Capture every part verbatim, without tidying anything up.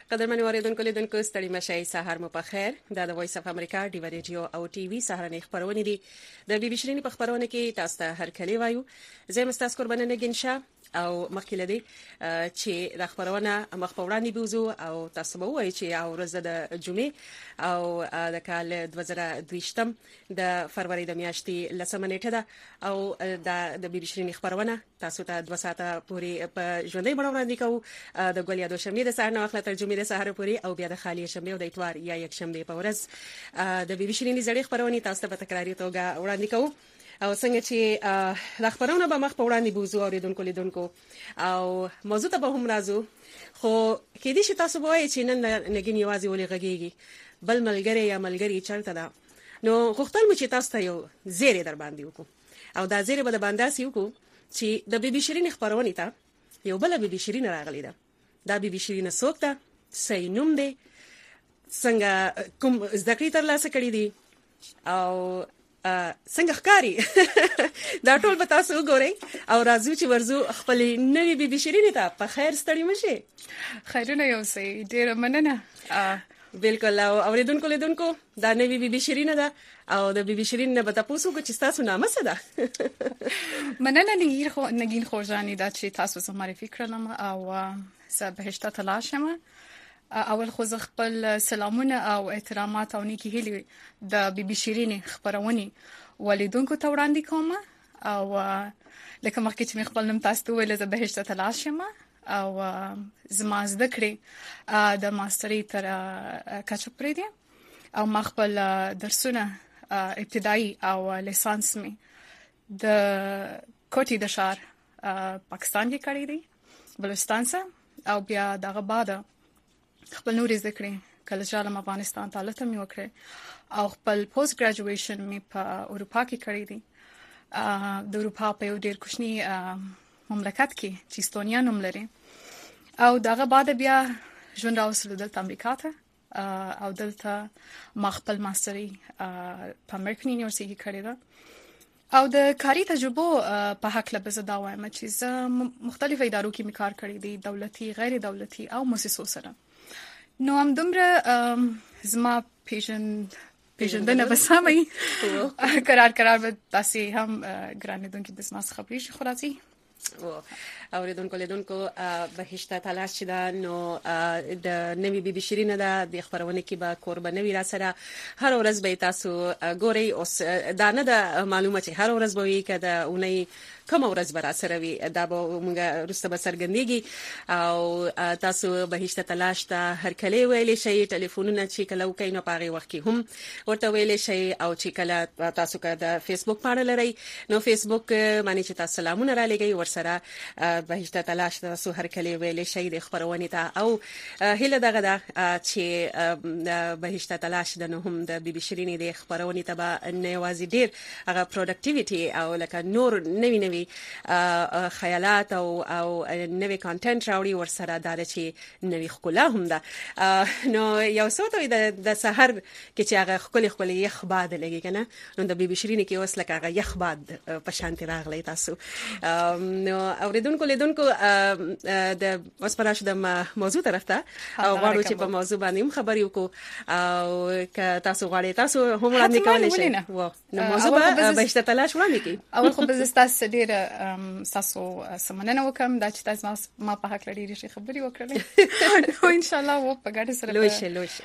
قدرمن اوریدونکو لیدونکو ستړي مشي سحر مو په خیر دا د وایس اف امریکا ډیو ریډیو او ټي وي سهارنې خبرونه دي د بي بي شيرين په خبرونه کې تاسو ته هر کلی وایو زه مستاس قربانه نگینشا او مخکې لدی چې د خبرونه مخ په وړاندې بوزو او تاسو به وایي چې او ورځ د جمعې او د کال دوه زره دوه د فروری د میاشتې لسمه نیټه ده او د بي بي شيرين خبرونه تاسو ته دوه ساعته پورې په ژوندۍ بڼه وړاندې کوو د ګولیا د شمې د سهار نه وخت تر جمعې د سهار پورې او بیا د خالي شمې او د اتوار یا یک شنبه په ورځ د بي بي شيرين زړې خبرونه تاسو ته په تکراري توګه وړاندې کوو او څنګه چې د خبرونه به مخ په وړاندې بوزو اوریدونکو لیدونکو او موضوع ته به هم راځو خو کې دي چې تاسو وایي چې نن نګین یوازې ولې غږیږي بل ملګری یا ملګری چرته ده نو غوښتل مو چې تاسو ته یو زیری در باندې وکړو او دا زیری به د باندې سی وکړو چې د بي بي شيرين خبرونه ته یو بل بي بي شيرين راغلی ده دا بي بي شيرين څوک ده صحیح نوم دی څنګه کوم ذکر تر لاسه کړی دی او څنګه ښکاری دا ټول به تاسو وګورئ او راځو چې ورزو خپل نوې بي بي شيرين ته په خیر ستړي مشه خیرونه یو سي ډیر مننه بالکل او اوریدونکو لیدونکو دا نوې بي بي شيرين ده او د بي بي شيرين نه به تاسو کو چې تاسو نامه څه ده مننه نګین خو نګین خوجانی دا چې تاسو زما معرفي کړم او زه بهشته تلاشم اول خو خپل سلامونه او احترامات او نیکی هیلې د بي بي شيرين خبرونه ولیدونکو ته وړاندې کوم او لکه مخکې چې خپل نوم تاسو ته ویل زه بهشته تلاشم او زما زده کړې د ماسترۍ تر کچه پرې دي او مخبل درسونه ابتدایي او لیسانس می د کوټي د شهر پاکستان کې کړی دی بلوچستان څخه او بیا دغه بعد خپل نورې زده کړې کله چې علم افغانستان ته لته مې وکړې او خپل پوسټ ګریجویشن مې په اروپا کې کړی دی د اروپا په یو ډېر کوچني مملکت کې چې استونیا نوم لري او دغه بعد بیا ژوند راوستل دلته امریکا ته او دلته ما خپل ماستري په امریکن یونیورسيټي کې کړې ده او د کاري تجربو په حق له بزدا وایم چې زه مختلفو ادارو کې کار کړی دی دولتي غیر دولتي او مؤسسو سره نو هم دومره زما پیژن پیژندنه بسامي قرار قرار به تاسو هم ګرانیدونکو د سماس خبرې شي خلاصي اوریدونکو لیدونکو بهشته تلاش چې دا نو د نوې بي بي شيرين ده د خبرونه کې به قربانوي را سره هر ورځ به تاسو ګوري اوس دا نه د معلومه چې هر ورځ به وي کده اونۍ کوم ورځ به را سره وي دا به موږ رسته به سرګندېږي او تاسو بهشته تلاش ته هر کله ویلې شي ټلیفونونه چې کله وکړي نو پاره وخت کې هم ورته ویلې شي او چې کله تاسو کا د فیسبوک پاڼه لري نو فیسبوک باندې چې تاسو سلامونه را لګي ورسره بهشته تلاش تاسو هر کله ویلې شي د خبرونه ته او هله دغه دا چې بهشته تلاش د نو هم د بي بي شيرين د خبرونه ته به نوازي ډیر هغه پروډکټیویټي او لکه نور نوی نوی خیالات او او نوی کانټنټ راوړي ورسره دا چې نوی خلا هم ده نو یو څه ته د سحر کې چې هغه خپل خپل یخ باد لګي کنه نو د بي بي شيرين کې اوس لکه هغه یخ باد په شانتي راغلی تاسو نو اوریدونکو لیدونکو د اوس پراش د موضوع طرف ته او غواړو چې په موضوع باندې خبرې وکړو او ک تاسو غواړئ تاسو هم وړاندې کولای شئ نو موضوع به بهشته تلاش وړاندې کی اول خو به تاسو ډیر تاسو سمنه وکم دا چې تاسو ما په حق لري شي خبرې وکړلې نو ان شاء الله و په ګډه سره لوي شي لوي شي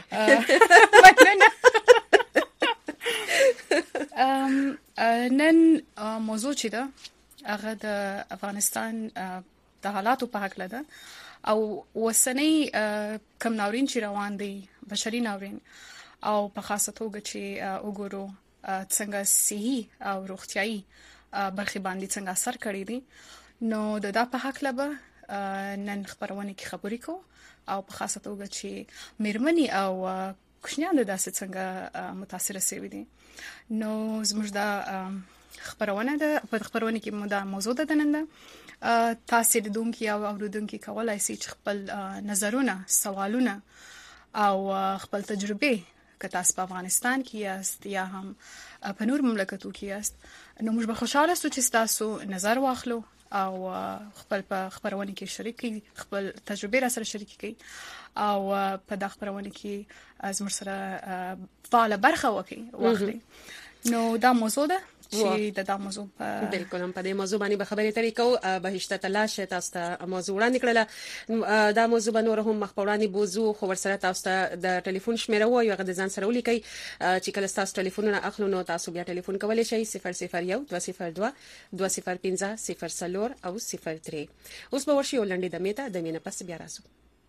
نن موضوع چې ده هغه د افغانستان د حالاتو په حق لده او وسنۍ کم ناورین چې روان دي بشري ناورین او په خاصه توګه چې وګورو څنګه صحي او روغتيایي برخې باندې څنګه اثر کړی دي نو د دا په حق لبه نن خبرونه کې خبرې کو او په خاصه توګه چې میرمنې او کوشنیان د داسې څنګه متاثر شوي دي نو زموږ دا خبرونه ده په خبرونه کې مو دا موضوع ده نن تاسو د دونکو او اوردونکو کولای شي چې خپل نظرونه سوالونه او خپل تجربه که تاسو په افغانستان کې یاست یا هم په نور مملکتو کې یاست نو موږ به خوشاله سو چې تاسو نظر واخلو او خپل په خبرونه کې شریک کړي، خپل تجربه را سره شریک کړي او په دغه خبرونه کې از مر سره فعال برخه وکړي واخلي. نو دا موضوع ده چې د دا موضوع بالکل هم په دې موضوع باندې به خبرې ترې کوو. بهشته تلاش تاسو ته موضوع وړاندې کړله، دا موضوع به نور هم مخ په وړاندې بوزو، خو ورسره تاسو ته د ټلیفون شمیره وایو، هغه د ځان سره ولیکئ چې کله تاسو ټلیفونونه اخلو نو تاسو بیا ټلیفون کولای شئ صفر صفر یو دوه صفر دوه دوه صفر پنځه صفر څلور او صفر درې. اوس به ورشي ولندې د میته د مینه پس بیا راځو.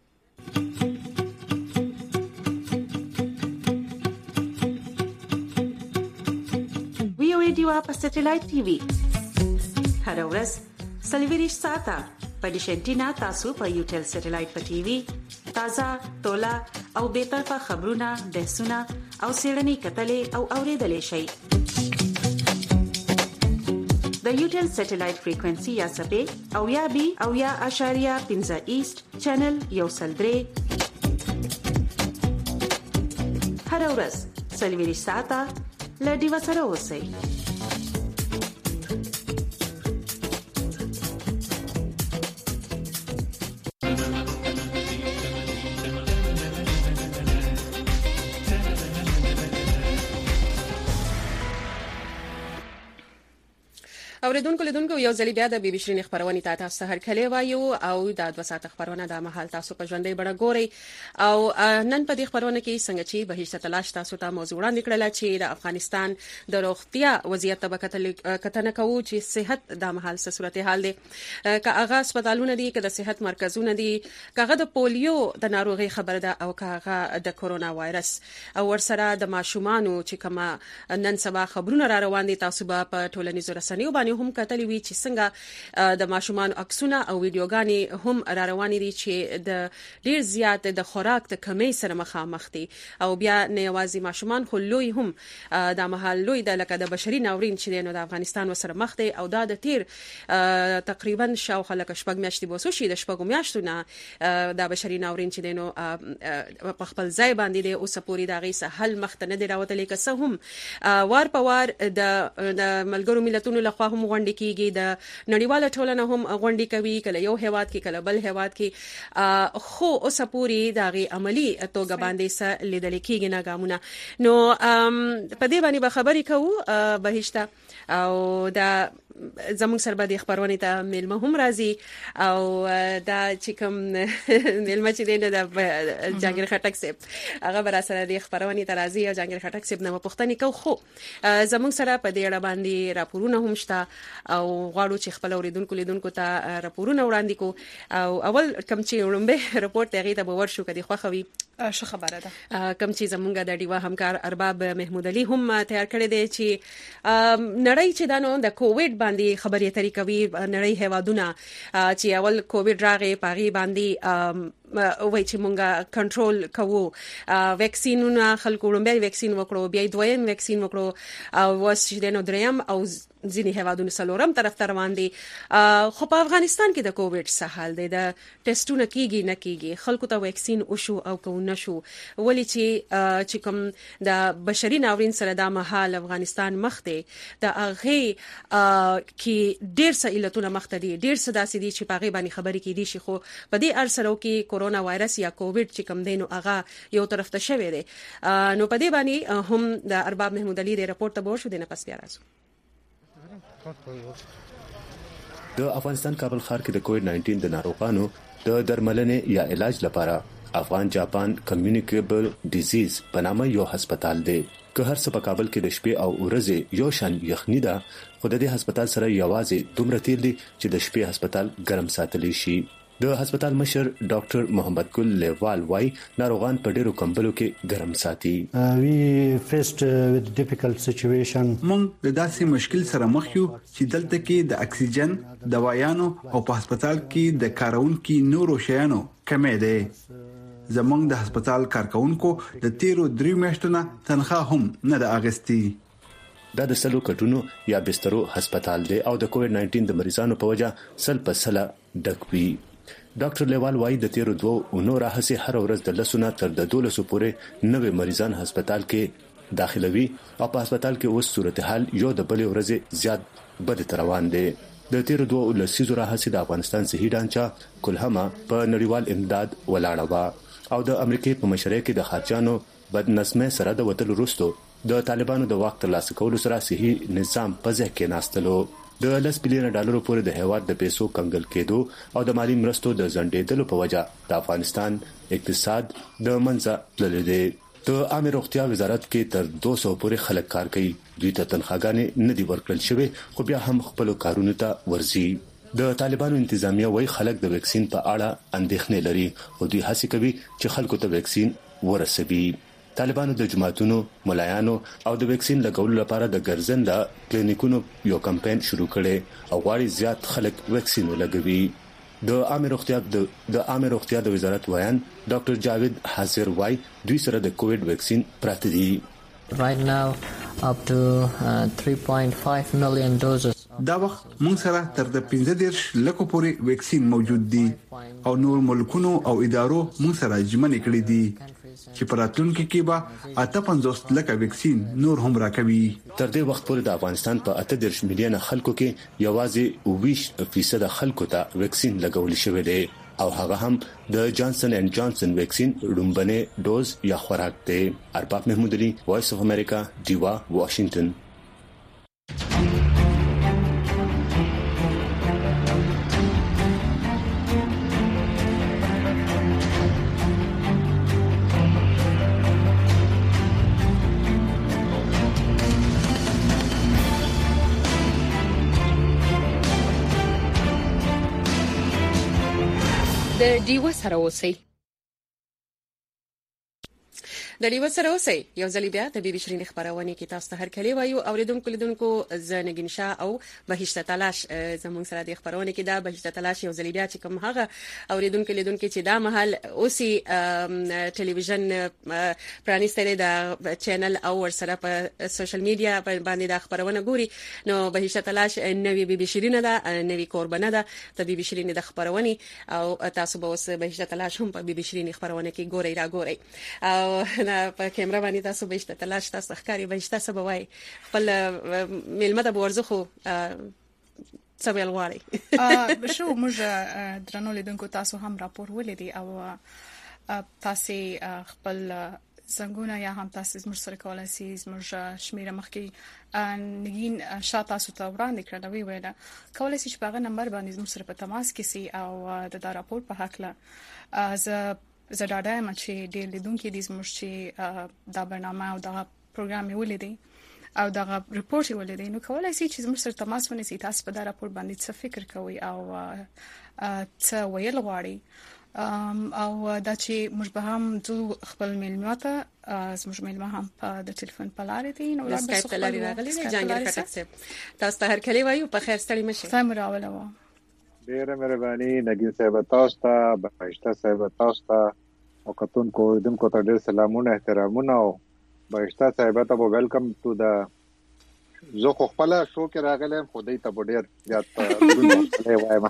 ریډیو په سټلایټ ټي وي هر ورځ سلویریش ساعته په ډیشنټینا تاسو په یوټل سټلایټ په ټي وي تازه تولا او به طرفه خبرونه بحثونه او سیړنی کتلې او اوریدلې شي. د یوټل سټلایټ فریکوئنسي یا سپې او یا بي او یا اشاریه پنځه ایست چینل یو سلدري هر ورځ سلویریش ساعته لدی وسره اوسئ. اوریدونکو لیدونکو یو ځلی بیا د بي بي شيرين خبرونه تا تاسو هر کله وایو او د دوه ساعت خبرونه د محل تاسو په ژوندۍ بڼه ګوري او نن په دې خبرونه کې څنګه چې بهشته تلاش تاسو ته موضوع وړاندې کړل چې د افغانستان د روغتیا وضعیت په کتنه کوو چې صحت د محل څه صورت حال دی، که هغه هسپتالونه دي، که د صحت مرکزونه دي، که هغه د پولیو د ناروغي خبر ده او که هغه د کورونا وایرس او ورسره د ماشومانو چې کومه نن سبا خبرونه را روان دي تاسو به په ټولنیزو رسنیو باندې هم کتلې وی چې څنګه د ماشومان عکسونه او ویډیوګانې هم را روان دي چې د ډیر زیات د خوراک د کمی سره مخامخ دي او بیا نه یوازې ماشومان خو لوی هم د محل لوی د لکه د بشري ناورین چې د افغانستان وسره مخ دي او دا د تیر تقریبا شاوخوا لکه شپږ میاشتې بوسو شي د شپږ میاشتو نه د بشري ناورین چې دینو په خپل ځای باندې د اوسه پوری د غي سهل مخ ته نه دی راوتلې که څه هم وار په وار د ملګرو ملتونو لخوا هم غونډې کیږي، د نړیواله ټولنه هم غونډې کوي، کله یو هیواد کې کله بل هیواد کې، خو اوسه پوری د غي عملی توګه باندې س لیدل کیږي نه ګامونه. نو په دې باندې به خبرې کوو بهشته او دا زموږ سره به د خبرونه ته ملمه هم راځي او دا چې کوم ملمه چې دینه د جانګیر خټک صاحب هغه بر سره د خبرونه ته راځي او جانګیر خټک صاحب نو پښتني کو خو زموږ سره په دې اړه باندې راپورونه هم شته او غواړو چې خپل اوریدونکو لیدونکو ته راپورونه وړاندې کو او اول کوم چې وړاندې راپورټ هغه ته باور شو کدي خو خوي ښه خبره ده کوم چې زمونږ د ډیوا همکار ارباب محمود علي هم تیار کړی دی چې نړۍ چې دانو د کووډ باندې خبرې اترې کوي، نړۍ هیوادونه چې اول کووډ راغی پاغي باندې وای چې مونږه کنټرول کوو، ویکسینونه خلکو وړاندې ویکسین وکړو، بیا دویم ویکسین وکړو او واس چې دنو دریم او ځینې هیوادونو سلورم طرف ته روان دي. خو په افغانستان کې د کووډ څه حال دی؟ د ټیسټونه کیږي نه کیږي، خلکو ته ویکسین وشو او کو نشو، ولی چې چې کوم د بشري ناورین سره د محل افغانستان مخ دی د هغه کې ډیر څه علتونه مخ ته دي، ډیر څه داسې دي چې پاغي باندې خبرې کیدي شي، خو په دې ارسرو کې کورونا وایرس یا کووډ چې کوم دینو هغه یو طرف ته شوی دی. نو په دې باندې هم د ارباب محمود علي د راپورټ ته بور شو دینه پس بیا راځو. د افغانستان کابل ښار کې د کووډ ناینټین د ناروغانو د درملنې یا علاج لپاره افغان جاپان کمیونیکیبل ډیزیز په نامه یو هسپتال دی. که هر څه په کابل کې د شپې او ورځې یو شان یخني ده، خو د دې هسپتال سره یوازې دومره تیل دی چې د شپې هسپتال ګرم ساتلی شي. د هسپتال مشر ډاکټر محمد ګل لیوال وايي ناروغان په ډیرو کمبلو کې ګرم ساتي. وی فیسټ وذ ډیفیکلټ سچويشن مونږ د داسې مشکل سره مخ یو چې دلته کې د اکسیجن، دوايانو او په هسپتال کې د کارونکو نورو شیانو کمې ده. زمونږ د هسپتال کارکونکو د تیرو درې میاشتونو تنخواه هم نه ده اغستې. دا د سلو کټونو یا بسترو هسپتال دی او د کووډ ناینټین د مریضانو په وجه سل په سله ډک وی. ډاکټر لیوال وايي د تیرو دوه اونو راهسي هر ورځ د لسونه تر د دولسو پورې نوې مریضان هسپتال کې داخلوي او په هسپتال کې اوس صورتحال یو د بلې ورځې زیات بد روان دي. د تیر دوه لسیزو راهیسې د افغانستان صحي ډانچه کلهما په نړیوال امداد ولاړه و او د امریکای په مشرۍ کې د خارجانو بدنظمۍ سره د وټل وروسته د طالبانو د وخت ترلاسه کولو سره صحي نظام په ځای کې ناستلو د لس بلین ډالر پورې د هیواد د پیسو کنګل کېدو او د مالی مرستو د ځنډېدلو په وجه د افغانستان اقتصاد د منځه تللی دی. د عامه روغتیا وزارت کې تر دوه سوه پورې خلک کار کوي. دوی ته تنخواګانې نه دي ورکړل شوې خو بیا هم خپل کارونو ته ورځي. د طالبانو انتظامیه وایي خلک د ویکسین په اړه اندېښنې لري خو دوی هڅه کوي چې خلکو ته ویکسین ورسوي. طالبانو د جماعتونو ملایانو او د ویکسین لګولو لپاره د ګرځنده کلینیکونو یو کمپاین شروع کړي او غواړي زیات خلک ویکسین ولګوي. د عامه روغتیا د عامه روغتیا د وزارت وایي ډاکټر جاوید حاضر وای دوی سره د کووډ ویکسین پراته دي. Right now up to uh, three point five million doses. دا وخت موږ سره تر د پنځه دېرش لکو پورې ویکسین موجود دي او نور ملکونو او ادارو موږ سره ژمنې کړې دي چې په راتلونکي کې به اته پنځوس لکه ویکسین نور هم راکوي. تر دې وخت پورې د افغانستان په اته دېرش میلیونه خلکو کې یوازې اووه فیصد خلکو ته ویکسین لګول شوی دی او هغه هم د جانسن اینڈ جانسن ویکسین لومبنه ډوز یا خوراک دی. ارباب محمود علي وایس اف امریکا دیوا واشنگټن. د ډیو سره اوسئ د ډیو سره اوسئ یو ځل بیا د بي بي شيرين خبرونه کې تاسو ته هر کلی وایو اوریدونکو لیدونکو زنګین شاه او بهشته تلاش زموږ سره د خبرونه کې دا بهشته تلاش یو ځل بیا چې کوم هغه اوریدونکو لیدونکو چې دا محل اوسي ټلویزیون پرانیستل د چینل او ور سره په سوشل میډیا باندې د خبرونه ګوري نو بهشته تلاش نوې بي بي شيرين ده نوې قربانه ده د بي بي شيرين د خبرونه او تاسو به اوس بهشته تلاش هم په بي بي شيرين خبرونه کې ګوري را ګوري او نه په کیمرا باندې تاسو بهشته تلاش تاسو ښکاری بهشته سبوي خپل ملمه د ورزخو سویل واري ا شو موږ درنو لیدونکو تاسو هم راپور ولیدي او تاسو خپل څنګه یا هم تاسو زموږ سره کولای شئ زموږ شمیره مخکې نګین شاته تاسو ته وړاندې کړل وی ویل کولای شئ چې په هغه نمبر باندې زموږ سره په تماس کې سي او د دا راپور په حق له از زړه ما چې ډېر لیدونکو دي زموږ چې دا برنامه او دا پروګرام ولیدي او دا ریپورت ولیدي نو کولای شي چې زموږ سره تماس ونیسي تاسو په دا راپور باندې څه فکر کوئ او څه ویل غواړي او دا چې موږ به هم د خپل ملمات زموږ ملما هم په د ټلیفون په لار دي نو لا سکایپ په لار راغلي دي جانګر کټکسه تاسو ته هر کلی وایو په خیر ستړي مشه سم راوله و ډیره مهرباني نګین صاحب تاسو ته بهشته صاحب تاسو ته او کتون کو دم کو ته ډیر سلامونه احترامونه او بهشته صاحب ته ویلکم ټو دا زه خو خپل شو کې راغلم خدای ته ډیر زیات وایم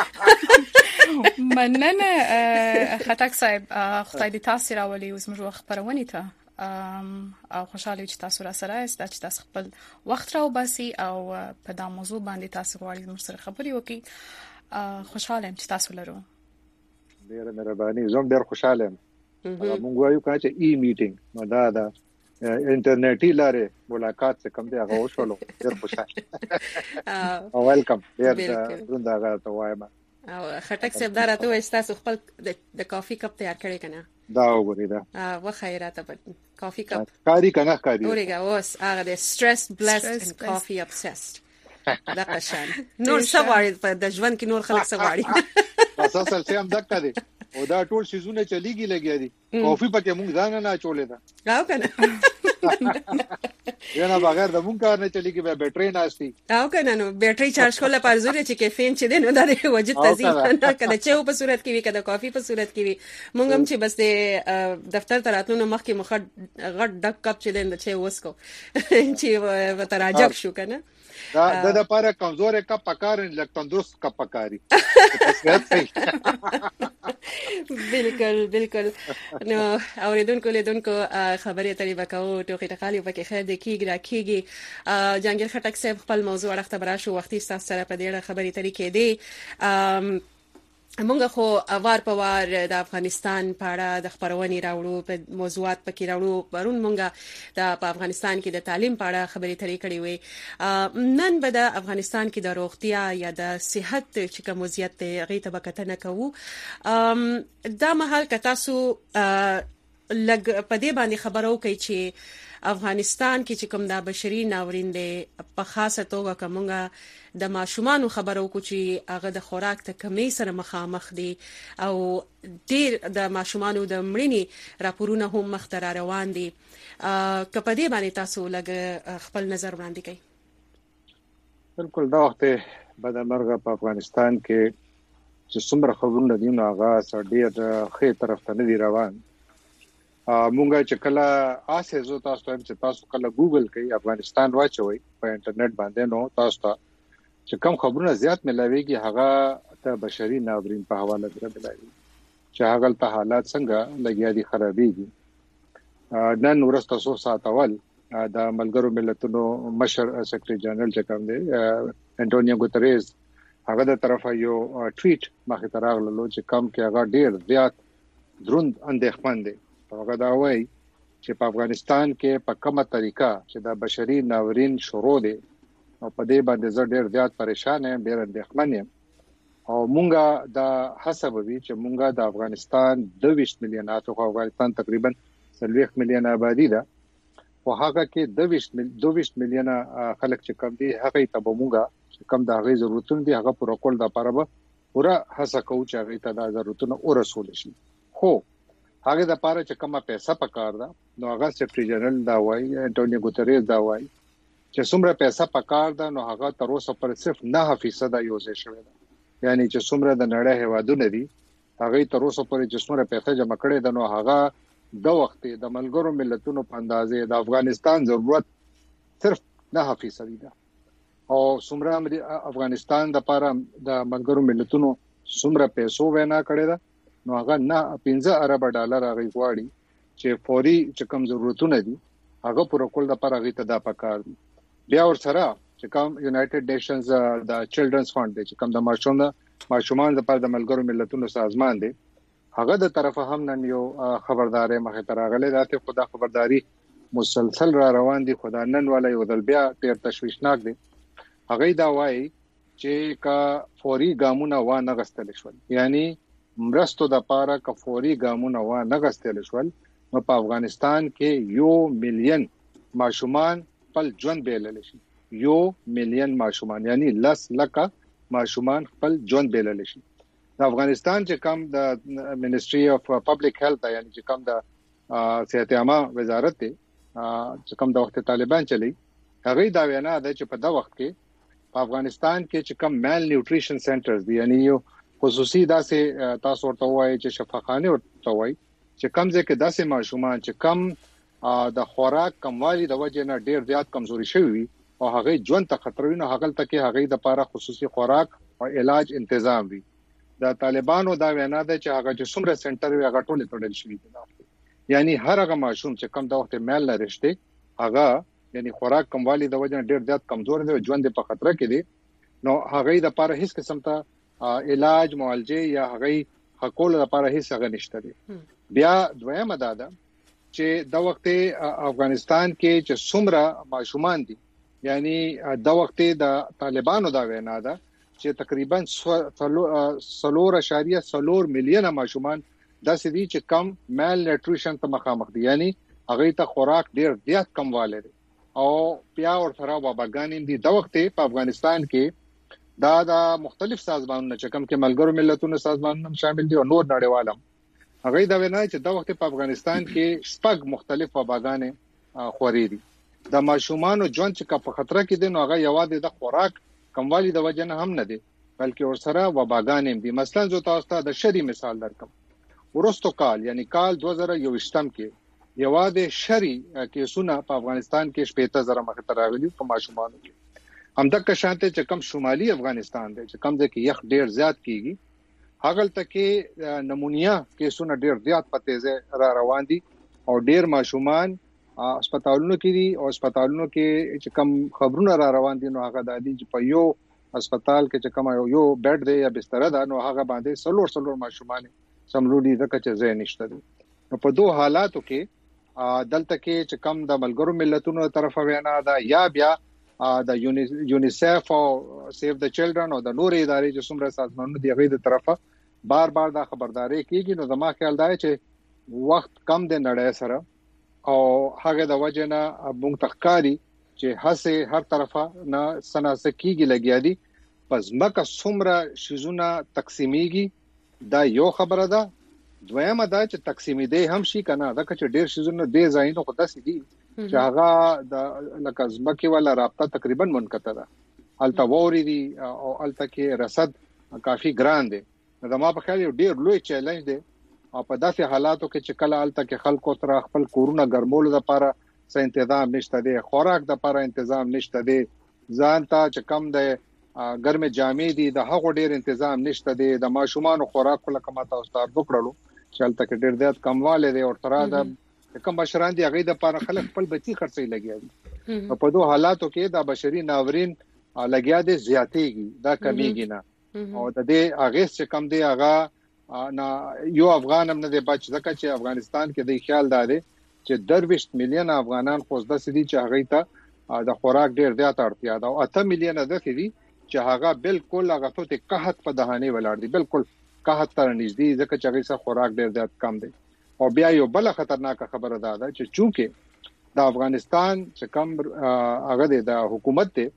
مننه خټک صاحب خدای دې تاسو راولي اوس موږ خبرونه ته او خوشاله چې تاسو را سره است چې تاسو خپل وخت راو باسي او په دا موضوع باندې تاسو غواړئ موږ سره خبري وکړي خوشاله یم چې تاسو لرو ډیر مهرباني زوم ډیر خوشاله یم موږ وایو چې ای میټینګ مدا دا انټرنیټي لاره ملاقات څخه کم دی هغه وشولو ډیر خوشاله او ویلکم ډیر زنده غا ته وایم او خټک صاحب دا راته وای تاسو خپل د کافي کپ تیار کړی کنه دا وګورئ دا و خیراته په کافي کپ کاری کنه کاری اورګه اوس هغه د ستريس بلست ان کافي ابسست دا قشان نور سواري په د ژوند کې نور خلک سواري اساسا سم دکته دي او دا ټول سيزونه چليږي لګي دي کافي پکې مونږ ځان نه چولې دا راو کنه یا نه بغیر د مونږ کار نه چليږي به بیټري ناشتي راو کنه نو بیټري چارج کوله پر ضروري چې کیفین چې دین دا وجود تزیین نه کده چې په صورت کې وي کده کافي په صورت کې وي مونږ هم چې بس د دفتر ته راتلو مخکې مخ غټ ډک کپ چې دین چې وسکو چې وتراجک شو کنه دا د لپاره کمزور کا پکارن لک تندرست کا پکاري بالکل بالکل نو اوریدونکو لیدونکو خبرې ترې وکاو ټوخي ټقالي پکې خیر دي کی کیږي راکېږي. جنگیر خټک صاحب خپل موضوع اړه خبره شو وختي تاسو سره په دې اړه خبرې اترې کېدې. مونږ خو وار په وار د افغانستان په اړه د خبرونې راوړو په موضوعات پکې راوړو. پرون مونږ د په افغانستان کې د تعلیم په اړه خبرې اترې کړې وې. نن به د افغانستان کې د روغتیا یا د صحت چې کوم وضعیت دی هغه ته بکتنه کوو. دا مهال که تاسو لګ په دې باندې خبرو کوي چې افغانستان کې چې کوم د بشري ناورین دی په خاصه توګه کومه د ماشومان خبرو کو چې هغه د خوراک ته کمی سره مخامخ دي او ډیر د ماشومان د مړینې راپورونه هم مختر روان دي. که په دې باندې تاسو لګ خپل نظر وړاندې کړئ. بالکل دا وخت بعد مرګ په افغانستان کې چې څومره خبرونه دي نو هغه سړي د خې طرف ته نه دی روان. مونږه چې کله آسه زو تاسو ته چې تاسو کله ګوګل کوي افغانستان واچوي په انټرنیټ باندې نو تاسو ته چې کوم خبرونه زیات ملاويږي هغه ته بشري ناورین په حواله سره ملاوي چې هغه ته حالات څنګه لګیا دي خرابېږي. نن ورسته څو ساعت اول د ملګرو ملتونو مشر سیکریټری جنرال چې کوم دی انټونیو ګوتریز هغه د طرفه یو ټویټ مخه تراغلو چې کوم کې هغه ډیر زیات دروند اندېښمن دی. هغه دا وایي چې په افغانستان کې په کومه طریقه چې د بشري ناورین شروع دي او په دې باندې زه ډېر زیات پریشان یم ډېر اندېښمن یم او مونږه د حساب وی چې مونږه د افغانستان دوه میلیون اتو افغانستان تقریبا څلوېښت میلیون آبادی ده او هغه کې دوه میلیون خلک چې کم دي هغه ته به مونږه چې کم د هغه ضرورتونه دي هغه پوره کول د لپاره به پوره هڅه کوو چې هغه ته د ضرورتونو ورسول شي. خو هغه د لپاره چې کومه پیسې پکار ده نو هغه سیکریټری جنرال دا وایي انټونیو ګوتریز دا وایي چې څومره پیسې پکار ده نو هغه تر اوسه پر صرف نه فیصد یوزې شوی ده. یعنی چې څومره د نړۍ هوادونه دي هغه تر اوسه پر چې څومره پیسې جمع کړي ده نو هغه د وخت د ملګرو ملتونو په اندازې د افغانستان ضرورت صرف نه فیصد ده او څومره افغانستان د لپاره د ملګرو ملتونو څومره پیسو وینا کړي ده نو هغه نه پنځه ارب ډالر هغه غواړي چې فوري چې کوم ضرورتونه دي هغه پوره کول د لپاره هغه ته دا پکار دي. بیا ور سره چې کوم یونایټډ نیشنز د چلډرنز فند چې کوم د ماشومان ماشومان لپاره د ملګرو ملتونو سازمان دی هغه د طرفه هم نن یو خبرداري مخه تراغله راته خدا خبرداري مسلسل را روان دي. خدا نن ولا یو دل بیا ډیر تشویشناک دي. هغه دا وایي چې کا فوري ګامونه و نه غستل شول یعنی مرستو د پاره ک فوري ګامونه و نه غستل شول نو په افغانستان کې یو میلیون ماشومان خپل ژوند بیلل شي. یو میلیون ماشومان یعنی لس لکه ماشومان خپل ژوند بیلل شي. د افغانستان چې کوم د منیسټری اف پبلک هیلث یعنی چې کوم د صحت عامه وزارت دی چې کوم د وخت طالبان چلی هغه دا وینا ده چې په دا وخت کې په افغانستان کې چې کوم مال نیوټریشن سنټرز دي یعنی یو خصوصي داسې تاسو ورته وایي چې شفاخانه ورته وایي چې کم ځکه داسې ماشومان چې کم د خوراک کموالي د وجې نه ډیر زیات کمزوري شوی او هغه ژوند ته خطر وي نو هغه تکي هغه د لپاره خصوصي خوراک او علاج تنظیم وي. د طالبانو دا وینا ده چې هغه چې څومره سنټر وي هغه ټول تړل شوی دي یعنی هر هغه ماشوم چې کم د وخت مال لريشته هغه یعنی خوراک کموالي د وجې نه ډیر زیات کمزور دي ژوند په خطر کې دي نو هغه د لپاره هیڅ قسم ته علاج معالجه یا هغه حقوق لپاره هیڅ هغه نشته دي. بیا دویمه دا ده چې د وخت افغانستان کې چې څومره ماشومان دي یعنی د وخت د طالبانو دا وینا ده چې تقریبا سلور اشاریه سلور میلیونه ماشومان داسې دي چې کم مال نیوټریشن ته مخامخ دي یعنی هغه ته خوراک ډیر زیات کمواله دي او بیا ورته باباګانې دي. د وخت په افغانستان کې دا د مختلف سازمانونو چې کوم کې ملګرو ملتونو سازمانونه شامل دي او نور نړیوالم هغه دا وینا چې د وخت په افغانستان کې شپږ مختلف وباګانې خوري دي. د ماشومان ژوند چې په خطر کې دي نو هغه یوازې د خوراک کموالی د وجه نه هم نه دي بلکې ورسره وباګانې دي. مثلا زه تاسو ته د شری مثال درکم. ورستو کال یعنی کال دوه زره یوویشتم کې یوازې شری کیسونه په افغانستان کې شپږ زره مخ ته راغلي په ماشومان کې. همدغه شانته چې کم شمالي افغانستان دی چې کم ځکه یخ ډیر زیات کیږي هغه تکي نمونیا کیسونه ډیر زیات په تیزه را روان دي او ډیر ماشومان هسپتالونو کې دي او هسپتالونو کې چې کم خبرونه را روان دي نو هغه د دې چې په یو هسپتال کې چې کوم یو بیډ دی یا بستر ده نو هغه باندې سلور سلور ماشومان سملودي ځکه چې ځای نشته دي. نو په دوه حالاتو کې دلته کې چې کم د ملګرو ملتونو طرفه وینا ده یا بیا د یونیسف او سیو د چلډرن او د نور ادارې چې څومره سازمانونه دی غوې د طرفه بار بار دا خبرداري کیږي. نو زما خیال دی چې وخت کم دی نړۍ سره او هغه د وجه نه موږ تخکاری چې هڅه هر طرفه نه سناسکیږي لګیا دي پس مکه څومره شیزونه تقسیمیږي دا یو خبره ده. دویمه دا چې تقسیمې دی هم شي کنه دا چې ډیر شیزونه دی ځایونو خو داسې دي چې هغه د لکه ځمکه ولا رابطه تقریبا منقطع ده الته ووري دي او الته کې رصد کافي ګران دي. دا ما په خیال یو ډیر لوی چیلنج دی او په داسې حالاتو کې چې کله الته کې خلکو تر خپل کورونه ګرمول لپاره څه تنظیم نشته دی خوراک د لپاره تنظیم نشته دی ځان ته چې کم دی ګرمه جامې دي د هغو ډیر تنظیم نشته دی د ماشومان خوراک لکه ما تاسو ته وکړلو چې الته کې ډیر زیات کمواله دی او تر دا کوم بشران دی هغه د لپاره خلک خپل بچي خرڅي لګیا دي په دوه حالاتو کې د بشري ناورین لګیا دي زیاتېږي دا کمیږي نه او د دې هغه چې کم دی هغه نه یو افغان هم نه دی بچ ځکه چې افغانستان کې د خیال داري چې درویشت میلیون افغانان خو د سدي چې هغه ته د خوراک ډیر زیات اړتیا ده او اته میلیون د دي چې هغه بالکل هغه ته قحط په دهانه ولاړ دي بالکل قحط تر نږدې ځکه چې هغه سره خوراک ډیر زیات کم دی. او بیا یو بل خطرناک خبره ده چې چونکه د افغانستان چې کم هغه د حکومت ته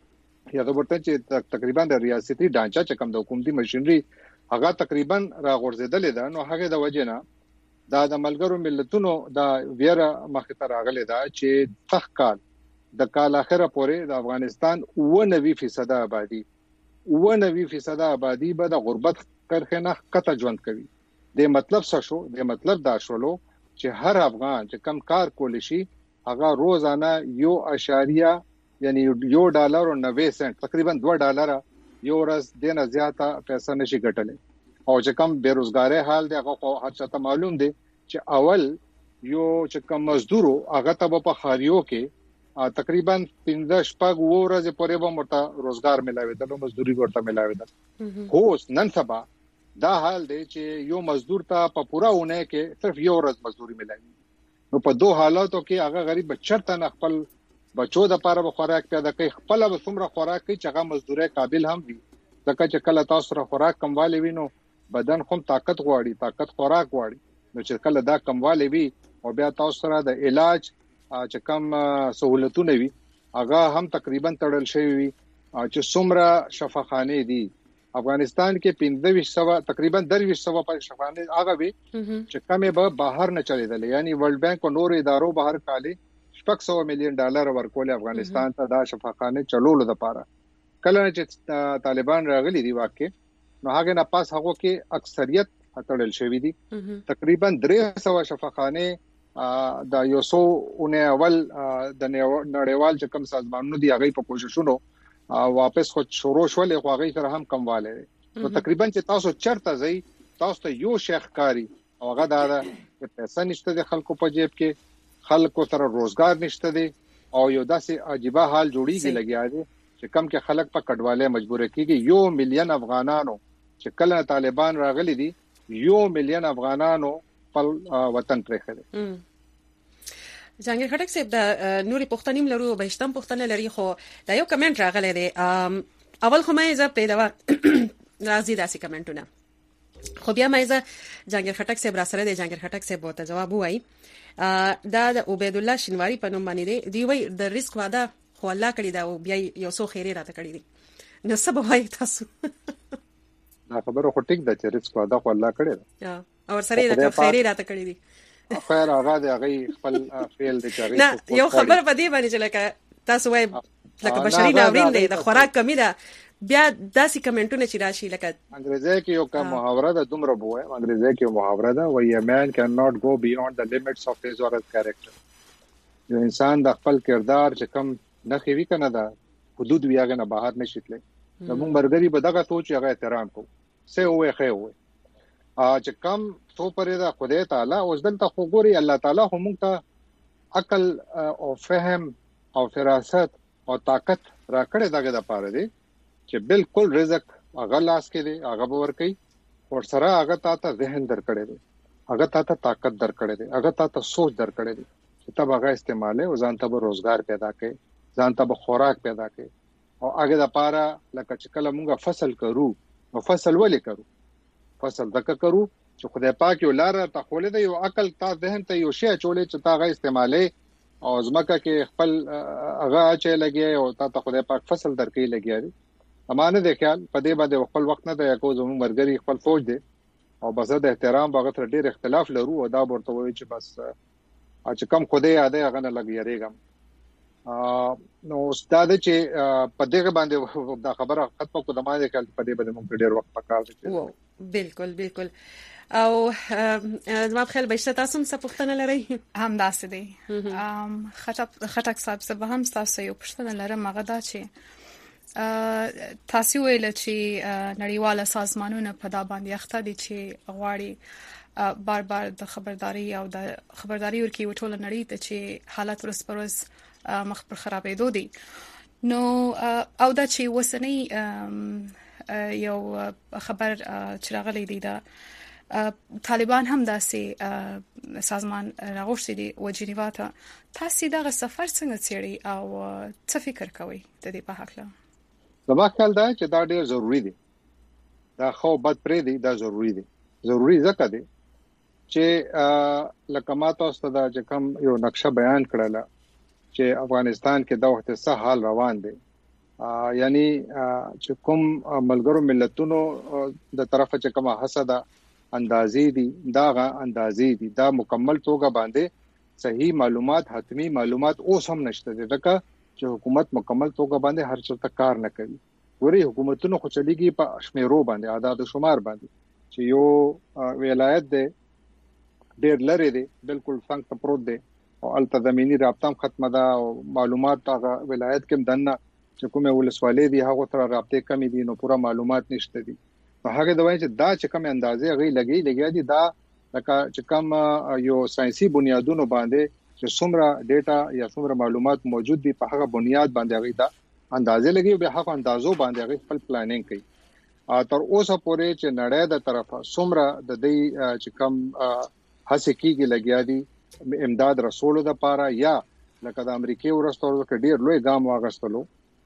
یا د ورته چې تقریبا د ریاستي ډانچا چې کم د حکومتي ماشينري هغه تقریبا را غورځیدل ده نو هغه د وجه نه دا د ملګرو ملتونو د ویره مخ ته راغلي ده چې تحقیق د کال اخره پورې د افغانستان اوه نوي فیصد آبادی اوه نوي فیصد آبادی به د غربت کرخنه قطع ژوند کوي. د مطلب څه شو د مطلب دا شولو چې هر افغان چې کم کار کول شي هغه روزانه یو اشاریه یعنی یو ډالر او نوي سنت تقریبا دوه ډالر یو ورځ دنه زیاته پیسې نشي ګټلې او چې کم بیروزګاری حال دی هغه هر څه ته معلوم دی چې اول یو چې کم مزدورو هغه ته په خاریو کې تقریبا پنځه شپږ ورځې پورې به مرته روزګار ملاوي د مزدوري ورته ملاوي ده خو نن سبا دا حال دی چې یو مزدور ته په پورا ونه کې صرف یو ورځ مزدوري ملاوي. نو په دوه حالاتو کې هغه غریب بچرته نه خپل بچو د لپاره خوراک پیدا کوي خپل به څومره خوراک کوي چې هغه مزدوري قابل هم وي ځکه چې کله تاسو سره خوراک کموالی وینو بدن خو طاقت غواړي طاقت خوراک غواړي نو چې کله دا کموالی وي او بیا تاسو سره د علاج چې کم سہولتونه وي هغه هم تقریبا تړل شوی وي چې څومره شفاخانه دي افغانستان کې پنځه سو تقریبا درویش سو په شفاخانه هغه وي چې کمه به بهر نه چلیدل یعنی ورلد بانک او نور ادارو بهر کالي شپږ سو میلیون ډالر ورکول افغانستان ته دا شفاخانه چلولو لپاره کله چې طالبان راغلي دي واقع نو هغه نه پاس هغه کې اکثریت تړل شوی دي تقریبا درې سو شفاخانه د یو سو اونې اول د نړیوال چې کوم سازمانونو دی هغه په کوششونو واپس خو شروع شول خو هغه سره هم کمواله نو تقریبا چې تاسو چرته ځئ تاسو ته یو شیخ کاری او هغه دا چې پیسې نشته د خلکو په جیب کې خلکو سره روزګار نشته دي او یو داسې عجيبه حال جوړیږي لګیا دی چې کم کې خلک په کډواله مجبور کیږي یو میلیون افغانانو چې کله طالبان راغلي دي یو میلیون افغانانو خپل وطن پرې خړل. جهانگیر خټک صاحب د نوري پښتنیم لرو بهشتم پښتنه لري خو دا یو کمنټ راغلی دی اول خو مې زه پیدا راځي داسې کمنټونه خو بیا مې زه جهانگیر خټک صاحب را سره دی جهانگیر خټک صاحب ته جواب وایي دا د عبید الله شینواری په نوم باندې دی وی د ریسک واده خو الله کړی دا او بیا یو څو خیره راته کړی دی نو سبا وایي تاسو دا خبره خو ټیک ده چې ریسک واده خو الله کړی دا او سره د خیره راته کړی دی خیر هغه د هغه خپل فعل د چاري نه یو خبر په دې باندې چې لکه تاسو وای لکه بشري ناورین دی د خوراک کمی ده بیا داسې کمنټونه چې راشي لکه انګریزي کې یو کوم محاوره ده دومره بوه انګریزي کې یو محاوره ده وای ا مان کین ناٹ گو بیونډ د لیمټس اف هیز اور هیز کیریکټر یو انسان د خپل کردار چې کم نه خوي کنه دا حدود ویاغه نه بهر نشي تللی زموږ برګری به دغه سوچ هغه احترام کو سه وې خې وې ا چې کم تو پرې دا خدای تعالی اوس دلته خو ګوري الله تعالی هم ته عقل او فهم او فراست او طاقت راکړې دغه د پاره دی چې بالکل رزق هغه لاس کې دی هغه ور کوي او سره هغه تاسو ذهن درکړې دی هغه تاسو طاقت درکړې دی هغه تاسو سوچ درکړې دی چې تب هغه استعماله او ځان ته روزګار پیدا کړي ځان ته خوراک پیدا کړي او هغه د پاره لکه چې کله موږ فصل کرو نو فصل ولې کرو فصل دک کرو چې خدای پاک یو لار ته خولې دی یو عقل تا ذهن ته یو شی چولې چې تا هغه استعماله او زمکه کې خپل هغه چې لګي او تا ته خدای پاک فصل درکې لګي امانه د خیال په دې باندې خپل وخت نه د یو زموږ مرګري خپل فوج دی او بس د احترام باغ تر ډیر اختلاف لرو او دا ورته وایي چې بس چې کم خوده یاده هغه نه لګیریږم نو استاد چې په دغه باندې دا خبره ختمه کو د ما د کال په دې باندې موږ ډیر وخت پکار دي بالکل بالکل او زما په خیال بهشته تاسو هم څه پوښتنه لرئ هم داسې دي ام خټک خټک صاحب څه هم تاسو یو پوښتنه لرم هغه دا چې تاسو ویل چې نړیواله سازمانونه په دا باندې اخته دي چې غواړي بار بار د خبرداري او د خبرداري ورکي وټول نړۍ ته چې حالت ورس پروس مخ پر خرابېدو دي نو او دا چې وسنۍ یو خبر چې راغلي دي دا طالبان هم داسې سازمان راغوښتي دي و جنیوا ته تاسو دغه سفر څنګه څېړئ او څه فکر کوئ د دې په حق له زما خیال دا چې دا ډیر ضروری دی دا خو بد پرې دی دا ضروری دی ضروری ځکه دی چې لکه ما تاسو ته چې کوم یو نقشه بیان کړل چې افغانستان کې دا وخت څه حال روان دی یعنی چې کوم ملګرو ملتونو د طرفه چې کومه حسد اندازې دي دا غا اندازې دي دا مکمل توګه باندې صحیح معلومات حتمی معلومات اوس هم نشته دي ځکه چې حکومت مکمل توګه باندې هر څه ته کار نه کوي ورې حکومتونو خو چلیږي په شمیرو باندې عدد او شمار باندې چې یو ولایت دی ډېر لري دی بالکل څنګه ته پروت دی او الته زمینی رابطه ختمه ده او معلومات هغه ولایت کې دنه چې کومه ولسوالۍ دی هغه تر رابطه کمی دي نو پورا معلومات نشته دي په هغه دوی چې دا چې کوم اندازې غي لګي لګي دي دا لکه چې کوم یو ساينسي بنیادونو باندې چې څومره ډیټا یا څومره معلومات موجود دي په هغه بنیاد باندې غي دا اندازې لګي او به هغه اندازو باندې غي خپل پلانینګ کوي تر اوسه پورې چې نړۍ د طرفه څومره د دې چې کوم هڅه کیږي لګیا دي امداد رسولو د پاره یا لکه د امریکای ورستورو کې ډیر لوی ګام واغستلو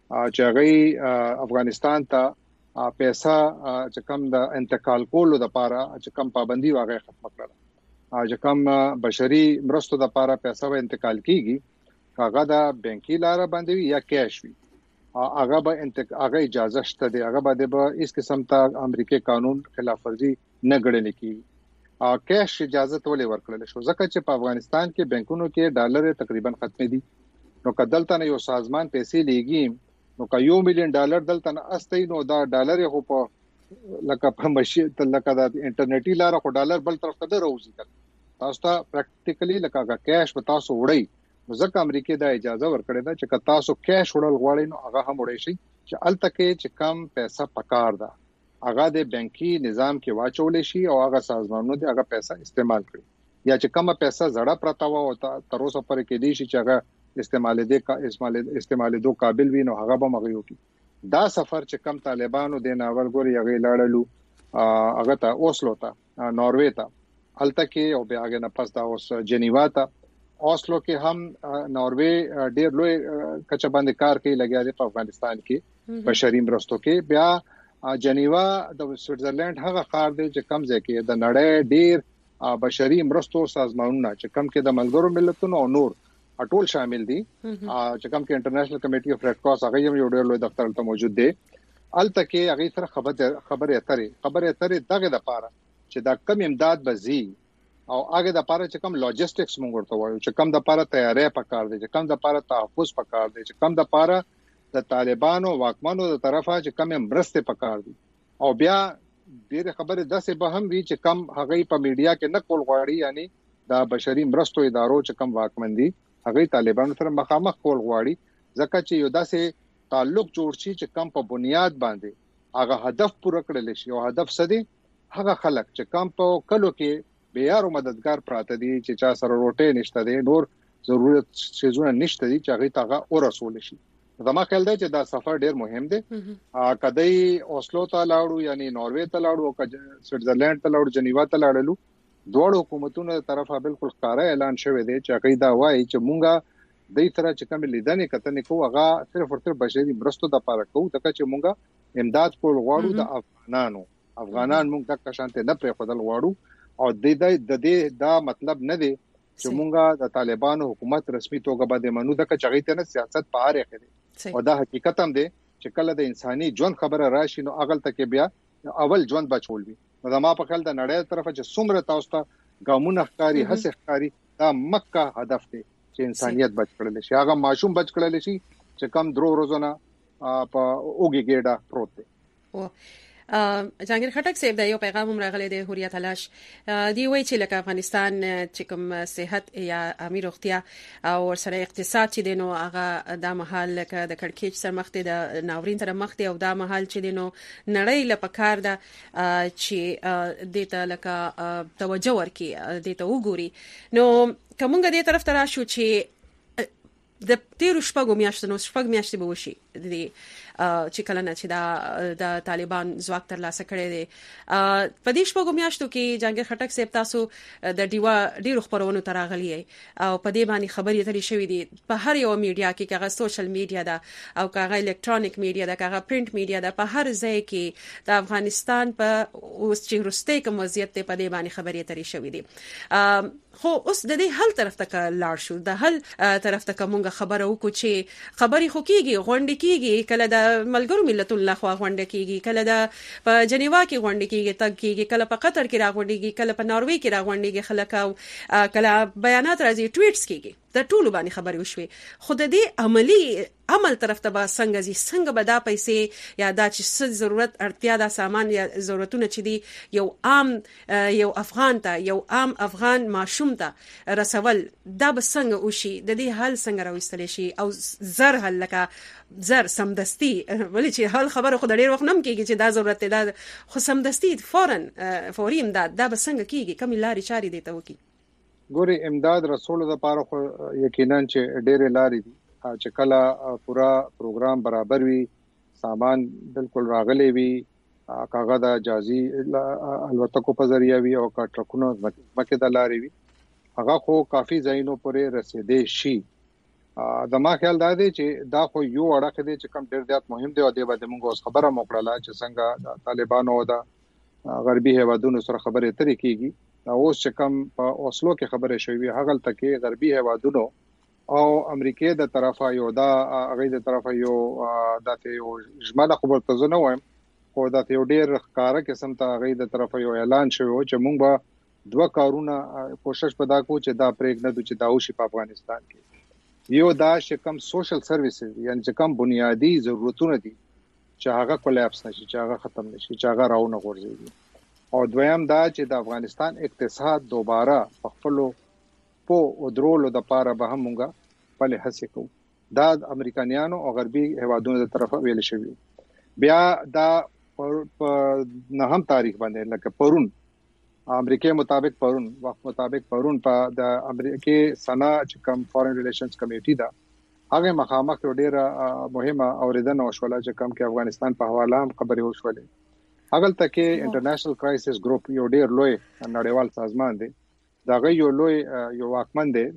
چې غي افغانستان ته پیسې چې کوم د انتقال کولو د پاره چې کوم پابندي واغې ختم کړل چې کوم بشري مرستو د پاره پیسې و انتقال کیږي هغه د بانکي لار باندې یا کیش وي هغه به انتقال هغه اجازه شته دی هغه باندې به اس قسم ته امریکای قانون خلاف ورزي نه ګڼل کیږي کیش اجازه تولې ورکړل شو ځکه چې په افغانستان کې بانکونو کې ډالر تقریبا ختم دي نو کدلته نه یو سازمان پیسې لیږي نو که یو میلیون ډالر دلته نه استي نو دا ډالر خو په لکه په مشي لکه د انټرنیټي لار خو ډالر بل طرف ته راوځي تاسو ته پریکټیکلی لکه کیش به تاسو وړي نو ځکه امریکای دا اجازه ورکړې ده چې تاسو کیش وړل غواړئ نو هغه هم وړي شي چې التکه چې کم پیسې پکار ده هغه د بانکي نظام کې واچول شي او هغه سازمانونو د هغه پیسې استعمال کړي یا چې کومه پیسې زړه پرتا و او تر اوسه پر کې دي چې هغه استعمال دي کا استعمال استعمال دو قابل وي نو هغه به مغيو کی دا سفر چې کم طالبانو د ناول ګوري هغه لاړلو هغه ته اوسلو ته ناروې ته التکه او بیا هغه نه پس دا اوس جنیوا ته اوسلو کې هم ناروې ډېر لوی کچا باندې کار کوي لګیا دی په افغانستان کې بشري مرستو کې بیا جنیوا د سویټزرلند هغه ښار دی چې کم ځای کې د نړۍ ډېر بشري مرستو سازمانونه چې کم کې د ملګرو ملتونو او نور ټول شامل دي چې کم کې انټرنیشنل کمیټي اف ریډ کراس هغه یو ډېر لوی دفتر ته موجود دی التکه هغه سره خبر خبره اترې خبره اترې دغه د پاره چې دا کم امداد بزي او هغه د پاره چې کم لوجستکس مونږ ورته وایو چې کم د پاره تیارې پکار دي چې کم د پاره تحفظ پکار دي چې کم د پاره د طالبانو واکمنو د طرفه چې کم مرسته پکار دي او بیا ډېر خبره داسې به هم وی چې کم هغه په میډیا کې نه کول غواړي یعنی د بشري مرستو ادارو چې کم واکمن دي هغه طالبانو سره مخامخ کول غواړي ځکه چې یو داسې تعلق جوړ شي چې کم په بنیاد باندې هغه هدف پوره کړل شي او هدف څه دی هغه خلک چې کم په کلو کې بیارو مددگار پراته دي چې چا سره روټه نشته دي نور ضرورت شیزونه نشته دي چې هغه تاغه او رسول شي. زما خیال دی چې دا سفر ډیر مهم دی. ا کدی اوسلو ته لاړو یعنی ناروې ته لاړو او سویټزرلند ته لاړو جنیوا ته لاړو دوه حکومتونو طرفه بالکل ښکارا اعلان شوی دی چې هغه دا وایي چې مونږه د تر چې کوم لیدنې کتنې کوو هغه صرف ورته بشري مرستو د لپاره کوو ځکه چې مونږه امداد کول غواړو د افغانانو افغانان مونږ د شانته نه پرې خدل غواړو او د دې دا مطلب نه دی چې مونږه د طالبانو حکومت رسمي توګه باندې منو د کچغې ته نه سیاست په اړه کوي او دا حقیقت هم دی چې کله د انساني ژوند خبره راشي نو اغل تک بیا اول ژوند بچول وي. نو دا ما په خیال د نړۍ طرفه چې څومره تاسو ته ګامونه ښکاری هڅه ښکاری دا مکه هدف دی چې انسانيت بچ کړل شي هغه معصوم بچ کړل شي چې کم درو روزونه په اوګي ګډه پروت دی. او جهانگیر خټک صاحب د یو پیغام هم راغلی دی حریه تلاش دی وایي چې لکه افغانستان چې کوم صحت یا امیر روغتیا او ورسره اقتصاد چې دینو هغه د محل لکه د کڑکېچ سره مخ دی د ناورین سره مخ دی او د محل چې دینو نړۍ لپاره دا چې دته لکه توجه ورکي دته وګوري. نو کومګه دې طرف ته راشو چې د تیر شپږو میاشتو نو شپږ میاشتې به وشي د چې کله نه چې دا د طالبان ځواک تر لاسه کړی دی په دې شپږو میاشتو کې جهانگیر خټک صاحب تاسو د ډیوا ډیرو خبرونو تراغلی او په دې باندې خبرې اترې شوې دي په هر یو میډیا کې کاغه سوشل میډیا ده او کاغه الکترونیک میډیا ده کاغه پرنٹ میډیا ده په هر ځای کې د افغانستان په اوس چې وروسته کوم وضعیت په دې باندې خبرې اترې شوې دي. خو اوس د دې حل طرف ته لاړ شو د حل طرف ته کومه خبره وکړو چې خبرې خو کیږي غونډې کیږي کله د ملګرو ملتونو لخوا غونډه کیږي کله د په جنیوا کې غونډه کیږي تګ کیږي کله په قطر کې راغونډيږي کله په ناروې کې راغونډيږي خلک او کله بیانات راځي ټویټس کیږي د ټولو باندې خبرې وشوي خو د دې عملی عمل طرف ته به څنګه زی څنګه به دا پیسې یا دا چې څه ضرورت اړتیا د سامان یا ضرورتونه چې دی یو عام یو افغان ته یو عام افغان ماشوم ته رسول دا به څنګه وشي د دې حل څنګه راوستل شي او زر حل لکه زر سمدستي ولې چې حل خبره خو د ډیر وخت نم کیږي چې دا ضرورت دی خو سمدستي فورن فوري امداد دا به څنګه کیږي کوم لارې چاري دی ته وکی ګوري امداد رسول د پاره خو یقینا چې ډېر لاري دي چې کله پورا پروګرام برابر وي سامان بالکل راغلي وي کاغه د جازي الوتکو په ذریعہ وي او کا ټرکونو مکه د لاري وي هغه خو کافي ځایونو پورې رسیدې شي. د ما خیال دا دی چې دا خو یو اړه دی چې کم ډېر زیات مهم دی او د باندې موږ اوس خبره موکړه چې څنګه طالبانو د غربي هیوادونو سره خبرې ترې کیږي اوس چې کوم په اوسلو کې خبره شوې هغه تلته غربي هیوادونو او امریکای د طرفه یو دا هغه د طرفه یو دته یو جمله خبرته زنه وایم خو دا یو ډیر ښکارا قسم ته هغه د طرفه یو اعلان شوی چې موږ به دوه کارونه کوشش پدا کو چې دا پرېګ نه چې دا وشي په افغانستان کې یو دا چې کوم سوشل سرویسز یعنی چې کوم بنیادی ضرورتونه دي چې هغه کولاپس نشي چې هغه ختم نشي چې هغه راونه غورځي او دویم دا چې د افغانستان اقتصاد دوباره په خپل په ودرولو د پاره به همغه په لحاظ کوو دا د امریکایانو او غربي هوادونو د طرفه ویل شوی بیا دا په نه هم تاریخ باندې لکه پرون امریکای مطابق پرون وخت مطابق پرون په د امریکای سنا چې کوم فارن ریلیشنز کمیټي دا هغه مخامخ ډیره مهمه اوریدنه وشوله چې کوم کې افغانستان په حواله هم خبرې وشولې هغه تکي انټرنیشنل کرایسس ګروپ یو ډیر لوی نړیوال سازمان دی دا غي یو لوی یو واکمن دی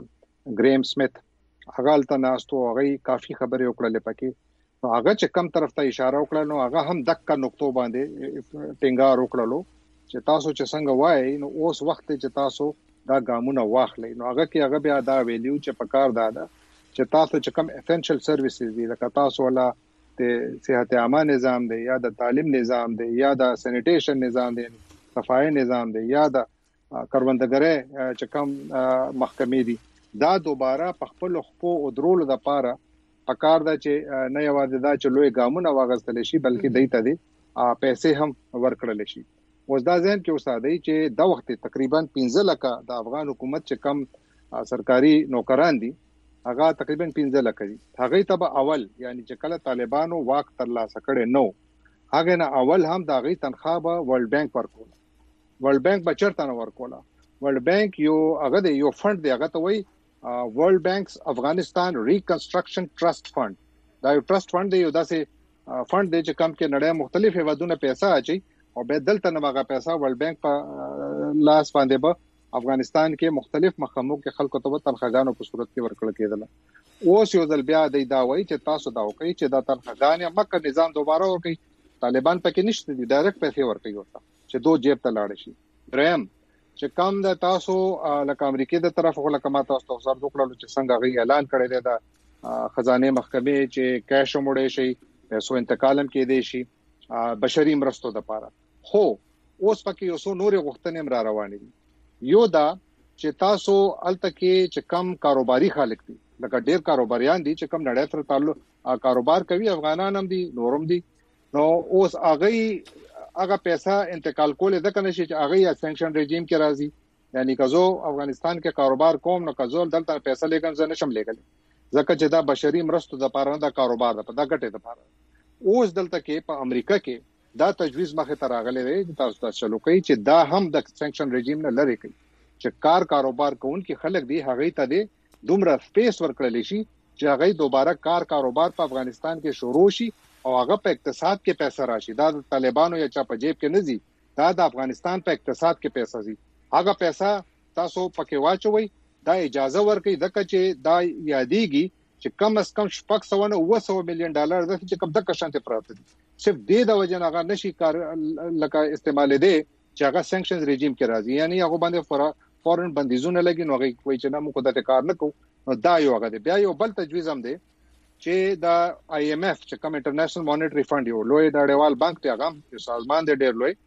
ګریم سمث هغه تل ناستو هغه کافي خبرې وکړلې پکې نو هغه چې کم طرف ته اشاره وکړه نو هغه هم دک نقطو باندې ټینګار وکړلو چې تاسو چې څنګه وای نو اوس وخت چې تاسو دا ګامونه واخلئ نو هغه کې هغه بیا دا ویلیو چې پکار دادا چې تاسو چې کم اسنشل سرویسز دي لکه تاسو ولا د صحت عامه نظام دی یا د تعلیم نظام دی یا د سینیټیشن نظام دی صفای نظام دی یا د کروندګرۍ چې کوم محکمې دي دا دوباره په خپل خپو او درول د پاره پکار دا چې نه یوازې دا چې لوی ګامونه واغستل شي بلکې دایته دي پیسې هم ورکړل شي اوس دا ځین کې اوسادای چې د وخت تقریبا پنځه لکه د افغان حکومت چې کم سرکاري نوکران دي هغه تقریبا پنځه لکه دي هغه ته اول یعنی چې کله طالبانو واک تر لاسه کړي نو هغه نه اول هم د غي تنخواه به ورلد بانک ورکول ورلد بانک به چرته نه ورکول ورلد بانک یو هغه د یو فند دی هغه ته وای ورلد بانکس افغانستان ریکنسټرکشن ټرست فند دا یو ټرست فند دی یو داسې فند دی چې کوم کې نړۍ مختلف هیوادونو پیسې اچي او به دلته نماغه پیسې ورلد بانک په لاس باندې به افغانستان کې مختلف مخامو کې خلکو ته تنخواګانو په صورت کې ورکړل کېدل اوس یو ځل بیا د دا وایي چې تاسو دا وکړئ چې دا تنخواګانې مکه نظام دوباره ورکړي طالبان پکې نشته دي ډایرکټ پیسې ورکړي ورته چې دوه جیب ته لاړ شي دریم چې کم د تاسو لکه امریکای د طرف خو لکه ما تاسو ته وزار وکړل چې څنګه غي اعلان کړی دی دا خزانه محکمه چې کیش موړې شي پیسو انتقالم کې دی شي بشري مرستو د پاره خو اوس پکې یو څو نور غوښتنې را روانې دي یو دا چې تاسو الته کې چې کم کاروباري خلک دي لکه ډېر کاروباریان دي چې کم نړۍ سره تعلق کاروبار کوي افغانان هم دي نورم دي نو اوس هغه هغه پیسې انتقال کول د کنه شي چې هغه یا سانکشن رژیم کې راځي یعنی کزو افغانستان کې کاروبار کوم نو کزو دلته پیسې لګم زنه شم لګل ځکه چې دا بشري مرستو د پاره دا کاروبار ده په دا ګټه د پاره اوس دلته کې په امریکا کې دا تجویز مخه ته راغلی دی چې تاسو ته چلو کوي چې دا هم د سانکشن رژیم نه لری کوي چې کار کاروبار کوونکي خلک دی هغه ته دی دومره سپیس ورکړل شي چې هغه دوباره کار کاروبار په افغانستان کې شروع شي او هغه په اقتصاد کې پیسې راشي دا د طالبانو یا چا په جیب کې نه زی دا د افغانستان په اقتصاد کې پیسې زی هغه پیسې تاسو پکې واچوي دا اجازه ورکړي دغه چې دا یادېږي چې کم از کم شپږ سوه نه اوه سوه میلیون ډالر د چې کم د کشانته پراته دي صرف د د وجه هغه نشي کار لکه استعمال دي چې هغه سانکشنز رژیم کې راځي یعنی هغه باندې فورن بندیزونه لګي نو هغه کوئی چې نه موږ د کار نه کوو دا یو هغه دی بیا یو بل تجویز هم دی چې دا آی ایم ایف چې کوم انټرنیشنل مانیټری فند یو لوی نړیوال بانک دی هغه یو سازمان دی ډېر لوی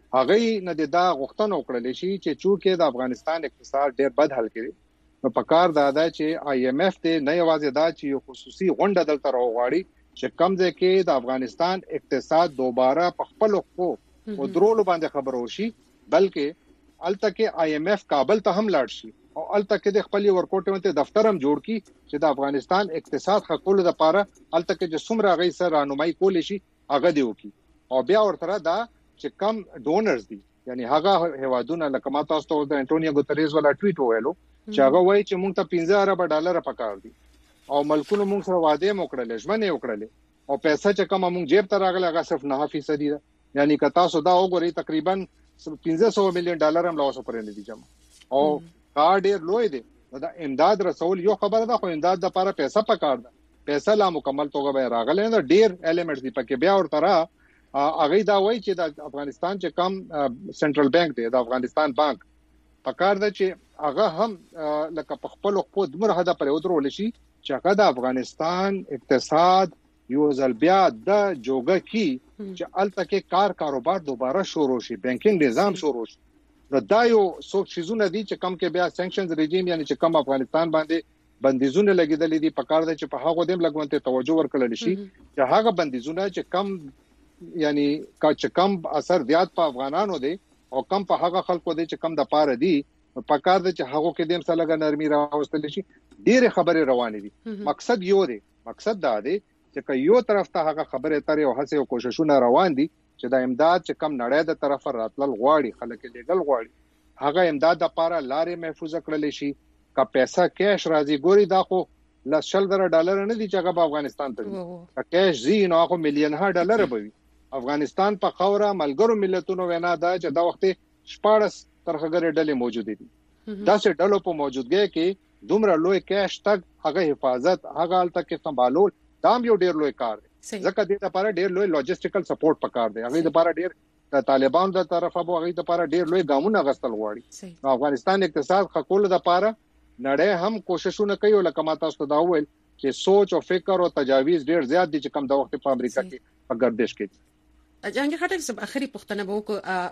هغه نه دا غوښتنه وکړل شي چې چونکې د افغانستان اقتصاد ډېر بد حال کې نو پکار دا دا چې آی ایم ایف ته نه یوازې دا چې یو خصوصي غونډه دلته راوغاړي چې کمزې کې د افغانستان اقتصاد دوباره په خپل خو او درولو باندې خبر وشي بلکې الته کې آی ایم ایف کابل ته هم لاړ شي او الته کې د خپل ورکوټ ته دفتر هم جوړ کی چې د افغانستان اقتصاد خپل د پاره الته کې چې څومره غي سره رانمای کول شي هغه دی وکي او بیا ورته دا چې کم ډونرز دي یعنی هغه هوادونه لکه ما تاسو ته د انټونیو ګوتریز ولا ټویټ ویلو چې هغه وایي چې موږ ته پنځه ارب ډالر پکار دي او ملکونو موږ سره وعده موکړل ژمنه وکړل او پیسې چې کوم موږ جیب ته راغله هغه صرف نه فیصد دي یعنی که تاسو دا وګورئ تقریبا پنځه سوه میلیون ډالر هم لاس پرې نه دي جمع او کا ډېر لوی دی دا امداد رسول یو خبره ده خو امداد د لپاره پیسې پکار ده پیسې لا مکمل توګه به راغله نه ډېر الیمنټس دي پکې بیا ورته هغه دا وایي چې د افغانستان چې کم سنټرل بانک دی د افغانستان بانک پکار ده چې هغه هم لکه په خپل خو د مرحله پر ودرول شي چې هغه د افغانستان اقتصاد یو ځل بیا د جوګه کی چې الته کې کار کاروبار دوباره شروع شي بانکینګ نظام شروع شي نو دا یو څو شیزونه دي چې کم کې بیا سانکشنز رژیم یعنی چې کم افغانستان باندې بندیزونه لګیدل دي په کار ده چې په هغه دیم لګونته توجه ورکړل شي چې هغه بندیزونه چې کم یعنی کا چې کم اثر زیات په افغانانو دي او کم په هغه خلکو دي چې کم د پاره دي په کار ده چې هغه کې دیم سره لګ نرمي راوستل شي ډېر خبره روانه دي مقصد یو دی مقصد دا دی چې یو طرف ته هغه خبره ترې او هڅه او کوششونه روان دي چې د امداد چې کم نړۍ د طرفه راتلل غواړي خلک لګل غواړي هغه امداد لپاره لارې محفوظ کړل شي کا پیسې کیش راځي ګوري دا خو لسل زره ډالر نه دي چې هغه په افغانستان ته کا کیش زی نو هغه میلیون ها ډالر به وي افغانستان په خوره ملګرو ملتونو وینا دا چې دا وخت شپارس ترخګر ډلې موجود دي دا چې ډلو په موجودګۍ کې دومره لوی کیش تک هغه حفاظت هغه الته کې سمبالول دا یو ډیر لوی کار دی ځکه دې لپاره ډیر لوی لوجستیکل سپورټ پکار دی هغه لپاره ډیر د طالبانو د طرفه به هغه لپاره ډیر لوی ګامونه غستل غواړي نو افغانستان اقتصاد خپل د لپاره نړۍ هم کوششونه کوي لکه ما تاسو ته دا وویل چې سوچ او فکر او تجاویز ډیر زیات دي چې کم د وخت په امریکا کې په ګردش کې جهانګیر خټک صاحب اخري پوښتنه به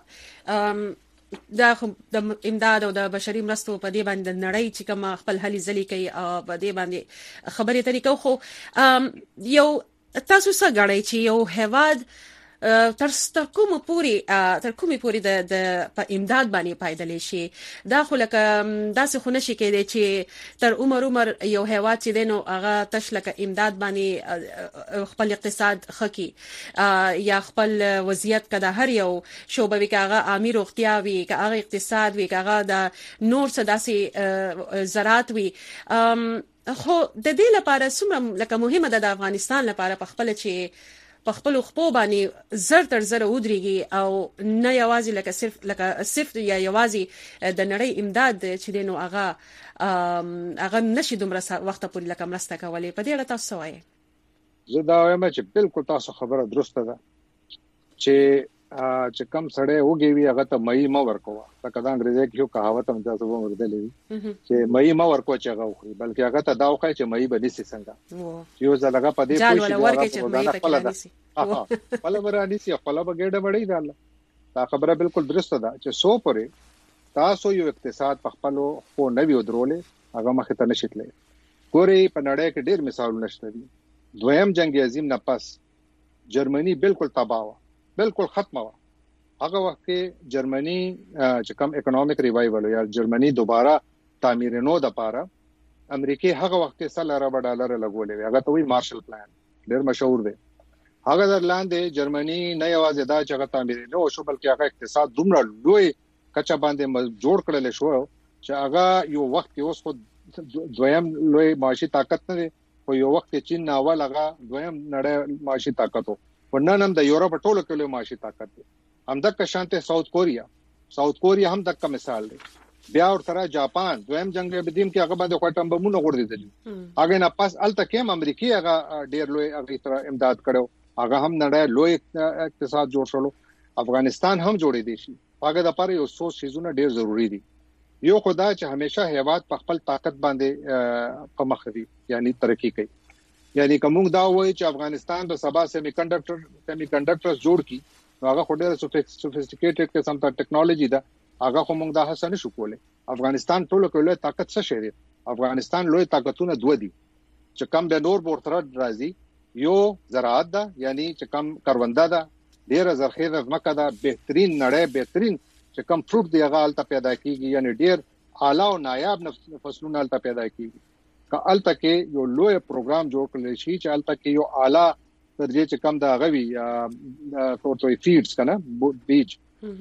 وکړو دا د امداد او د بشري مرستو په دې باندې نړۍ چې کوم خپل هلي ځلې کوي او په دې باندې خبرې طریقو خو یو تاسو څنګه غواړئ چې یو هواد تر تر کومه پوری تر کومه پوری د د امداد باندې پایدل شي دا خو لکه داسې خو نشي کېدای چې تر عمر عمر یو هیواد چې دینو هغه تشلکه امداد باندې خپل اقتصاد خکی یا خپل وضعیت کده هر یو شوبه وی کاغه امیر اختیا وی کاغه اقتصاد وی کاغه د نور صداسي زراعت وی خو د دې لپاره څومره لکه مهمه ده د افغانستان لپاره په خپل چې په خپل خپل باندې زر تر زر ودرېږي او نه یوازې لکه صرف لکه صرف یا یوازې د نړۍ امداد چې دینو هغه هغه نشي دومره وخت پورې لکه مرسته کولای په دې اړه تاسو وایي زه دا وایم چې بالکل تاسو خبره درسته ده چې چې کم سړی وګي وی هغه ته مې ما ورکوه لکه دا انګریزي کې یو کہاوت هم تاسو به ورته چې مې ما ورکو چې هغه خوري بلکې هغه ته دا وخی چې مې به نسی څنګه یو ځل هغه په دې پوښتنه هغه خپل برانی سي خپل بغېډه وړي دا خبره بالکل درسته ده چې سو پرې تاسو یو اقتصاد په خپل خو نوی ودرولې هغه مخ ته نشیتلې ګوري په نړۍ کې ډېر مثالونه شته دي دویم جنگ عظیم نه پس جرمني بالکل تباہ و بالکل ختمه و هغه وخت کې جرمني چې کوم اکونومیک ریوایول یا جرمني دوباره تعمیر نو د پاره امریکای هغه وخت کې سل ارب ډالر لګولې هغه ته وی مارشل پلان ډېر مشهور دی هغه در لاندې جرمني نه یوازې دا چې هغه تعمیر نو شو بلکې هغه اقتصاد دومره لوی کچا باندې جوړ کړل شو چې هغه یو وخت کې اوس خو دویم لوی معاشي طاقت نه خو یو وخت کې چین ناول هغه دویم نړۍ معاشي طاقت وو وننم د یورپ ټولو کې له معاشي طاقت دي همدغه شانته ساوث کوریا ساوث کوریا هم دغه مثال دی بیا ورته جاپان دویم جنگ بدیم کې هغه باندې کوټم بمونه غوړېدل هغه نه پاس الته کې امریکای هغه ډیر لوی هغه تر امداد کړو هغه هم نړۍ لوی اقتصاد جوړ شول افغانستان هم جوړې دي شي هغه د لپاره یو څو شیزونه ډیر ضروری دي یو خدای چې همیشه هیواد په خپل طاقت باندې په مخ دی یعنی ترقی کوي یعنی کوم دا وایي چې افغانستان د سبا سیمی کنډکټر سیمی کنډکټرز جوړ کی هغه خو ډېر سوفیسټیکیټډ قسم ته ټیکنالوژي ده هغه خو موږ دا حسن شو کولای افغانستان ټولو کې لوی طاقت څه شي دی افغانستان لوی طاقتونه دوه دي چې کم د نور بورتره راځي یو زراعت ده یعنی چې کم کرونده ده ډېر زرخیزه ځمکه ده بهترین نړۍ بهترین چې کم فروټ دی هغه الته پیدا کیږي یعنی ډېر اعلی او نایاب فصلونه الته پیدا کیږي کالته کې یو لوی پروګرام جوړ کړل شي چې الته کې یو اعلی درجه چې کم دا غوي پروتوي فیډز کنه بیج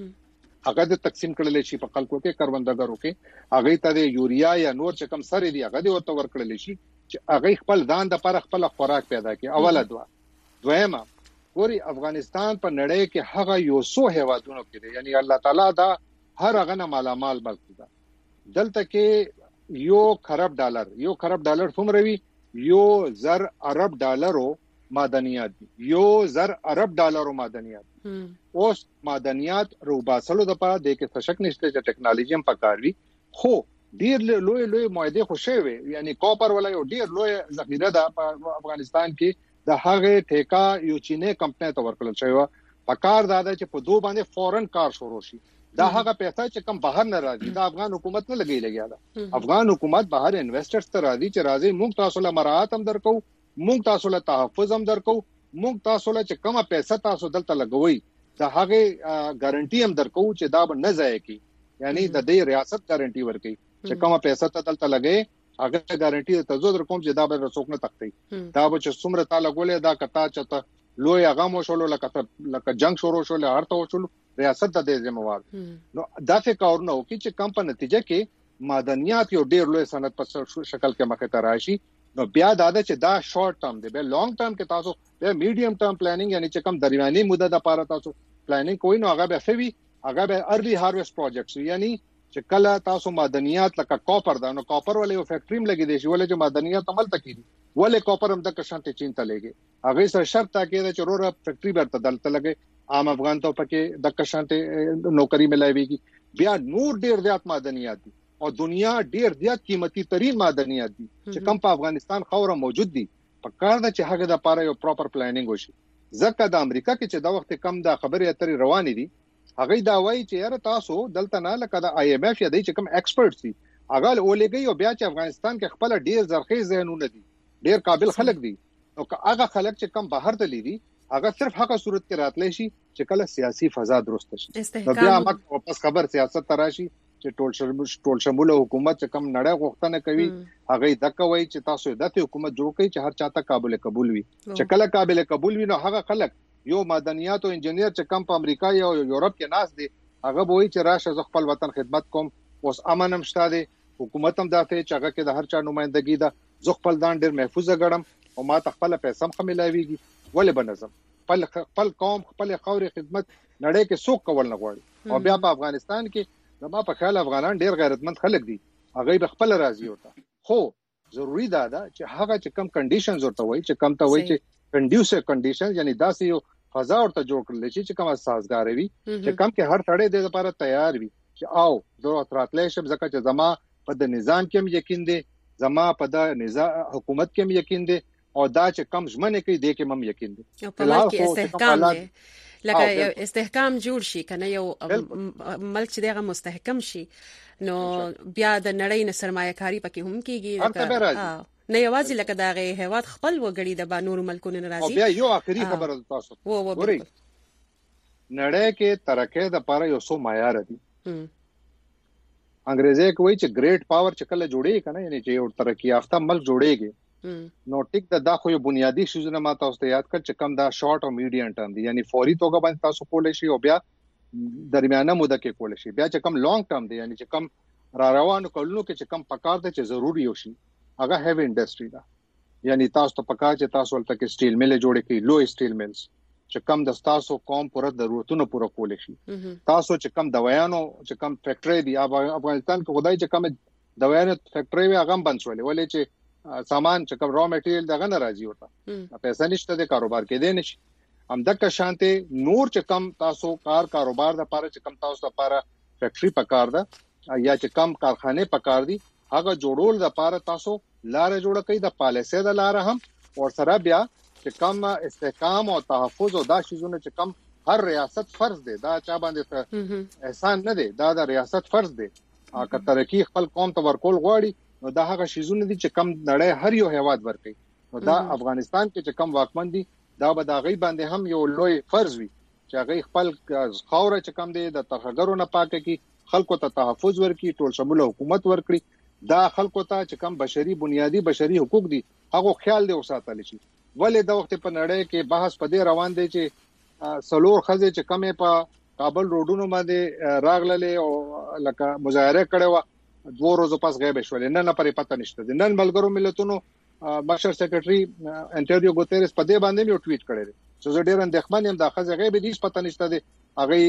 هغه د تقسیم کړل شي په خلکو کې کروندګرو کې هغه ته یوریا یا نور چې کم سره دی هغه د ورته ورکړل شي چې هغه خپل ځان د پر خپل خوراک پیدا کړي اوله دوا دویمه ګوري افغانستان په نړۍ کې هغه یو سو هیوادونو کې دی یعنی الله تعالی دا هر هغه نه مالامال ملک ده دلته کې یو خراب ډالر یو خراب ډالر څومره وی یو زر ارب ډالرو معدنیات یو زر ارب ډالرو معدنیات اوس معدنیات روباسلو د پاره د کې څه نشته چې ټیکنالوژي هم پکاروي خو ډیر لوی لوی معاهده خوشي وي یعنی کوپر ولا یو ډیر لوی ذخیره ده په افغانستان کې د هغه ټیکا یو چینه کمپنی ته ورکړل شوی و پکار دادا چې په دوه باندې فورن کار شروع شي دا هغه پیسې چې کم بهر نه راځي دا افغان حکومت نه لګي لګیا دا افغان حکومت بهر انویسټرز ته راځي چې راځي موږ تاسو له مراعات هم درکو موږ تاسو له تحفظ هم درکو موږ تاسو له چې کومه پیسې تاسو دلته لګوي دا هغه ګارانټي هم درکو چې دا به نه ځای کی یعنی د دې ریاست ګارانټي ورکړي چې کومه پیسې ته دلته لګي هغه ګارانټي ته زو در کوم چې دا به رسوک نه تختی دا به چې څومره تا لګولې دا کتا چته لوی هغه مو شولو لکه لکه جنگ شروع شول هرته شول ریاست د دې ذمہوار نو دا څه کارونه وکي چې کم په نتیجه کې معدنیات یو ډیر لوی صنعت په شکل کې مخه ته راشي نو بیا دا چې دا شارټ ټرم دی به لانګ ټرم کې تاسو به میډیم ټرم پلانینګ یعنی چې کم درمیاني موده د پاره تاسو پلانینګ کوی نو هغه به فوي هغه به ارلی هارویسټ پروجیکټس یعنی چې کله تاسو معدنیات لکه کوپر دا نو کوپر ولې یو فیکټریم لګی دی چې ولې چې معدنیات عمل تکړي ولې کوپر هم د کشانته چین ته لګي هغه سره شرط تا کې چې رور فیکټری برته دلته لګي عام افغان ته پکې د کشانته نوکری ملایويږي بیا نور ډیر زیات معدنیات دي او دنیا ډیر زیات قیمتي ترين معدنیات دي چې کم په افغانستان خوره موجود دي په کار د چې هغه د لپاره یو پراپر پلانینګ وشي ځکه د امریکا کې چې دا وخت کم د خبرې اترې روانې دي هغه دا وایي چې یاره تاسو دلته نه لکه د آی ایم ایف یا د چې کوم ایکسپرټس دي هغه ولګي او بیا چې افغانستان کې خپل ډیر زرخیز ذهنونه دي ډیر قابل خلک دي او هغه خلک چې کم بهر ته لیدي هغه صرف هغه صورت کې راتلی شي چې کله سیاسي فضا درست شي. استحکام بیا موږ واپس خبر سیاست تراشي چې ټول شمول ټول شمول حکومت چې کم نړۍ غوښتنه کوي هغه د کوي چې تاسو د حکومت جوړ کړئ چې هر چاته قابل قبول وي. چې کله قابل قبول وي نو هغه خلک یو مدنیات او انجنیر چې کم په امریکا او یورپ کې ناس دي هغه به وي چې راشه ز خپل وطن خدمت کوم. اوس امن هم شته دي، حکومت هم دافه چې هغه کې د هر چا نمائندګي ده. زه خپل ځان ډیر محفوظ غړم او ما ته خپل پیسې هم خملاويږي. ولې بنظم خپل خپل قوم خپل خاورې خدمت نړۍ کې څوک کول نه غواړي. او بیا په افغانستان کې زما په خیال افغانان ډیر غیرتمند خلک دي، هغه به خپل راضي وته. خو ضروری ده چې هغه چې کم کنډیشنز ورته وایي چې کم ته وایي چې کنډیوسیو کنډیشنز یعنی داسې یو فضا ورته جوړ کړل چې کوم سازگار وي چې کم کې هر تړې د لپاره تیار وي چې او ضرورت راتلې شم ځکه چې زما په د نظام کې هم یقین دي، زما په د نظام حکومت کې هم یقین دي او دا چې کم ژمنه کوي د کې هم یقین دي. په ملک کې استحکام دی لکه استحکام جوړ شي کنه یو ملک چې دغه مستحکم شي نو بیا د نړۍ نه سرمایه‌کاري پکې هم کیږي. نه یوازې لکه دغه هیواد خپل وګړي د بانور ملکونو ناراضي. او بیا یو اخري خبره تاسو ګورئ نړۍ کې ترقه د لپاره یو څو معیار دي. انګريزي کوي چې ګریټ پاور چې کله جوړي کنه یعنی چې یو ترقی یافته ملک جوړيږي نو ټیک د داخو یو بنیادی شیزونه ما تاسو ته یاد کړ چې کم دا شارټ او میډیم ټرم دي یعنی فوري توګه باندې تاسو کولای شي او بیا درمیانه موده کې کولای شي. بیا چې کم لانګ ټرم دي یعنی چې کم را روانو کولو کې چې کم پکار دي چې ضروري یو شي هغه هیوی انډستری دا یعنی تاسو ته پکار چې تاسو ولته کې سټیل میل جوړ کړئ لو سټیل میلز چې کم د تاسو قوم پوره ضرورتونو پوره کولای شي. تاسو چې کم دوايانو چې کم فیکټری دي افغانستان کې خدای چې کم دوايانو فیکټری وي هغه بند شولې ولې چې سامان چې کوم را میټیریل دغه ناراضي وته پیسې نشته د کاروبار کې دی نشي. هم دغه شانته نور چې کم تاسو کار کاروبار د لپاره چې کم تاسو لپاره فیکټری پکار ده یا چې کم کارخانه پکار دي هغه جوړول د لپاره تاسو لار جوړ کړئ د پالیسي د لار هم او سره بیا چې کم استحکام او تحفظ او دا شیزونه چې کم هر ریاست فرض دی دا چا باندې احسان نه دی دا د ریاست فرض دی. اګه ترقی خپل قوم ته ورکول غواړي نو دا هغه شیزونه دي چې کم نړۍ هر یو هیواد ورکړي نو دا افغانستان کې چې کم واکمن دي دا به دا غي باندې هم یو لوی فرض وي چې هغه خپل خوره چې کم دي د ترهګرو نه پاکه کی خلکو ته تحفظ ورکړي ټول شمول حکومت ورکړي دا خلکو ته چې کم بشري بنیادی بشري حقوق دي هغه خیال دی وساتل شي. ولې د وخت په نړۍ کې بحث پدې روان دی چې سلور خزه چې کمه په کابل روډونو باندې راغللې او لکه مظاهره کړو دوه ورځې پس غیب شولې نن پرې پته نشته. نن ملګرو ملتونو مشر سیکریټري انټریو ګوتيرس په دې باندې یو ټویټ کړی چې زه ډیر اندېښمن یم د خزه غیب دې پته نشته دی هغه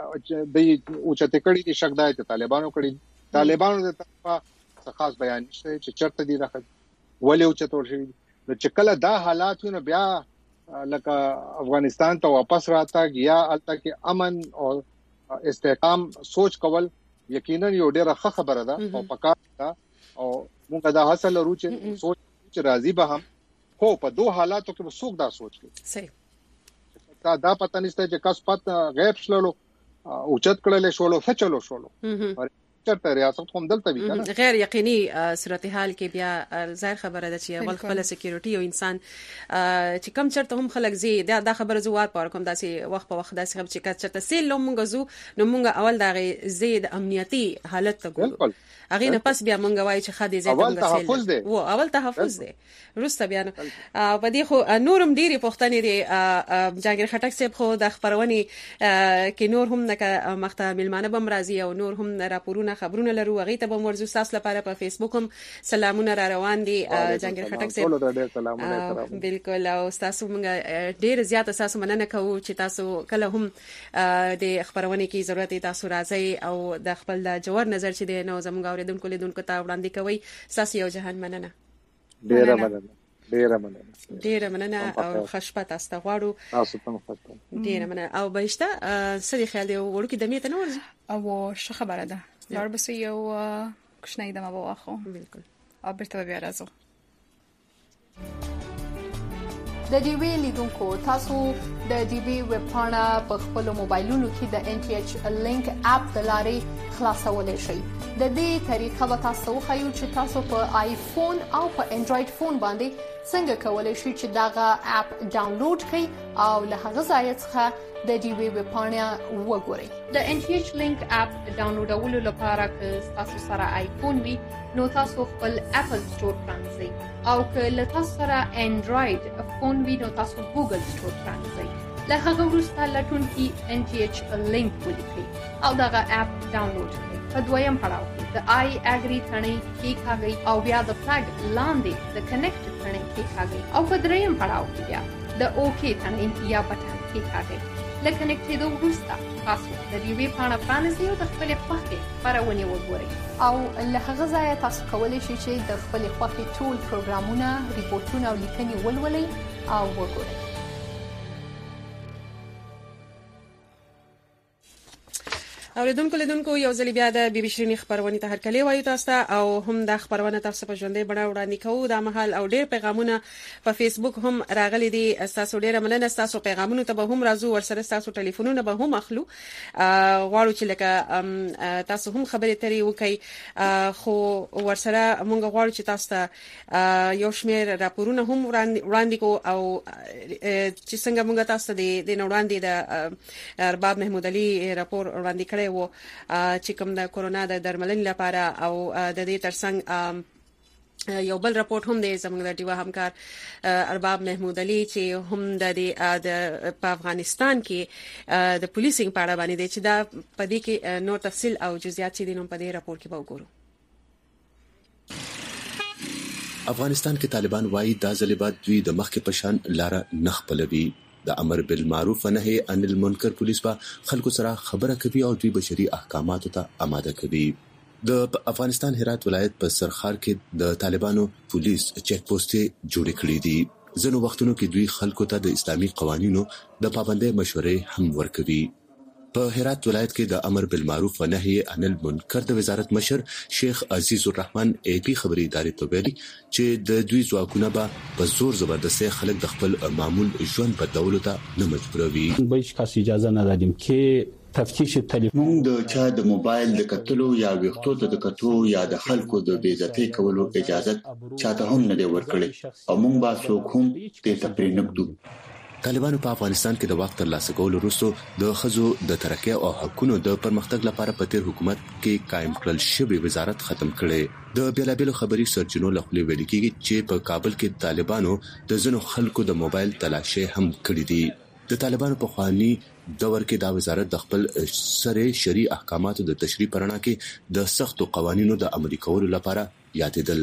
د اوچته کړي دي شک دای ته طالبانو کړي طالبانو د طرفه خاص بیان نشته چې چرته دي راخد ولې اوچته ورشي نو چې کله دا حالات نو بیا لکه افغانستان ته واپس راته یا الته کې امن او استحکام سوچ کول یقینا یو ډیره ښه خبره ده او پکار ده او موږ دا حاصل لرو چې سوچ چې راضي به هم خو په دوه حالاتو کې څوک دا سوچ کوي صحیح دا دا پته نشته چې کس پات غیب شلو او چت کړل شولو څه چلو شولو چرته ریاست کوم دلته وی کنه غیر یقیني صورتحال کې بیا ظاهر خبره ده چې اول خپل سکیورټي او انسان چې کم چرته هم خلک زی دا خبره زوار پر کوم داسې وخت په وخت داسې خبره چې چرته سیل مونږ زو نو مونږ اول دغه زید امنیتي حالت ته ګورو اغه نه پس بیا مونږ وای چې خدي زید مونږ سیل و اول تحفظ دی روسته بیا په دې خو نورم ډيري پښتنې دي جاګر خټک صاحب خو د خبرونی کې نور هم نه مخته ملمانه بم راضي او نور هم راپورونه خبرونه لرو هغه ته به مرزو تاسو لپاره په فیسبوک هم سلامونه را روان دي جنگل خټک صاحب بالکل او تاسو موږ ډیر زیات تاسو مننه کوو چې تاسو کله هم د خبرونه کې ضرورت تاسو راځي او د خپل د جوړ نظر چې دی نو زموږ اوریدونکو لیدونکو ته وړاندې کوي تاسو یو جهان مننه ډیر مننه ډیر مننه ډیر مننه او خوشبخت تاسو غواړو تاسو ته خوشبخت ډیر مننه او بهشته سړي خیال دی ورکه د میته نور او ش خبره ده لار بس یو کوښنه ایدم ابو اخو بالکل او برته بیا راځو د ډي وی لیدونکو تاسو د ډي وی ویب پاڼه په خپل موبایلونو کې د ان ټي ایچ لینک اپ د لارې خلاصولای شئ. د دې طریقه به تاسو خو چې تاسو په آیفون او په انډراید فون باندې څنګه کولای شي چې دغه اپ ډاونلوډ کړئ او له هغه ځای څخه د دې ویب پاڼه وګورئ. د ان ټي ایچ لینک اپ ډاونلوډولو لپاره که تاسو سره آیفون وي نو تاسو خپل اپل سٹور پرانځئ او که له تاسو سره انډراید فون وي نو تاسو ګوګل سٹور پرانځئ. له هغه وروسته لټون کې ان ټي ایچ لینک ولیکئ او دغه اپ ډاونلوډ کړئ. په دویم پړاو کې د آی اګری ثنې کې کاږئ او بیا د فلګ لاندې د کنیکټ ثنې کې کاږئ او په دریم پړاو کې بیا د اوکی ثنې یا بټن کې کاږئ. لکه کنیکټېدو وروسته تاسو د دې ویب پاڼه پرانیزئ او د خپلې خوښې خپرونې وګورئ او له هغه ځایه تاسو کولی شئ چې د خپلې خوښې ټول پروګرامونه، ریپورتونه او لیکنې ولولئ او وګورئ. اوریدونکو لیدونکو یو ځل بیا د بي بي شيرين خبرونه ته هرکلی وایو تاسو ته او هم د خبرونه تاسو په ژوندۍ بڼه وړاندې کوو. د محل او ډېر پیغامونه په فیسبوک هم راغلي دي. تاسو ډېر مننه، تاسو پیغامونه ته به هم راځو، ورسره تاسو ټلیفونونه به هم اخلو. غواړو چې لکه تاسو هم خبرې ترې وکړئ، خو ورسره موږ غواړو چې تاسو ته یو شمېر راپورونه هم وړاندې کوو او چې څنګه موږ تاسو ته د وړاندې د ارباب محمود علي راپور وړاندې کړی و چې کوم د کورونا د درملنې لپاره او د دې ترڅنګ یو بل راپورټ هم دی زموږ د ډیوا همکار ارباب محمود علي چې هم د په افغانستان کې د پولیسینګ په اړه باندې دی چې دا په دې کې نور تفصیل او جزئیات چې دینوم په دې راپور کې به وګورو. افغانستان کې طالبان وايي دا ځلې بعد دوی د مخکې پشان لاره نه خپلوي. د امر بالمعروف و نهي عن المنکر پولیس په خلکو سره خبره کوي او دوی بشري احکاماتو ته آماده کوي. د افغانستان هرات ولایت په سرخار کې د طالبانو پولیس چیک پوسټ جوړ کړی دي. ځینو وختونو کې دوی خلکو ته د اسلامي قوانینو د پابندۍ مشورې هم ورکوي. په هرات ولایت کې د امر بالمعروف و نهي عن المنکر د وزارت مشر شیخ عزیز الرحمن ای پی خبري ادارې ته ویلي چې د دوی ځواکونه به په زور زبردستۍ خلک د خپل معمول ژوند بدلولو ته نه مجبوروي. به هیڅ کس اجازه نه لریم چې تفتیش ټلیفون د چا د موبایل د کتلو یا ویښتو د کتو یا د خلکو د بې عزتۍ کولو اجازه چاته هم نه دی ورکړي او موږ به څوک هم دې ته پرې نږدو. طالبانو په افغانستان کې د وخت ترلاسه کولو وروسته د ښځو د ترقۍ او حقوقو د پرمختګ لپاره په تیر حکومت کې قائم کړل شوی وزارت ختم کړي. د بیلابیلو خبري سرچینو له خپل ویل کېږي چې په کابل کې طالبانو د ځینو خلکو د موبایل تلاشي هم کړې دي. د طالبانو په خواني دور کې دا وزارت د خپل سره شرعي احکاماتو د تشریح پرنا کې د سختو قوانینو د عملي کولو لپاره یادېدل.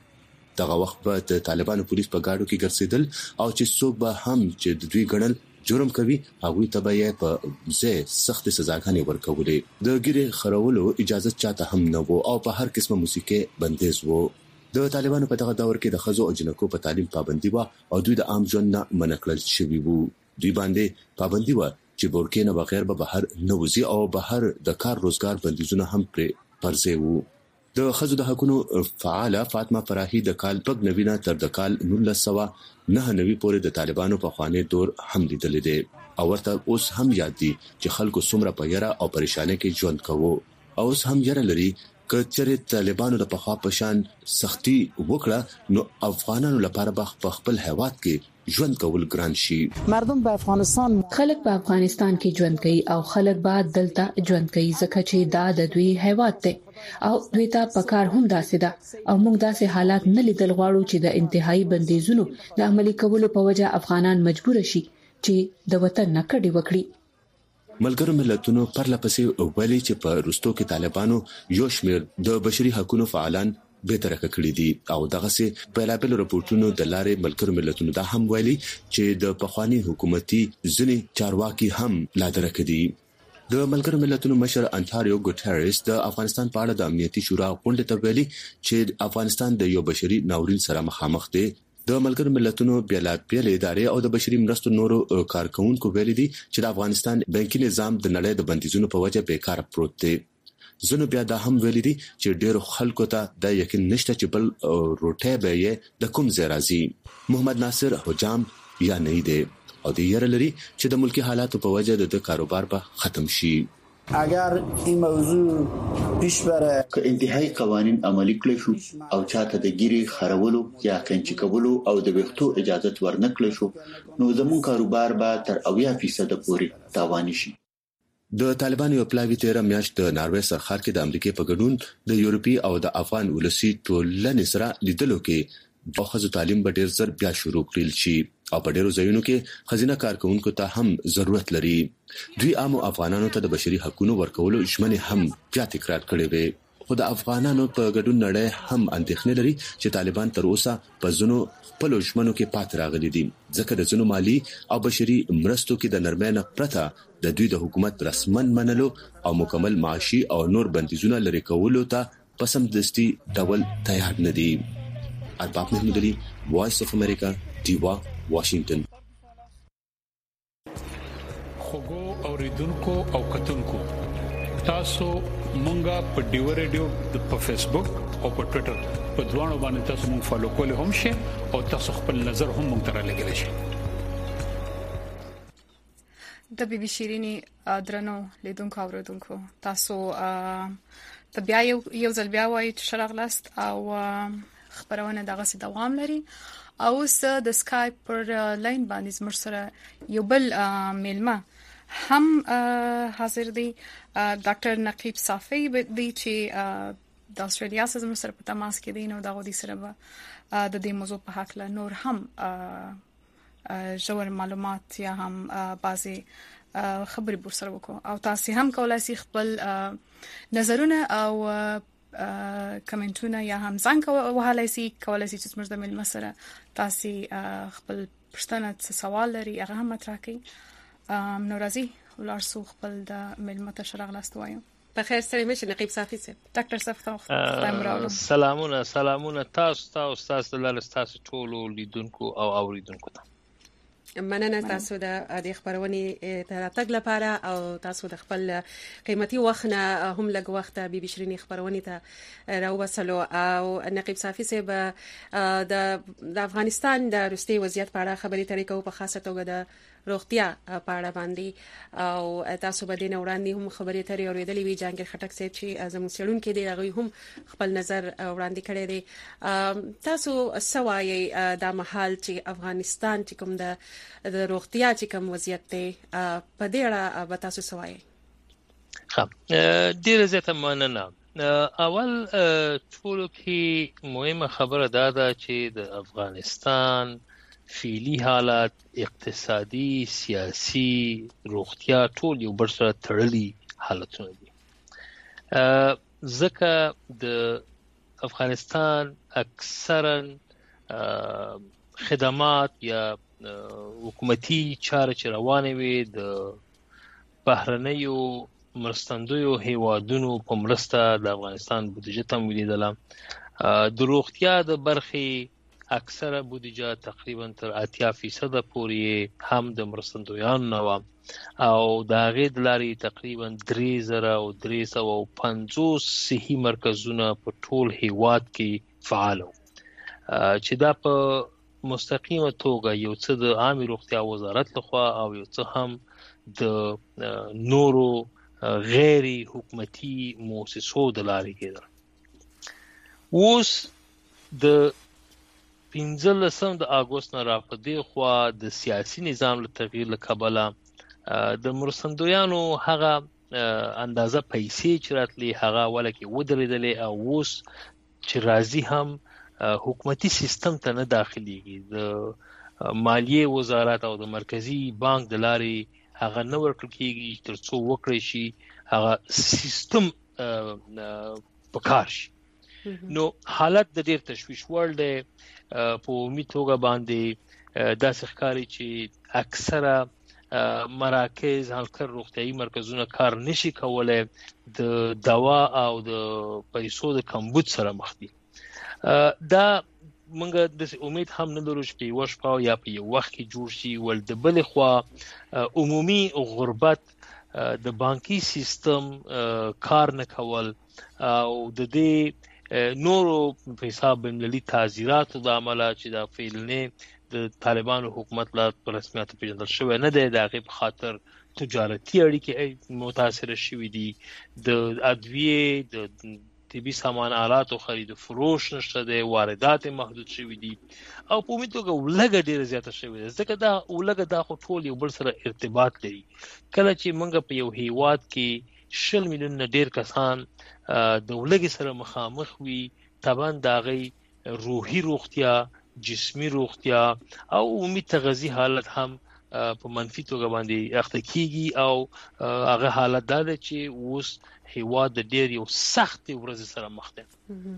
دغه وخت به د طالبانو پولیس په گاډو کې ګرځیدل او چې څوک به هم چې د دوی ګڼل جرم کوي هغه ته به یې په ځای سخت سزاګانې ورکولې. د ګیرې خرولو اجازه چاته هم نه وو او په هر قسمه موسیقي بندیز وو. د طالبانو په دغه دور کې د خزو او جنکو په تعلیم پابندي و او دوی د عام ژوند نه منکړل شوی وو. دوی باندې پابندي و چې بورکې نه بغیر به بهر نه وځي او بهر د کار روزګار بندیزونه هم پر پرځي وو. د خزو د حقوقو فعاله فاطمه فراهی د کال پګ نوینه تر د کال نولس سوه نهه نوي پورې د طالبانو په خوانې دور هم لیدل دي او ورته اوس هم یاد دي چې خلکو څومره په یره او پریشانه کې ژوند کوو او اوس هم یره لري که چېرې طالبانو د پخوا په شان سختي وکړه نو افغانانو لپاره په خپل هیواد کې ژوند کول ګران شي. مردم په افغانستان خلک په افغانستان کې ژوند کوي او خلک به دلته ژوند کوي ځکه چې دا د دوی هیواد دی او دوی ته پکار هم داسې ده او موږ داسې حالات نه لیدل غواړو چې د انتهایی بندیزونو د عملي کولو په وجه افغانان مجبور شي چې د وطن نه کډي وکړي. ملګرو ملتونو پرلپسې ویلي چې په روستو کې طالبانو یو شمېر د بشري حقوقو فعالان به ترکه کړی دي او دغه سي بیلابل راپورټونو د لارې ملګرو ملتونو دا هم ویلي چې د پخوانی حکومتي ځنې چارواکي هم لا درک دي. د ملګرو ملتونو مشر انټاریو ګوټریس د افغانستان په اړه د امنیتي شورا غونډه ته ویلي چې افغانستان د یو بشري ناورین سره مخامخ دی. د ملګرو ملتونو بیلابل ادارې او د بشري مرستو نورو کارکونکو ویلي دي چې د افغانستان بانکي نظام د نړۍ د بندیزونو په وجه بیکار پروت دی. زنو بیا دا هم ویلي دي چې ډېر خلکو ته د یقین نشته چې بل روټه به یې د کوم ځای راځي. محمد ناصر حجام یا نه دی او د یره لري چې د ملکی حالاتو په وجه د کاروبار به ختم شي. اگر این موضوع پیش بره. که انتهایی قوانين عملي کړی شو او چاته د ګيري خرولو یا کینچ کولو او د وختو اجازه ورنکړل شو نو زمون کاروبار به تر اویا فیصد پورې تاوان شي. د طالبانو یو پلاوی تیر میاشت د ناروې سرخار کې د امریکای په ګډون د یورپی او د افغان ولسی ټولنې سره لیدلو کې د خزو تعلیم به ډیر زر بیا شروع کړل شي او په ډیرو ځایونو کې خزینه کارکونکو ته هم ضرورت لري. دوی عام افغانانو ته د بشري حقوقو ورکولو ژمنې هم بیا تکرار کړې وي خو د افغانانو په ګډون نړۍ هم اندېښنه لري چې طالبان تر اوسه په ځنو خپل ژمنو کې پات راغلي دي ځکه د ځنو مالی او بشري مرستو کې د نرمۍ پرته د دوی د حکومت رسمن منلو او مکمل معاشي او نور بندیزونه لري کولو ته پسم دستي ډول تیار نه دي. ارباب محمود علي وایس اف امریکا دیوا واشنگټن. خوګو اوریدونکو او کتونکو تاسو مونږه په ډیو ریډیو په فیسبوک او په ټوئیټر په دوانو باندې تاسو مونږ فالو کولای هم شئ او تاسو خپل نظر هم مونږ ته رالیږئ شئ. د بي بي شيريني درنو لیدونکو اوریدونکو تاسو ته بیا یو یو ځل بیا وایي چې شرغلست او خبرونه دغه سي دوام لري او اوس د سکایپ پر لاین باندې زموږ سره یو بل میلمه هم حاضر دی ډاکټر نقیب صافی دی چې د استرالیا سره زموږ سره په تماس کې دی نو دا غوډي سره د دې موضوع په حق له نور هم ژور معلومات یا هم بازي خبري بور سره وکړو او تاسو هم کولای شئ خپل نظرونه او کمنټونه یا هم څنګه وهلای شي کولای شي چې موږ د مل مسره تاسو خپل پښتنه سوال لري هغه هم مطرح کړئ. نو راځي ولارسو خپل د مل مت شرغلاست وایو. په خیر سره مشه نقیب صافی سه ډاکټر صافی سلامونه سلامونه تاسو تاسو تاسو لاله تاسو ټول لیدونکو او اوریدونکو ته مننه تاسو د دې خبرونې ته تګ لپاره او تاسو د خپل قیمتي وخت نه هم لږ وخت بي بي شيريني خبرونې ته راوبسلو او نقیب صافی سه د افغانستان د روسي وضعیت په اړه خبرې ترې کوو په خاصه توګه د روغتیا په اړه باندې او تاسو به د وړاندې هم خبرې ترې اوریدلې وی جانګر خټک صاحب چې زموږ سړون کې دی هغه هم خپل نظر وړاندې کړی دی. تاسو سوایي د محل چې افغانستان چې کوم د د روغتیا چې کوم وضعیت دی په دې اړه به تاسو سوایي. ها ډیر زیاته مننه. اول ټول کې مهمه خبره دا ده چې د افغانستان فعلی حالات اقتصادي سیاسي روغتیا ټول یو بل سره تړلي حالتونه دي ځکه د افغانستان اکثرا خدمات یا حکومتي چارې چې روانې وي د بهرنیو مرستندویو هیوادونو په مرسته د افغانستان بودیجه تمویلیدله د روغتیا د برخې اکثره بودیجه تقریبا تر اتیا فیصد پورې هم د مرستندویانو نه و او د هغې د لارې تقریبا درې زره او درې سوه او پنځوس صحي مرکزونه په ټول هیواد کې فعال وو چې دا په مستقیمه توګه یو څه د عامه روغتیا وزارت لخوا او یو څه هم د نورو غیر حکومتي مؤسسو د لارې کېدل. اوس د پنځلسم د اګوست نه راپدې خوا د سیاسي نظام له تغییر له کبله د مرستندویانو هغه اندازه پیسې چې راتلې هغه ولکه ودرېدلې او اوس چې راځي هم حکومتي سیستم ته نه داخليږي. د مالیې وزارت او د مرکزی بانک د لارې هغه نه ورکړل کېږي تر څو وکړي شي هغه سیستم پکار شي. نو حالت د ډېر تشویش وړ دی. په عمومي توګه باندې داسې ښکاري چې اکثره مراکز هلکر روغتیايي مرکزونه کار نشي کولای د دوا او د پیسو د کمبود سره مخ دي. دا موږ د امید هم نه لرو چې په یو شپه یا په یو وخت کې جوړ شي. ول د بلې خوا عمومي غربت د بانکي سیستم کار نه کول او د دې نورو په حساب بین‌المللي تعزیراتو د عمله چې د فیلنې د طالبانو حکومت لا په رسمیت پیژندل شوی نه دی. د هغې په خاطر تجارتي اړیکې متاثره شوي دي، د ادویې د طبي سامان آلاتو خرید و فروش نشته دی، واردات محدود شوي دي او په عمومي توګه ولګه ډېره زیاته شوې ده. ځکه دا ولګه دا خو ټول یو بل سره ارتباط لري. کله چې موږ په یو هیواد کې شل میلیونه ډېر کسان د ولګې سره مخامخ وي، طبعا د هغې روحي روغتیا، جسمي روغتیا او عمومي تغذي حالت هم په منفي توګه باندې اخته کیږي او هغه حالت دا ده چې اوس هیواد د ډېر یو سخت ورځ سره مخ دی.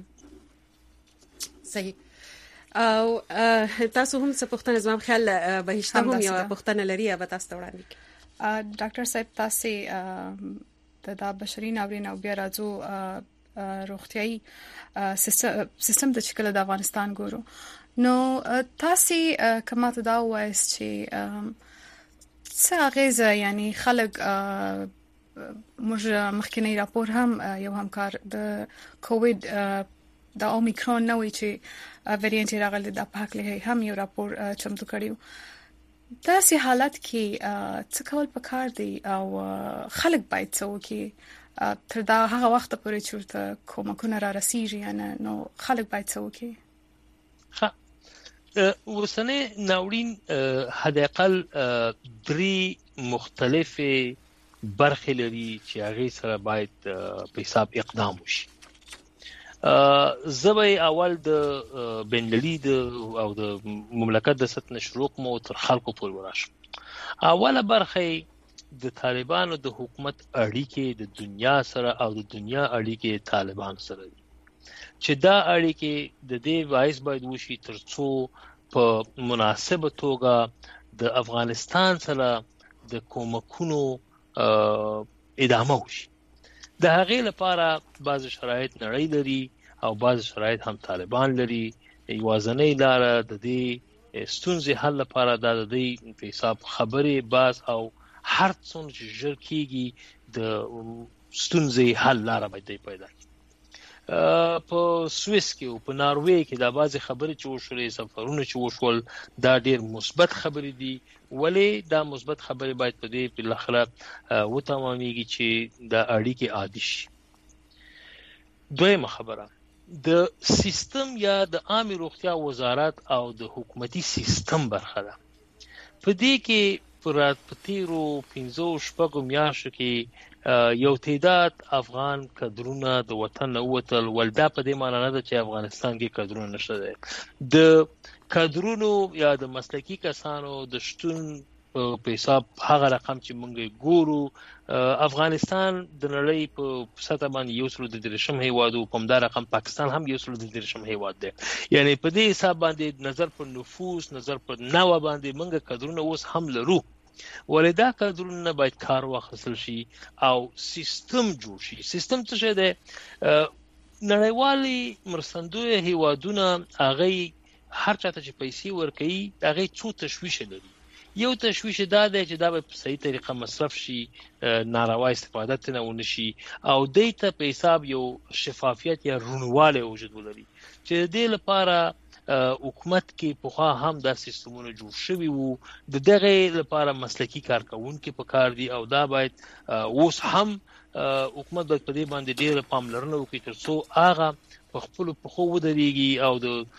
صحیح. او تاسو هم څه پوښتنه زما خیال بهشته هم یو پوښتنه لري یا تاسو ته وړاندې کړئ. ډاکټر صاحب تاسو د بشري ناورین او بیا راځو روغتيایي سیستم د شکل د افغانستان ګورو، نو تاسو کومه ته دا وایي چې څه غیزه یعنی خلک موږ مخکنی راپور هم یو همکار د کووید د اومیکرون نوې چې ویریانت راغلی د په حق هم یو راپور چمتو کړیو. داسې حالت کې څه کول پکار دی او خلک باید څه وکړي تر دا هغه وخت پورې چې ورته کومکونه را رسیږي نه، نو خلک باید څه وکړي؟ ورسنه ناورین حداقل درې مختلفه برخې لري چې هغه سره باید په حساب اقدام وشي. زبې اول د بینللی د او د مملکت د سطح شروع مو تر خلکو پورې وراشم. اوله برخه د طالبانو د حکومت اړیکې د دنیا سره او د دنیا اړیکې طالبان سره دي، چې دا اړیکې د دې وایس باید وشي ترڅو په مناسبه توګه د افغانستان سره د کومکونو ادامه وشي. د هغې لپاره بعض شرایط نړۍ لري او بعض شرایط هم طالبان لري. یوازنۍ لاره د دې ستونزې حل لپاره دا د دې په حساب خبرې باز او هر څومره چې ژر کېږي د ستونزې حل لاره باید پیدا کړي. په سویس کې او په ناروې کې دا بعضې خبرې چې وشولې، سفرونه چې وشول، دا ډېر مثبت خبرې دي. ولې دا مثبت خبرې باید په دې بالاخره وتمامېږي چې دا اړیکې عادي شي. دویمه خبره د سیستم یا د عامه روغتیا وزارت او د حکومتي سیستم برخه ده. په دې کې په تیرو پنځو شپږو میاشتو کې یو تعداد افغان کډرونه د وطن نه ووتل. ولدا په دې معنی نه ده چې افغانستان کې کډرونه نشته دي. د کډرونو یا د مسلکي کسانو د شتون په حساب هغه رقم چې موږ ګورو، افغانستان د نړۍ په سطح باندې یو سل د درشم هیواد او په همدا رقم پاکستان هم یو سل د درشم هیواد دی. یعنی په دې حساب باندې نظر پر نفوس، نظر پر نوع باندې موږ کډرونه اوس هم لرو. ولدا کډرونه باید کار واخیستل شي او سیستم جوړ شي. سیستم څه شی دی؟ نړیوالي مرستندوی هیوادونه هغه هر چاته چې پیسې ورکوي هغه څو تشویش لري. یو تشویش دا دی چې دا به په صحیح طریقه مصرف شي، ناروا استفاده ترې نه ونشي او دې ته په حساب یو شفافیت یا رونواله وجود ولري، چې دې لپاره حکومت کې پوخا هم دا سیستمونه جوړ شوي وو. د دغه لپاره مسلکي کارکونکي په کار دي او دا باید اوس هم حکومت باید په دې باندې ډېره پاملرنه وکړي ترڅو هغه په خپلو پښو ودرېږي او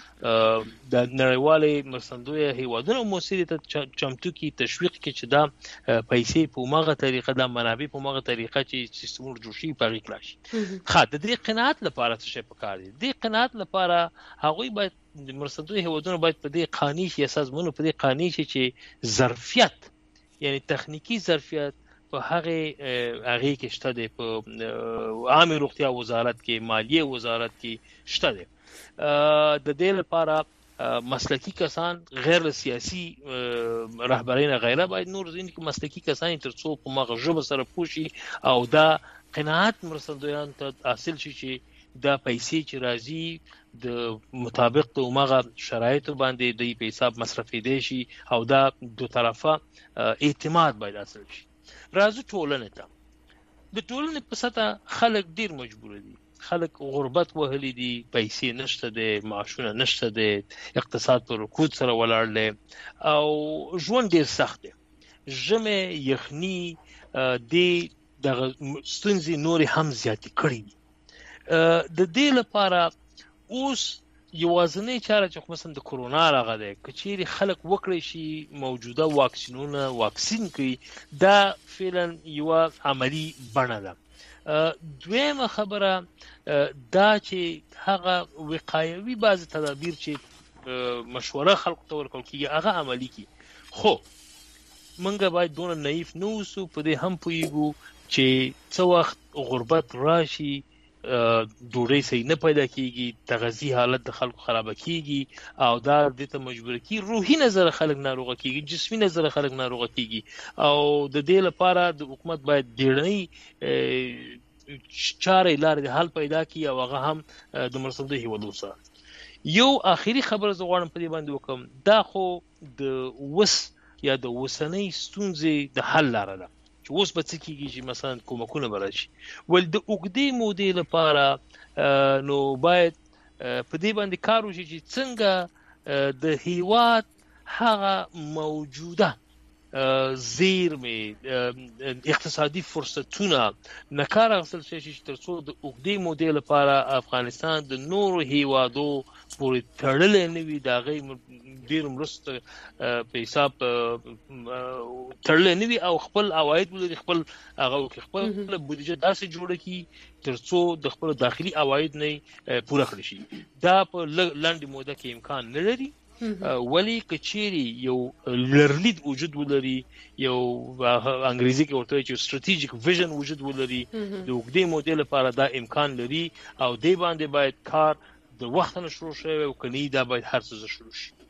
د نړیوالې مرستندویه هیوادونو موسسې ته چمتو کړي، تشویق کړي چې دا پیسې په هماغه طریقه، دا منابع په هماغه طریقه چې سیستمونه جوړ شوي په هغې کې راشي. ښه، د دې قناعت لپاره څه شی پکار دی؟ د دې قناعت لپاره هغوی باید د مرستندویه هیوادونو باید په دې قانع شي، سازمانونه په دې قانع شي چې ظرفیت یعنی تخنیکی ظرفیت په هغه هغه کې شته دی، په عامه روغتیا وزارت کې، مالیه وزارت کې شته دی. د دې لپاره مسلکی کسان غیر سیاسي رهبرین غیره باید نور ځین کې مسلکی کسان ترڅو په مغه ژبه سره پوښي او دا قناعت مرستندویان ته حاصل شي چې دا پیسې چې راځي د مطابق د مغه شرایطو باندې د په حساب مصرفي دي شي او دا دو طرفه اعتماد باید حاصل شي. راځو ټولنه ته. د ټولنې په سطح خلک ډیر مجبور دي. خلک غربت وهلي دي، پیسې نشته دي، معاشونه نشته دي، اقتصاد پر رکود سره ولاړ دی او ژوند ډیر سخت دی. ژمي یخني د دغه ستونزې نورې هم زیاتې کړې دي. د دې لپاره اوس یوازینۍ چاره چې مثلا د کرونا راغی دی، که چیرې خلک وکړی شي موجوده واکسینونه واکسین کړي، دا فعلا یوه عملي بڼه ده. دویمه خبره دا چې هغه وقایوي بعضې تدابیر چې مشوره خلکو ته ورکول کېږي هغه عملي کړي. خو موږ باید دونه نایف نه اوسو، په دې هم پوهیږو چې څه وخت غربت راشي، ډوډۍ صحیح نه پیدا کېږي، تغذیې حالت د خلکو خرابه کېږي او دا دې ته مجبوره کېږي روحي نظره خلک ناروغه کېږي، جسمي نظره خلک ناروغه کېږي او د دې لپاره د حکومت باید بیړنۍ چارې لارې د حل پیدا کړي او هغه هم د مرستندویو هېوادونو سره. یو آخري خبره زه غواړم په دې باندې وکړم، دا خو د وس یا د اوسنۍ ستونزې د حل لاره ده چې اوس به څه کېږي چې مثلا کومکونه به راشي. ول د اوږدې مودې لپاره نو باید په دې باندې کار وشي چې څنګه د هېواد هغه موجوده زیرمې اقتصادي فرصتونه نه کار اخیستل شي چې تر څو د اوږدې مودې لپاره افغانستان د نورو هېوادو پورې تړلی نه وي، د هغې ډېرو مرستو په حساب تړلی نه وي او خپل عواید ولري، خپل هغه وکړي، خپل بودیجه داسې جوړه کړي تر څو د خپلو داخلي عواید نه پوره کړی شي. دا په لنډې موده کې امکان نه لري، ولی که چیرې یو لرلید وجود ولري، یو انګریزي کې ورته وایي چې ستراتیژیک ویژن وجود ولري، د اوږدې مودې لپاره دا امکان لري او دې باندې باید کار د وخت نه شروع شي او کني دا باید هر څه شروع شي.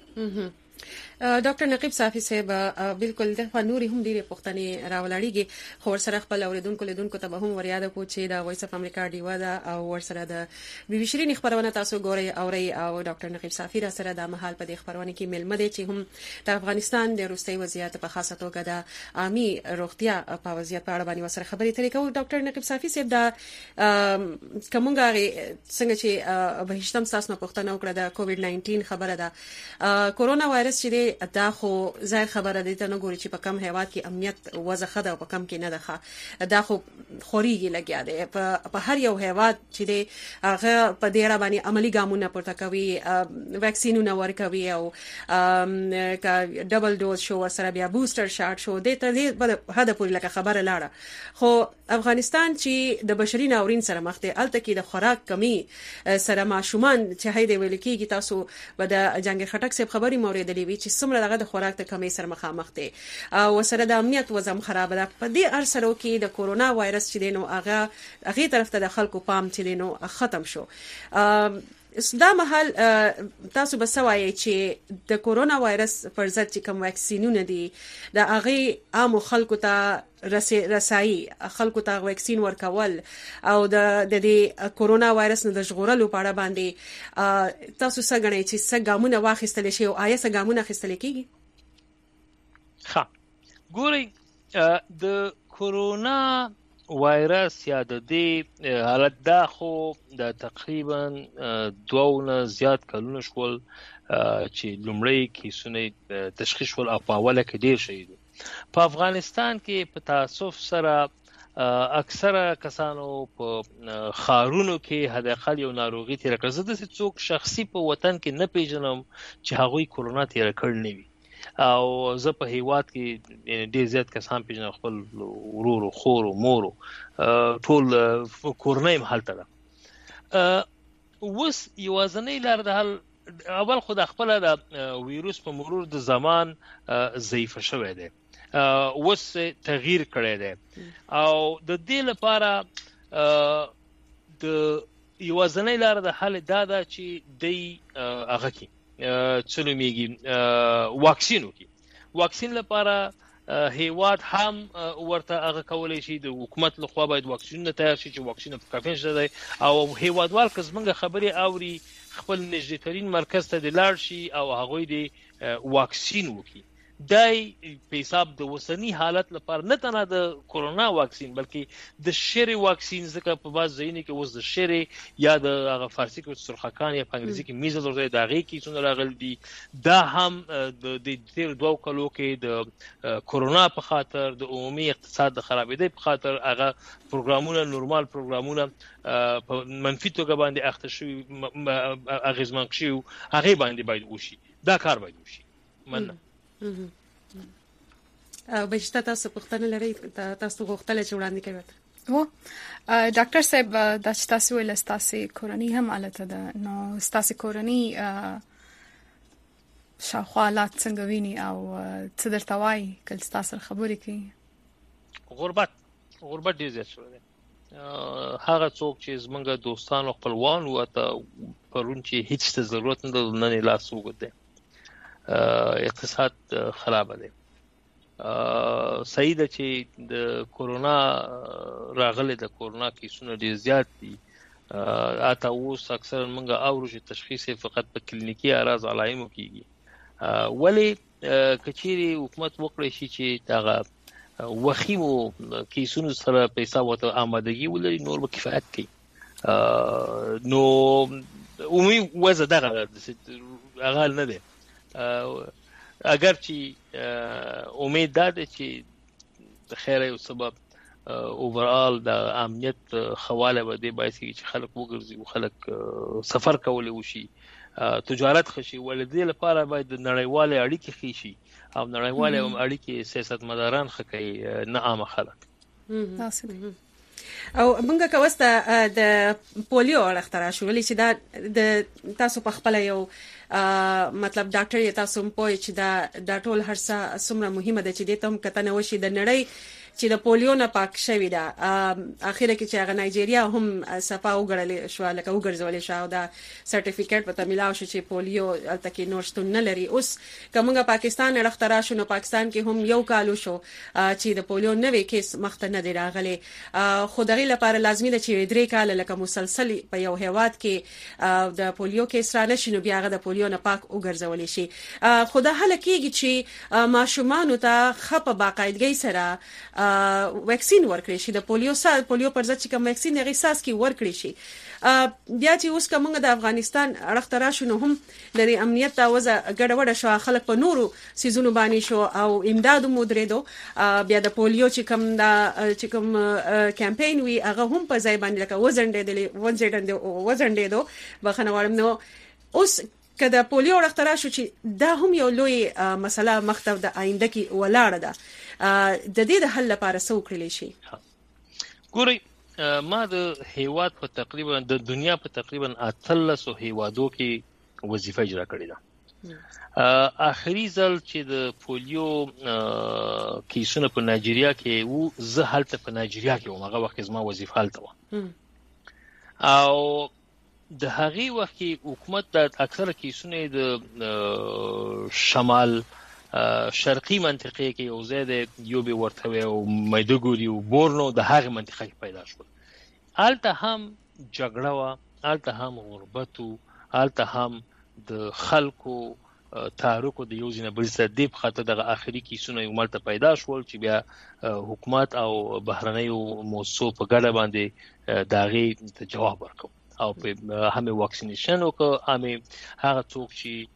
ډاکټر نقیب صافی صاحب بالکل د نوري هم ډیره پښتني راولړیږي، خو سره خپل اوریدونکو لیدونکو ته به هم وریاده کو چې دا وایس اف امریکا ډیوا دا او ورسره د بي بي شيرين خبرونه تاسو ګورئ او ری او ډاکټر نقیب صافی را سره د محل په دې خبرونه کې ملمه دي چې هم د افغانستان د روسي وضعیت په خاصه توګه د عامي روغتیا په وضعیت په اړه باندې وسره خبرې ترې کوو. ډاکټر نقیب صافی صاحب دا کومګاری څنګه چې بهشتم تاسو نه پښتنه وکړه د کووډ ناینټین خبره ده، کورونا وایرس چې دا خو ظاهر خبره ده ته نه ګوري چې په کم هیواد کې امنیت وضع خده او په کم کې نه ده، دا خو خوريږي لګیا دی په هر یو هیواد چې دی هغه په ډیر باندې عملی ګامونه پورته کوي، ویکسینونه ورکوي او کا ډبل ډوز شو سره بیا بوستر شاټ شو د ته دې هدا پورې لکه خبره لاړه. خو افغانستان چې د بشري ناورین سره مخ دی، الته کې د خوراک کمی سره ماشومان چې هیده ویل کېږي، تاسو به د جنگیر خټک صاحب خبري موریدلې وی چې څومره دغه د خوراک ته کمی سره مخامخ دي او سره د امنیت وضع خراب ده. په دې ارسلو کې د کورونا وایرس چې دینو هغه هغه طرف ته د خلکو پام چې دینو ختم شو. دا مهال تاسو به سوایي چې د کورونا وایرس پر ضد چې کوم ویکسینونه دي د هغه عام خلکو ته رسایي، خلکو ته ویکسین ورکول او د دې کورونا وایرس نه د ژغورلو په اړه باندې تاسو څنګه غواړئ چې څنګه ګامونه واخیستل شي او آیا څنګه ګامونه اخیستل کیږي؟ ها ګورئ، د کورونا وایرس یا د دې حالت دا خو د تقریبا دوه نه زیات کلونه شول چې لومړی کیسونه تشخیص ول او په اوله کې ډیر شي. په افغانستان کې په تاسف سره اکثره کسانو په خارونو کې حد اقل یو ناروغي تیر کړ. زه د څوک شخصي په وطن کې نه پیژنم چې هغوی کورونا تیر کړ نه وي او زه په هیواد کې ډېر زیات کسان پیژنم، خپل ورور او خور او مور ټول کورنۍ هم هلته ده. اوس یوازینۍ لار د حل اول خو د خپله د ویروس په مرور د زمان ضعیفه شوی دی، اوس تغییر کړی دی او د دې لپاره د یوازینۍ لار د حل دا ده چې دی هغه کې څه نومیږي واکسین وکړي. واکسین لپاره هیواد هم ورته هغه کولی شي، د حکومت لخوا باید واکسینونه تیار شي چې واکسینونه په کافي نشته دی او هیوادوال که زموږ خبرې اوري خپل نږدې ترین مرکز ته د لاړ شي او هغوی د واکسین وکړي. دای په حساب د وسنی حالت لپاره نه تنه د کورونا واکسین بلکې د شری واکسین ځکه په باز ځینې کې اوس د شری یا د هغه فارسی کې سرخکان یا په انګریزي کې میزل ورته داغي کې څونه راغل دي دا هم د تیر دوه کلو کې د کورونا په خاطر د عمومي اقتصاد د خرابېدو په خاطر هغه پروګرامونه نورمال پروګرامونه په منفي توګه باندې اخته شوی اغیزمن شوی هغه باندې باید وشي دا کار باید وشي مننه او بهشته تاسو پوښتنه لرئ تاسو غوښتل چې وړاندې کړئ و ډاکټر صاحب د تاسو ول تاسو کورنۍ هم الته ده نو تاسو کورنۍ شاوخوالات څنګه ویني او څه درته وایي کله تاسو خبرې کوي غربت غربت ډیر زیات شوی دی هغه څوک چې زمونږ دوستان او خپلوان وته پرون چې هیڅ څه ضرورت نه نه لاس وګوري اقتصاد خراب دی صحیح ده چې د کورونا راغله د کورونا کیسونه ډیر زیات دي اته اوس اکثر موږ اورو چې تشخیص فقط په کلینیکي اعراض علایمو کیږي ولی کچيري حکومت وکړي شي چې دغه وخیمو کیسونو سره پیسې وته آمادګي ولري نور به کفایت کوي نو عمومي وزه دغه هغه نه ده اگر چې امید ده چې د خیر او سبب اوورال د امنیت حواله به دی بایسي چې خلک وګرځي او خلک سفر کولای وشي تجارت خشي ولدي لپاره باید د نړیوال اړیکې خشي او نړیوال اړیکې سیاستمداران خکې نه عام خلک او موږ کوسته د پولیو اړه شو ولې چې دا د تاسو په خپل یو مطلب ډاکټر یې تاسو په چې دا د ټول هرڅه سمره مهمه ده چې د تم کتنه وشي د نړۍ چې د پولیو نه پاک شوی دا اخیره کې چې هغه نایجیریا هم صفا وګړل شو لکه وګرځول شو دا سرټیفیکټ په تملاو شو چې پولیو الته کې نوښتون نه لري اوس کومه پاکستان اړخترا شو نو پاکستان کې هم یو کالو شو چې د پولیو نوې کیس مخته نه دی راغلی خو دغه لپاره لازمي ده چې درې کال لکه مسلسل په یو هیواد کې د پولیو کیس را نشي نو بیا هغه د پولیو نه پاک وګرځول شي خو دا هله کېږي چې ماشومان ته خپ باقاعدګي سره ویکسین ورکړي شي د پولیو سره پولیو پر ضد چې کوم ویکسین هغه ساس کې ورکړي شي بیا چې اوس کومه د افغانستان اړخترا شو نو هم د امنیت د وزه ګډوډه شو خلک په نورو سيزونو باندې شو او امداد مو درېدو بیا د پولیو چې کوم د چې کوم کمپاین وی هغه هم په ځای باندې لکه وزنډېدل وزنډېدو وزنډېدو بخنه وړم نو اوس کله پولیو اړخترا شو چې دا هم یو لوی مسله مختو د آینده کې ولاړه ده د دې د حل لپاره څه وکړل شي ګوري ما د هیواد په تقریبا د دنیا په تقریبا اتلسو هیوادو کې وظیفه اجرا کړې ده اخري ځل چې د پولیو کیسونه په نایجیریا کې وو زه هلته په نایجیریا کې وم هغه وخت زما وظیفه هلته و او د هغه وخت کې حکومت د اکثره کیسونه د شمال شرقي منطقه کې یو زیاده یو به ورته او مایدوګوري او بورنو د هغه منطقه کې پیدا شول آلته هم جګړه وا آلته هم غربت او آلته هم د خلکو تاریخ د یو ځنه بل څه دی په خاطر د اخري کیسونه یو ملته پیدا شول چې بیا حکومت او بهرنیو موسسو په ګډه باندې داغي جواب ورکړ او په همه واکسینیشن او همه هغه څوک چې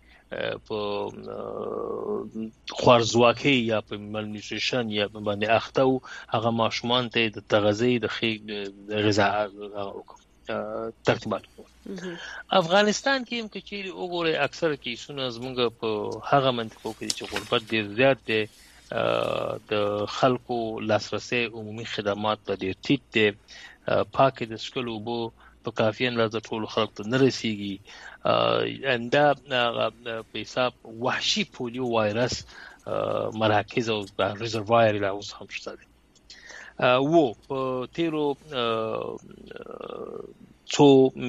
په خوارزواکي یا په مالنیوتریشن یا باندې اخته هغه ماشومان ته د تغذیه د خې غذا ترتیبات افغانستان کې هم کچېری وګوره اکثر کیسونه زموږ په هغه منطقو کې چې غربت ډیر زیات دی د خلکو لاسرسي عمومي خدمات ته ډیر ټیټ دي پاکه د سکولو بو په کافي اندازه ټول خلک ته نه رسیږي اندا په حساب وحشي پولیو وایرس مراکز او ریزروایر لا اوس هم شته دي وو په تیرو څو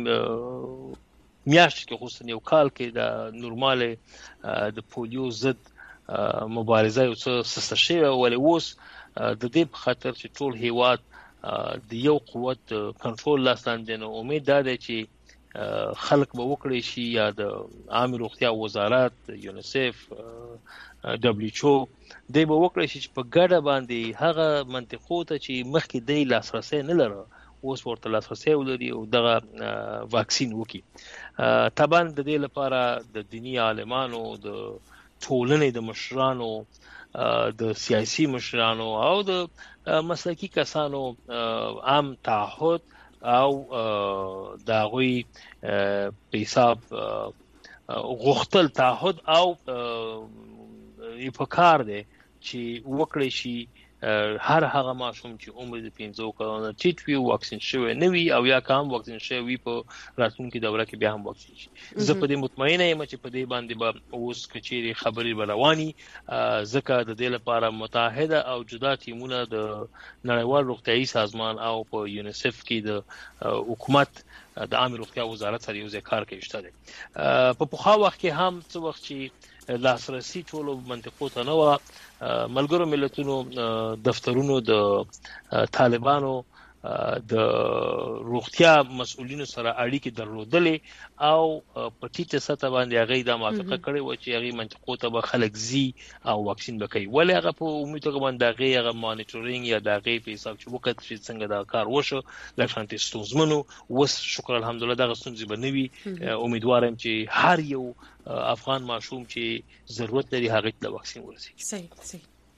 میاشتې کې خو یو کال کې د نورماله د پولیو ضد مبارزه یو څه سسته شوه ولې اوس د دې په خاطر چې ټول هیواد د یو قوت کنټرول لاسلاندې نو امید ده چې خلک به وکړي شي یا د عامه روغتیا وزارت یونیسف دبليو ایچ او دوی به وکړي شي چې په ګډه باندې هغه منطقو ته چې مخکې دی لاسرسی نه لره اوس ورته لاسرسی ولري او دغه واکسین وکړي. طبعا د دې لپاره د دینی عالمانو د ټولنې د مشرانو د سیاسي مشرانو او د مسلکي کسانو عام تعهد او د هغوی په حساب غوښتل تعهد او په کار دی چې وکړي شي هر هغه ماشوم چې عمر د پنځو کلونو ټیټ وي واکسین شوی نه وي او یا کم واکسین شوی وي په راتلونکي دوره کې بیا هم واکسین شي. زه په دې مطمئنه یم چې په دې باندې به اوس کچېرې خبرې به رواني، ځکه د دې لپاره متحده او جدا ټیمونه د نړیوال روغتیايي سازمان او په یونیسف کې د حکومت د عامه روغتیا وزارت سره یو ځای کار کوي شته. په پخوا وخت کې هم څه وخت چې لاسرسي ټولو منطقو ته نه وه، ملګرو ملتونو دفترونو د طالبانو د روغتیا مسؤلینو سره اړیکې درلودلې او په ټیټه سطح باندې هغه د موافقه کړې و چې هغه منطقو ته به خلک زی او واکسین وکړي. ولې هغه په عمومي توګه باندې هغه هغه مانیټورینګ یا دغه په حساب چې وکړي چې څنګه دا کار وشو لکه شانتي ستونزمنو. وس شکر الحمدلله دغه ستونزې به نه وي. امیدوارم چې هر یو افغان ماشوم چې ضرورت لري هغه ته واکسین ورسیږي. صحیح صحیح.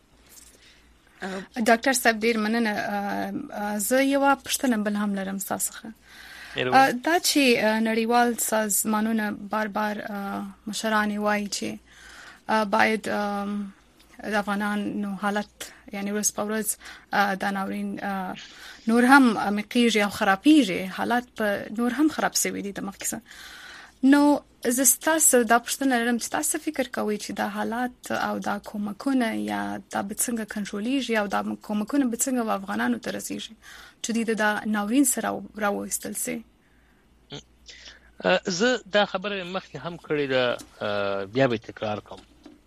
ډاکټر صاحب ډیر مننه. زه یو پښتنه بل هم لرم تاسو څخه. دا چې نړیوال سازمانونه بار بار مشران وایي چې باید د افغانانو حالت یعنی ورځ په ورځ د ناورین نور هم مقیږي او خرابېږي، حالات په نور هم خراب شوي دي د مخکې. نو زستاسو دا پښتنه لرم چې تاسو فکر کوئ چې دا حالات او دا کومکونه یا دا به څنګه کنټرولېږي او دا کومکونه به څنګه افغانانو ته رسیږي چې د دا ناورین سره راوستل سي؟ زه دا خبره مخکې هم کړې ده، بیا به تکرار کوم.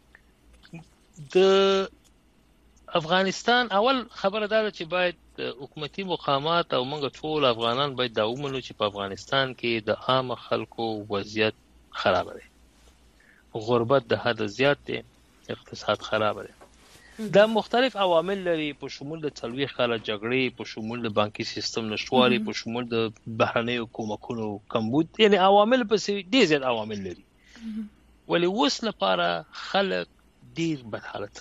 د افغانستان اول خبره دا چې باید حکومتي مقامات او موږ ټول افغانان باید دا ومنو چې په افغانستان کې د عام خلکو وضعیت خراب دی، غربت د حد زیات دی، اقتصاد خراب دی. دا مختلف عوامل لري، په شمول د څلوېښت کاله جګړې، په شمول د بانکي سیستم نشتوالي، په شمول د بهرنیو کومکونو کمبود، یعنی عوامل پسې ډېر زیات عوامل لري. ولې اوس لپاره خلک ډېر بد حالت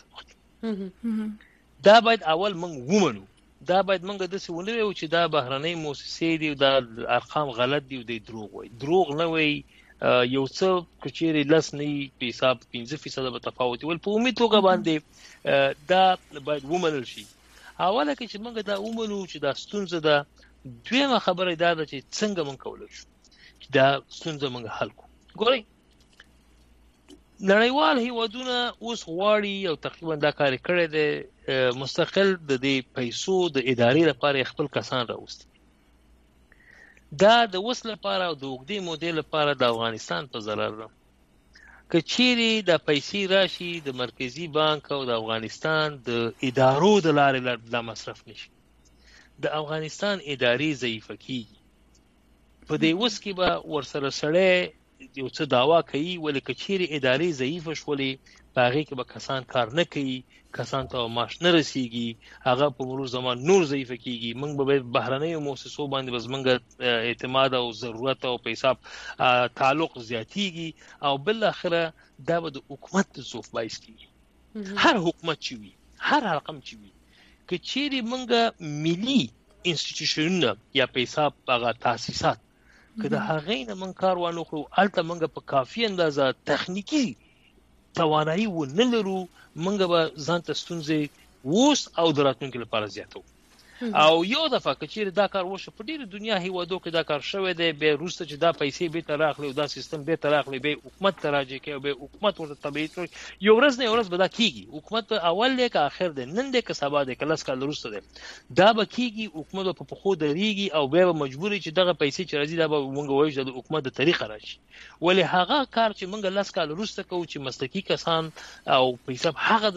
دا باید اول موږ ومنو. دا باید موږ داسې ونه وایو چې دا بهرنۍ موسسې دي، دا ارقام غلط دي او دی دروغ وایي. دروغ نه وایي. یو څه کچېرې لس نه وي په حساب پنځه فیصده به تفاوت وي. په عمومي توګه باندې دا باید ومنل شي. اوله کې چې موږ دا ومنو چې دا ستونزه ده، دویمه خبره دا ده چې څنګه موږ کولی شو چې دا ستونزه موږ حل کړو. ګورئ نړیوال هیوادونه اوس غواړي او تقریبا دا کار کړی دی، مستقل د دې پیسو د ادارې لپاره خپل کسان راوستي. دا د اوس لپاره او د اوږدې مودې لپاره د افغانستان په ضرر ده. که چیرې د پیسې راشي د مرکزی بانک او د افغانستان د ادارو د لارې لا مصرف نشي، د افغانستان ادارې ضعیفه کیږي. په دې اوس کې به ورسره سړی یو څه داوا کوي، ولې که چیرې ادارې ضعیفه شولې په هغې کې به کسان کار نه کوي، کسان ته معاش نه رسیږي، هغه په مرور زمان نور ضعیفه کیږي. موږ به بهرنیو مؤسسو باندې به زموږ اعتماد او ضرورت او په حساب تعلق زیاتیږي او بالاخره دا به د حکومت د ضعف باعث کیږي. هر حکومت چې وي، هر رقم چې وي، که چیرې موږ ملي انسټیټیوشنونه یا په حساب هغه تاسیسات که د هغې نه موږ کار وانه کړو، هلته موږ په کافي اندازه تخنیکي توانایي ونه لرو، موږ به ځان ته ستونزې اوس او د راتلونکي لپاره زیاتو. او یو دفعه که چیرې دا کار وشو، په ډېرو دنیا هیوادو کې دا کار شوی دی، بیا وروسته چې دا پیسې بېرته راغلي او دا سیستم بېرته راغلی، بیا حکومت ته راجع کوي او بیا حکومت ورته تبعید کوي. یو ورځ نه یو ورځ به دا کېږي. حکومت به اول دی که آخر دی، نن دی که سبا دی که لس کاله وروسته دی، دا به کېږي. حکومت به په پښو درېږي او بیا به مجبور وي چې دغه پیسې چې راځي دا به موږ وایو چې د حکومت د طریقه راشي. ولې هغه کار چې موږ لس کاله وروسته کوو چې مسلکي کسان او په حساب هغه د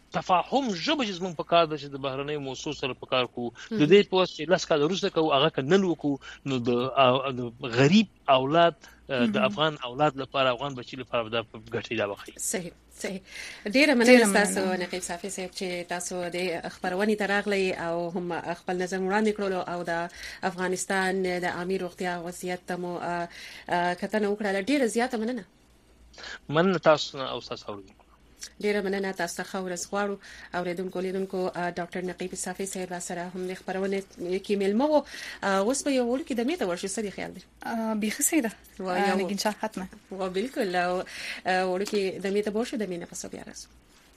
تفاهم ژبه چې زموږ په کار ده چې د بهرنۍ موسسو سره په کار کوو د دې په واسطه چې لاس کال وروسته کوو هغه که نن وکړو نو د غریب اولاد د افغان اولاد لپاره افغان بچی لپاره دا ګټه دا وخی. صحیح صحیح ډیره مننه تاسو نقیب صافی صاحب چې تاسو د خبرونې تراغلی او هم خپل نظر وړاندې کړو او د افغانستان د عامه روغتیا وضعیت ته مو کتنه وکړه. ډیره زیاته مننه. مننه تاسو او تاسو اورئ. ډیره مننه تاسو ته ورځ غواړو اوریدونکو لیدونکو ډاکټر نقیب صافی صاحب سره هم د خبرونه کې ملمو اوس په یو ور کې د میته ورشي سړي خیال دی بيخ سیده وایي ان شاء الله حتما و بالکل ور کې د میته ورشي د مینه په سبب راځو.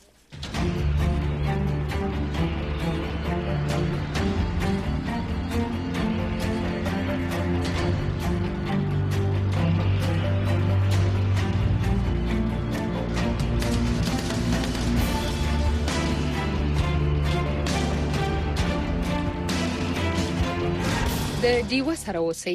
د ډیو سره اوسئ.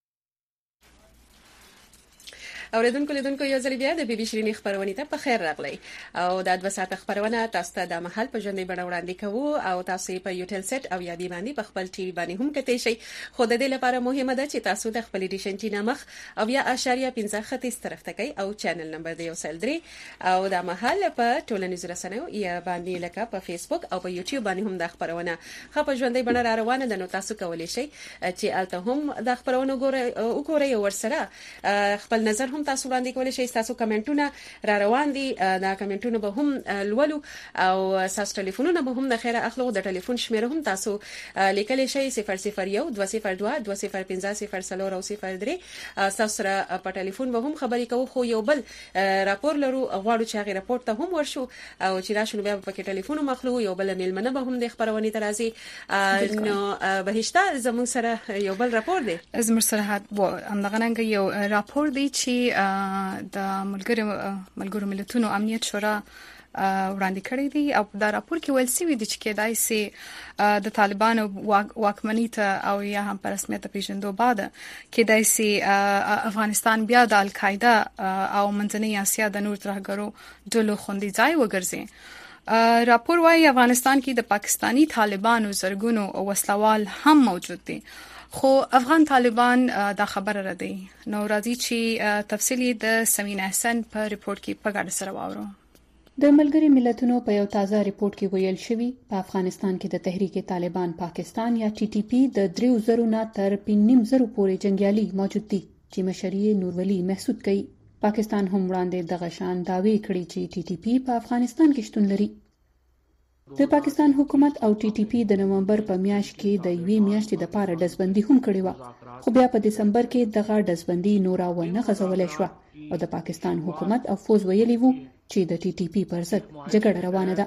اوریدونکو لیدونکو یو ځل بیا د بي بي شيرين خبرونه ته په خیر راغلی او د دوه ساعت خبرونه تاسو ته د محل په ژوندۍ بڼه وړاندې کوو او تاسو په یوټل سیټ او یا بي باندې په خپل ټي وي باندې هم کتئ شئ. خو د دې لپاره مهمه ده چې تاسو د خپل ډیشن چې نمخ او یا اشاریه پنځه ختیځ طرف ته کوي او چینل نمبر دی یو سل درې او د محل په ټولنیزو رسنیو یا باندې لکه په فیسبوک او په یوټیوب باندې هم د خبرونه خو په ژوندۍ بڼه را روانه ده نو تاسو کولی شئ چې الته هم د خبرونه وګورئ او ورسره خپل نظر هم تاسو وړاندې کولی شئ. تاسو کمنټونه را روان دي دا کمنټونه به هم لولو او تاسو ټلیفونونه به هم د خیره اخلو. د ټلیفون شمیره هم تاسو لیکلی شئ صفر صفر یو دوه صفر دوه دوه صفر پنځه صفر څلور او صفر درې. تاسو سره په ټلیفون به هم خبرې کوو خو یو بل راپور لرو غواړو چې هغه راپور ته هم ورشو او چې راشو بیا په کې ټلیفون مخلو یو بل میلمنه به هم د خبرونه ترازی نو بهشته زموږ سره یو بل راپور دی زموږ سره و همدغه نن یو راپور دی چې د ملګرو ملګرو ملتونو امنیت شورا وړاندې کړی دی او دا راپور کې ویل شوی دی چې کېدای سي د طالبانو واکمنۍ ته او یا هم په رسمیت پیژندو بعد کېدای سي افغانستان بیا د القاعده او منځنۍ اسیا د نور ترهګرو ډلو خوندي ځای وګرځي. راپور وايي افغانستان کې د پاکستانی طالبانو زرګونو وسلوال هم موجود دي خو افغان طالبان دا خبره را دي. نو راځي چې تفصیلی د سمین احسن په ریپورت کې په ګډه سره واورو. د ملګری ملتونو په یو تازه ریپورت کې ویل شوی په افغانستان کې د تحریک طالبان پاکستان یا ټي ټي پی د درې زرو نه تر پنځه زرو پورې جنگیالي موجود دي چې مشري نورولي محسود کوي. پاکستان هم وړاندې دغه شان داوی کړی چې ټي ټي پی په افغانستان کې شتون لري. د پاکستان حکومت او ټي ټي پی د نومبر په میاشت کې د یوې میاشتې د پاره دزبندي هم کړې و خو بیا په دسمبر کې دغه دزبندي نور او نه غځولې شو او د پاکستان حکومت او فوز ویلي وو چې د ټي ټي پی پر ضد جګړه روانه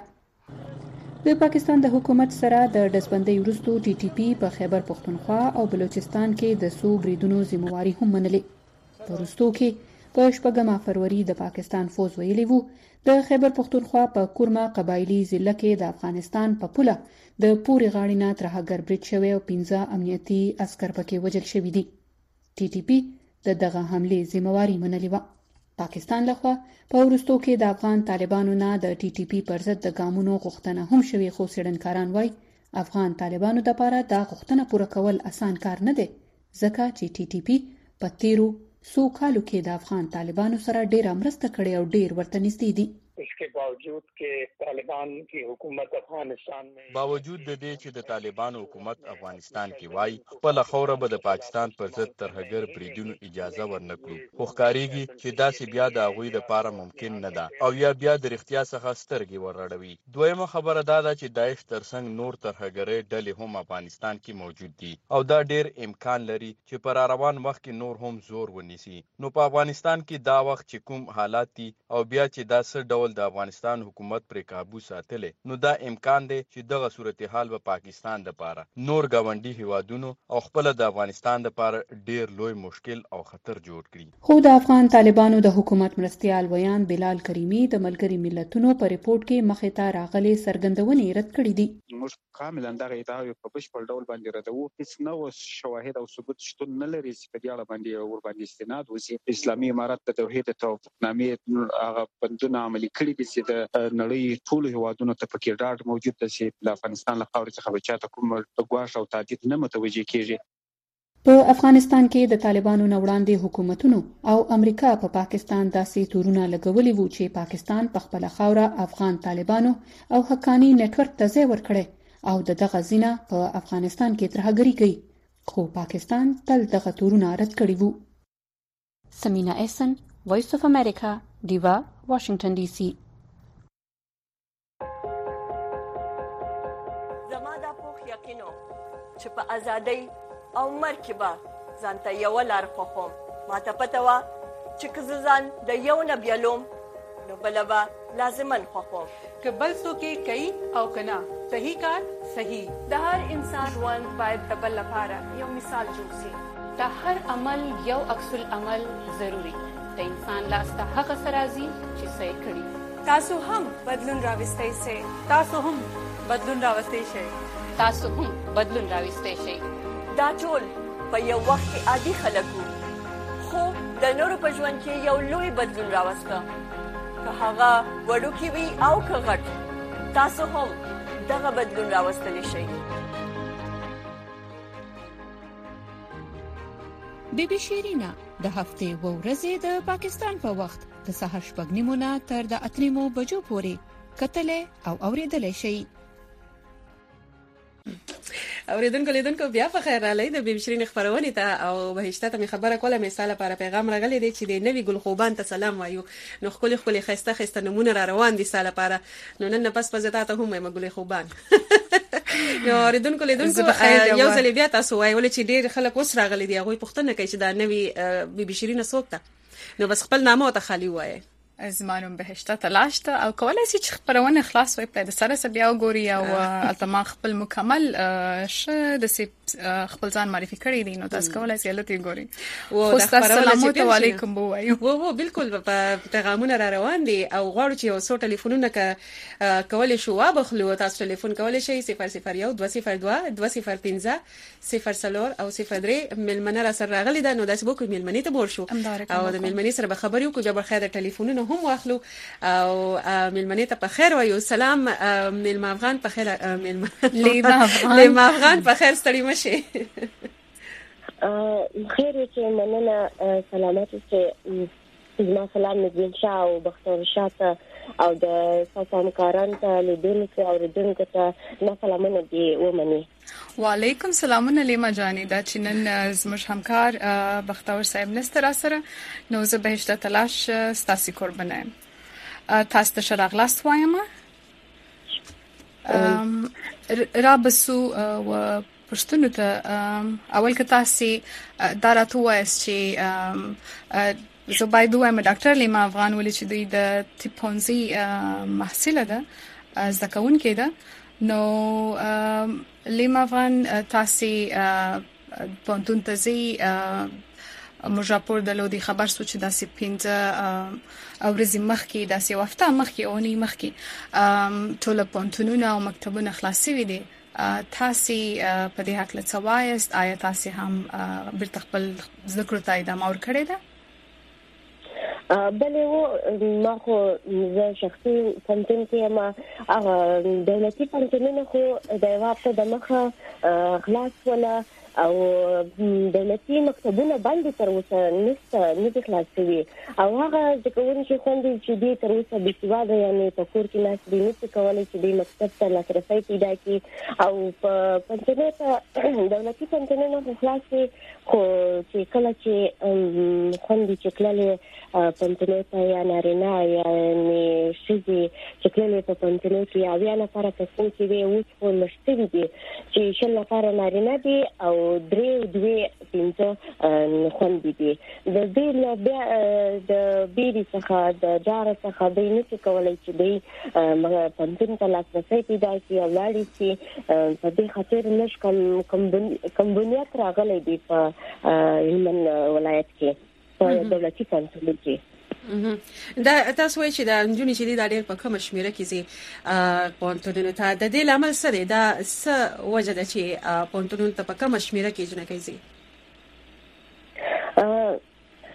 ده. د پاکستان د حکومت سره د دزبندي وروسته ټي ټي پی په خیبر پختونخوا او بلوچستان کې د سو بریدونو ذمہواری هم منلې. په وروسته کې په شپږمه فروری د پاکستان فوز ویلي وو د خیبر پختونخوا په کورما قبایلی ضلع کې د افغانستان په پوله د پوري غاړې نه ترهګر برید شوی او پنځه امنیتي عسكر پکې وژل شوي دي. ټي ټي پی د دغه حمله ذمہواری منلې و. پاکستان لخوا په ورستو کې د افغان طالبانو نه د ټي ټي پی پر ضد د ګامونو غوښتنه هم شوی خو سړنکاران وای افغان طالبانو د لپاره دا غوښتنه پوره کول اسان کار نه دی ځکه چې ټي ټي پی په تیرو سو کالو کې د افغان طالبانو سره ډېر مرسته کړې او ډېر ورته نږدې دي. इसके बावजूद कि तालिबान की हुकूमत अफगानिस्तान में باوجود د دې چې د طالبانو حکومت افغانستان کې وای خپل خوره به د پاکستان پر ضد ترهګر بریدونو اجازه ورنکړي خو ښکاریږي چې داسې بیا د هغوی لپاره ممکن نه ده او یا بیا د اړتیا څخه سترګې ورړوي. دویمه خبره دا ده چې داعش ترڅنګ نور ترهګرې ډلې هم افغانستان کې موجود دي او دا ډېر امکان لري چې پر روان وخت کې نور هم زور ونیسي. نو په افغانستان کې دا وخت چې کوم حالات دي او بیا چې دا څه ډول د افغانستان حکومت پر قابو ساتلې نو دا امکان دی چې دغه صورتحال به پاکستان لپاره نور گاونډي هیوادونو او خپل د افغانستان لپاره ډیر لوی مشکل او خطر جوړ کړي. خو د افغان طالبانو د حکومت مرستيال ویان بلال کریمی د ملګری ملتونو په ریپورت کې مخې ته راغلي سرګندونې رد کړې دي. موږ کاملا دغه ادعا په بشپړ ډول باندې ردوو. هیڅ نو شواهد او ثبوت شتون نه لري چې په دې اړه باندې ور باندې استناد وشي. اسلامي امارت د توحید توافقنامې هغه بندونه عملي کړي دي چې د نړۍ ټولو هیوادونو ته پکې ډاډ موجود دی چې د افغانستان له خاورې څخه به چاته کوم ګواښ او تهدید نه متوجه کیږي. په افغانستان کې د طالبانو نه وړاندې حکومتونو او امریکا په پا پاکستان داسې تورونه لګولي وو چې پاکستان په خپل خاوره افغان طالبانو او حقانی نتورک ته ځای ورکړي او د دغه زینه په افغانستان کې ترهګری کوي، خو پاکستان تل دغه تورونه رد کړي وو. سمینا احسن، وایس اف امریکا، دیوا، واشنگټن ډي سي. زما د پوخ یقینو چې په ازادۍ او مرکبه ځانته یو لار خوخم، ماته پته وا چې که ځان د یو نه بیلوم نو بلبا لازمن خوخم که بل څوک کوي او کنا صحیح کار صحیح. د هر انسان ژوند باید د بل لپاره یو مثال جوړ شي. د هر عمل یو عکس العمل ضروری. د انسان لاس ته هغه سرازي چې صحیح کړي. تاسو هم بدلون راوستئ شئ. تاسو هم بدلون راوستئ شئ. تاسو هم بدلون راوستئ شئ. دا ټول په یو وخت کې عادي خلک وو، خو د نورو په ژوند کې یو لوی بدلون راوسته، که هغه وړوکی وي او که غټ. تاسو هم دغه بدلون راوستلی شئ. بی بی شیرینا د هفته و ورځې د پاکستان په وخت د سهار شپږ نیمو نه تر د اته نیمو بجو پورې کتلې او اوریدلې شئ. اوریدونکو لیدونکو بیا په خیر رالی د بی بی شیرین خبرونه ته او بهشته ته خبره کوله مثال لپاره پیغام راغلی دی چې د نوی ګل خوبان ته سلام وایو. نو خپل خپل خسته خسته نمونه را روان دي سال لپاره، نو نن پس پس ته هم یم ګل خوبان. نو اوریدونکو لیدونکو یو ځل بیا تاسو وایو چې ډیر خلک اوس راغلي دي، هغه پوښتنه کوي چې دا نوی بی بی شیرین څوک ده، نو بس خپل نامه ته خالی وایي. زمانم بهشته تلاش ته او کولای شي چې خبرونه خلاص وي په سره سره بیا وګوري او التما خپل مکمل شه د خپل ځان معرفي کړی دي، نو تاسو کولای شئ لته وګوري. او السلام علیکم بو وایو. وو وو بالکل په پیغامونه را روان دي او غواړو چې یو څو ټلیفونونه ک کولای شو وابخلو. تاسو ټلیفون کولای شئ صفر صفر یو دوه صفر دوه دوه صفر پنځه صفر صفر او صفر درې. ملمنه را سره راغلی ده، نو داسې بو کوم ملمنې ته بور شو او د ملمنې سره به خبرې وکړو. جبر خیر ټلیفونونه هم واخلو او ملمنې ته په خیر وایو. سلام ملما افغان په خیر، ملما لیما افغان په خیر ستړي مشي. خیر چې مننه، سلامات چې زما سلام نزول شاه او بختور شاه او د ساسانکاران ته لیدونکو او ریدونکو ته نه سلامونه دي ومني. وعلیکم سلامونه لیما جانی. دا چې نن زموږ همکار بختور صاحب نستر سره، نو زه بهشته تلاش ستاسو قربانه یم. تاسو ته شراغلاس وایم را بسو و پښتون ته اول که تاسو دارته وایس چې زه باید وایم ډاکټر لیما افغان ولې چې دوی د تیپونزي محصله ده، زده کوونکې ده. نو لیما افغان تاسو پونتون ته زی مجاپور د لودي خبر سو چې داسې پینځه او ورځې مخکې داسې وفته مخکې او نه مخکې ټول پونتونونه او مکتبونه خلاصې دي. تاسو په دې حق له څوایست آیا تاسو هم بیرته خپل ذکر ته ادامه ورکړی ده؟ بلې و ما خو زه شخصي پونتون کې ما هغه دولتي پونتونونه خو د وخت د مخه خلاص ولا او دولتي مکتبونه باندې تر اوسه نشته نه دي خلاص شوي او هغه ځکه چې خوندې چې دې تر اوسه بې سواده یعنې په کور کې ناست دي نشي کولی چې دې مکتب ته لاسرسی پیدا کړي او په پنځنې ته دولتي پنځنې خو خلاص دي خو چې کله چې خوندې چې تللې پنځنې ته یا نارینه یعنې ښځې چې تللې په پنځنې کې اویا نفره کسان چې دی اوس خو مړ شوي دي چې شل نفره نارینه دي او درې دوی پنځه خوندې دي. د دې له بیا د بیري څخه د جاره څخه دوی نشي کولی چې دوی پنځون ته لاسرسی پیدا کړي او لاړې شي. په دې خاطر لږ کم بنیاد راغلی دی په هلمند ولایت کې په دولتي پوهنتون کې. دا تاسو وایئ چې د نجونې چې دي دا ډېر په کمه شمېره کې ځي پوهنتونونو ته، د دې لامل څه دی؟ دا څه وجه ده چې پوهنتونونو ته په کمه شمېره کې جنکۍ ځي؟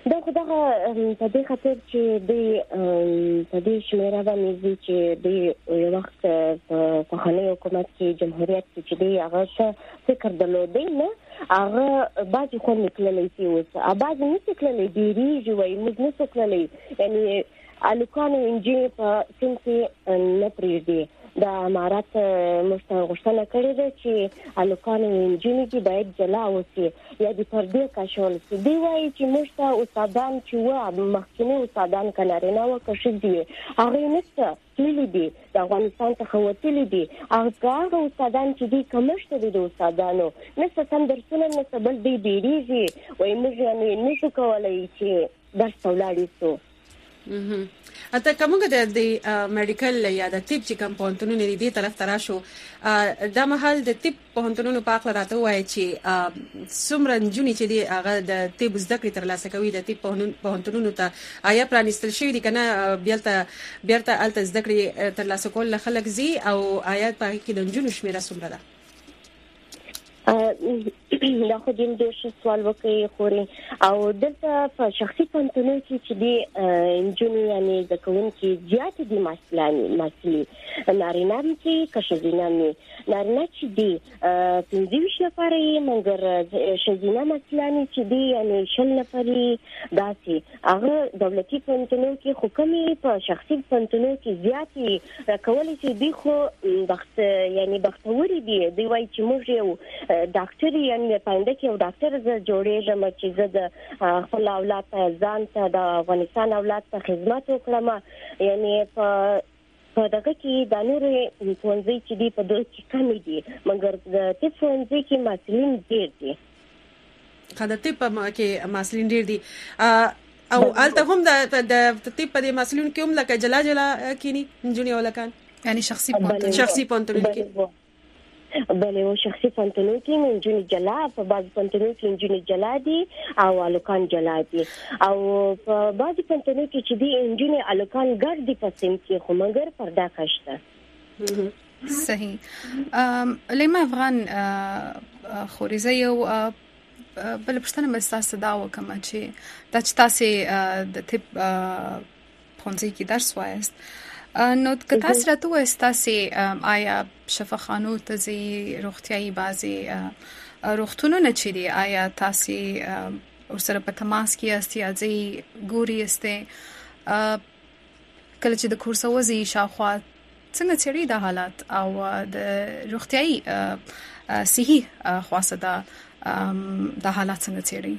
دا خدغه په دې خاطر چې د په دې شمیره باندې چې د وخت په خانه حکومت کې جمهوریت چې دی هغه فکر درلودي نه هغه باندې خو نکللې شي اوس اباز نه نکللې ډیریږي وای موږ نه نکللې یعنی الکانو انجینر په سنتي نه پریږدي د امارات مستغشتنه کړې ده چې الکانو انجینر کې باید جلا اوسي یا د پردې کاشول سي دی وایي چې موږ ته استادان چې و مخکینی استادان کنارینه و کښې دي هغه نشته تللی دي د افغانستان څخه وتلي دي هغه استادان چې دي کمشته دي د استادانو نشته سم درسونه نشته بل دی ډیریږي وایي موږ یعنې نشو کولی چې درس ته ولاړې سو اته کومه د میډیکل یا د طب چې کوم پونتونو نه دي طرف تراشو د محل د طب پونتونو په اړه راته وایي چې څومره جونی چې دی هغه د طب زده کړې تر لاسه کوي د طب پونتونو ته آیا پرانستل شوی دي کنه بیلته بیرته الته زده کړې تر لاسه کول خلک زی او آیا په کې د جنونو شمیره څومره ده دا خو دې د سوال وکړي خوري او دلته په شخصي پونتونو کې چې دی انجونی یعنی د کوم کې زیات دي مسلانی مسلي نارینه چې کښینه نه نارینه چې دی پنځه ویشت لپاره یې مګر شزینه مسلانی چې دی یعنی شل لپاره داسي هغه دولتي پونتونو کې حکومت په شخصي پونتونو کې زیات راکولې چې دی خو بخت یعنی بختوري دی دی وایي چې موږ یو ډاکټر یعنی پاینده کې یو ډاکټر ز جوړېږم چې زه د خپل اولاد ته ځان ته د افغانستان اولاد ته خدمت وکړم یعنی په په دغه کې د نور څونځي چې دی په دوه کې کم دي مګر د طب څونځي کې مسلین ډیر دي خدای طب کې مسلین ډیر دي او الته هم د طب په دې مسلین کې هم لکه جلا جلا کینی جونی ولکان یعنی شخصي پونتون شخصي پونتون کې بله او شخصي پونتونو کې انجونی جلا په بعض پونتونو کې انجونی جلا دي او الکان جلا دي او په بعض پونتونو کې چې دي انجونی الکان ګرد دي په سیم کې خو مګر پردا کښته صحیح لیما افغان خوريزه یو بل پښتنه مستاسه دا وکم چې د تاسو د طب پونځي کې درس وایست نو که تاسو راته وایستاسي آیا شفاخانو ته زی روغتيایي بازي روغتونونه چي دي آیا تاسو ورسره په تماس کې استي ازي ګوري استه کله چې د کورسوزي شاخوا څنګه چيري د حالات او د روغتيایي صحي خاصه د د حالات څنګه چيري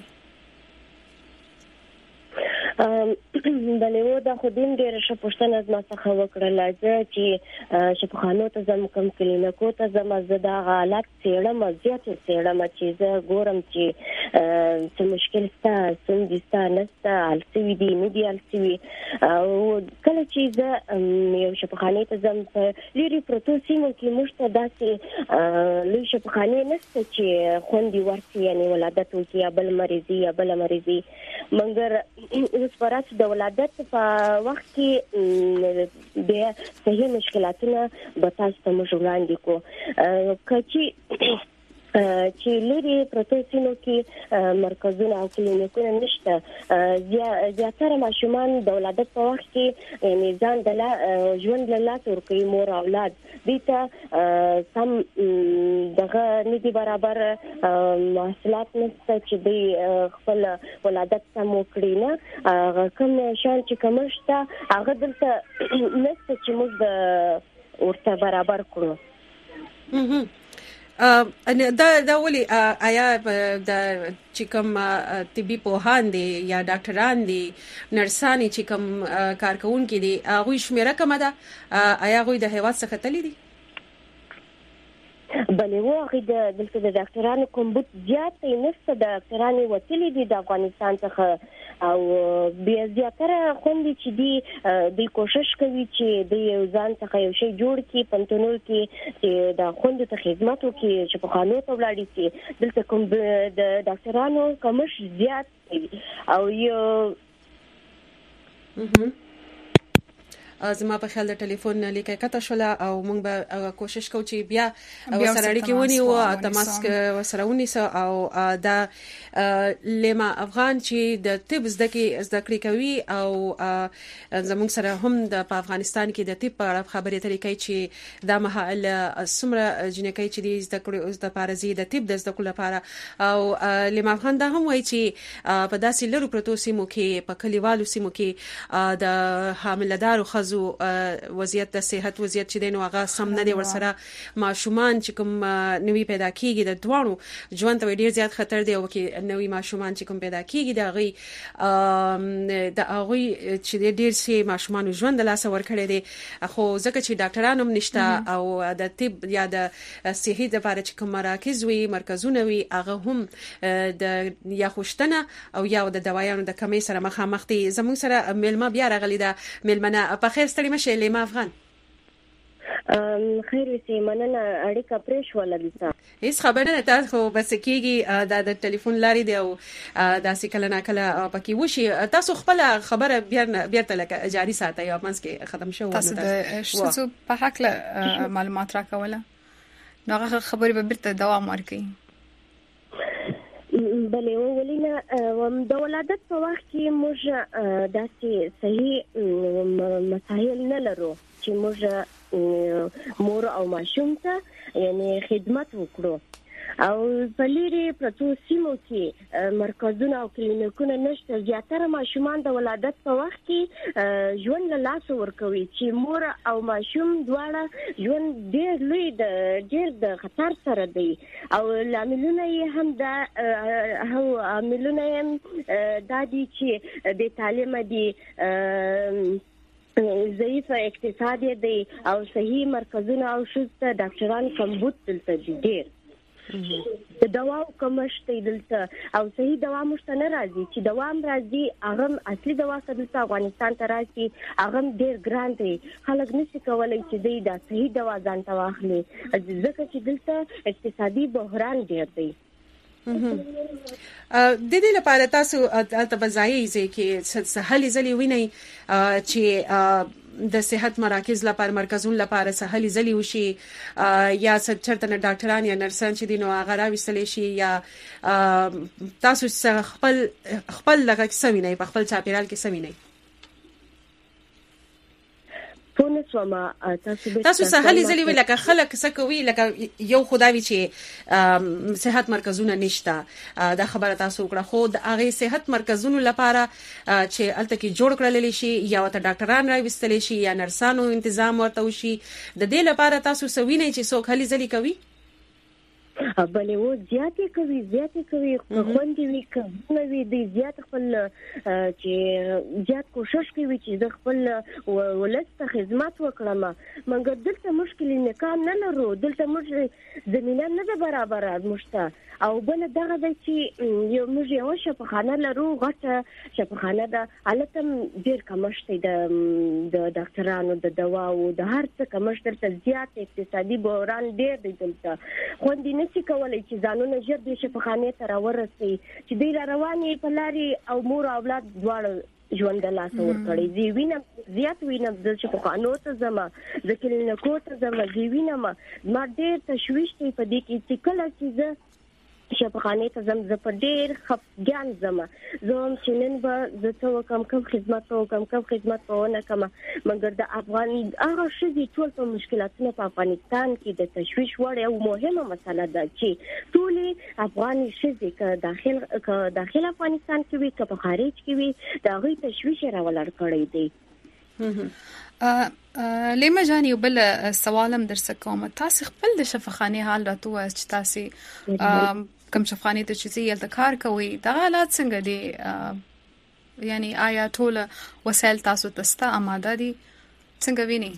بلې و دا خو دین ډېر ښه پوښتنه زما څخه وکړله زه چې شفاخانو ته ځم کوم کلینیکو ته ځم زه دا حالات څېړم زیات څېړم چې زه ګورم چې څه مشکل شته ستونزې شته نشته حل شوي دي نه دي حل شوي او کله چې زه یو شفاخانې ته ځم په لرې پرتو سیمو کې موږ ته داسې لوی شفاخانې نشته چې خوندې ورسي یعنې ولادت وکړي یا بل مریضي یا بله مریضي مګر سپارات د ولادت په وخت کې د صحیح مشکلاتونه به تاسو ته موږ وړاندې کوو کچې چې لري پروتو سیمو کې مرکزونه او کلینیکونه نشته زیاتره ماشومان د ولادت په وخت کې یعنی ځان د ژوند له لاسه ورکوي مور اولاد دې ته سم دغه ندي برابر محصولات نشته چې د خپل ولادت سم وکړي نه کوم شان چې کومشته هغه دلته نشته چې موږ ورته برابر کړو دا دا ولي آیا د چې کوم طبي پوهان دي یا ډاکټران دي نرسانی چې کوم کارکونکي دي هغه شمیره کومه ده آیا هغه د هیواد څخه تللی دي بلې واغې د دلته د ډاکټرانو کوم بوت زیات نشته د ډاکټرانو وتلي دي د افغانستان څخه او بیا زیاتره خوندې چې دی د کوشش کوي چې د یو ځان څخه یو شی جوړ کړي پنتونو کې چې د خوندې ته خدمت وکړي چې په خانو ته ولاړ شي دلته کوم د ډاکټرانو کمش زیات او یو زما په خیال د ټلیفون لیکه کته شوله او موږ به کوشش کوو چې بیا وسره اړیکې ونیو او تماس وسره ونیسو او دا لیما افغان چې د طب زده کړې کوي او زموږ سره هم د افغانستان کې د طب په اړه خبرې اترې کوي چې دا مهال سمره جنکې چې د زده کړې د پارزي د طب د زده کړې لپاره او لیما افغان دا هم وایي چې په داسې لرو پروتو سیمو کې په کلیوالو سیمو کې د حاملدارو خزو وضعیت د صحت وضعیت چې دینو هغه سم نه دی ورسره ماشومان چې کوم نوې پیدا کیږي د دوانو ژوند ته ډیر زیات خطر دی او کې نوې ماشومان چې کوم پیدا کیږي د غي د هغه چې ډیر سي ماشومان ژوند د لاس ور کړی دي خو ځکه چې ډاکټرانو هم نشته او د طب یا د صحي لپاره چې کوم مراکز وي مرکزونه وي هغه هم د یا خوشتنه او یا د دوايانو د کمی سره مخامخ دي. زموږ سره ملما بیا راغلی دا ملمنه په خیر ستړي مشه لیما افغان. خیر وسې مننه اړیکه پرې شو لږه هیڅ خبره نه تاسو خو بس کېږي د د ټلیفون لاري دی او داسې کله نه کله پکې وشي تاسو خپل خبره بیا بیا تلکه جاری ساتي یا مانس کې ختم شو تاسو د شتو په حق له معلومات راکوله نو هغه خبرې به بیرته دوام ورکړي. بلې ولینا د ولادت په وخت کې موږ داسې صحیح مسایل نه لرو چې موږ مور او ماشوم ته یعنی خدمت وکړو او په لري پروتو سیمو کې مرکزونه او کلینیکونه نشته. زیاتره ماشومان د ولادت په وخت کې ژوند له لاس ورکوي چې مور او ماشوم دواړه ژوند ډېر لوی د ډېر د خطر سره دی او عاملونه یې هم دا هو عاملونه یې دا دي چې د تعلیم دي ضعیف اقتصاد دی او صحیح مرکزونه او شته ډاکټران کمبود دلته دي ډېر د دواو کمشت دلته او صحیح دوا مشته نه راځي چې دوا هم راځي هغه اصلي دوا دلته افغانستان ته راځي هغه ډېر ګران دی خلک نشي کولای چې دوی دا صحیح دوا ځان ته واخلي ځکه چې دلته اقتصادي بحران ډېر دی. د دې لپاره تاسو ته بځایي چې سهالي ځلې ویني چې د صحت مراکز لپاره مرکزون لپاره سهالي ځلې وشي یا چرته ډاکټران یا نرسان چې دینو هغه راوستل شي یا تاسو خپل خپل لږه سوینه په خپل چاپیرال کې سوینه تاسو سهالي ځلې وی لکه خلک سکوي لکه یو خداوي چې صحت مرکزونه نشته دا خبره تاسو وکړه خو د هغه صحت مرکزونو لپاره چې الته کې جوړ کړل شي یا ته ډاکټران راوستل شي یا نرسانو تنظیم ورته وشي د دې لپاره تاسو سوینه چې څوک هلي ځلې کوي بلې و زیاتې کوي زیاتې کوي خوندې وي کوي وي د زیات خپل چې زیات کوشش کوي چې د خپل ولست خدمت وکړم مګر دلته مشکل نه کار نه لرو دلته موږ زمينه نه ده برابر مشته او بل دغه د چې یو موږ یو شفاخانه لرو غټه شفاخانه ده البته ډیر کمشته د د ډاکټرانو د دواو د هر څه کمشته تر زیات اقتصادي بحران ډیر دی دلته خوندې نشي کولای چې ځانونه ژر د شفاخانه ته راورسي چې دوی رواني په لاري او مور او اولاد دواړه ژوند لا څور کړی دی وینم زیات وینم د شفاخانو ته زما د کلینیکو ته زما دی وینم ما ډیر تشویش دی په دې کې چې کله چې شفاخانه ته زم ز په ډیر خپګان زما زوم چې نن به زه څو کم کم خدمت او کم کم خدمت پهونه کم مګر د افغان هغه شذي ټول په مشکلاتونو په افغانستان کې د تشویش وړ او مهمه مسله ده چې ټول افغان شذي که داخل که داخل افغانستان کې وي که په خارج کې وي دا غي تشویش راولر کړی دی. لیما جان یو بل سوالم در سکوم تاسو خپل د شفاخانه حال راته چې تاسو کوم شفاخانه ته چې یلته کار کوي دا حالات څنګه دي یعنی آیا ټول وسایل تاسو ته آماده دي څنګه ویني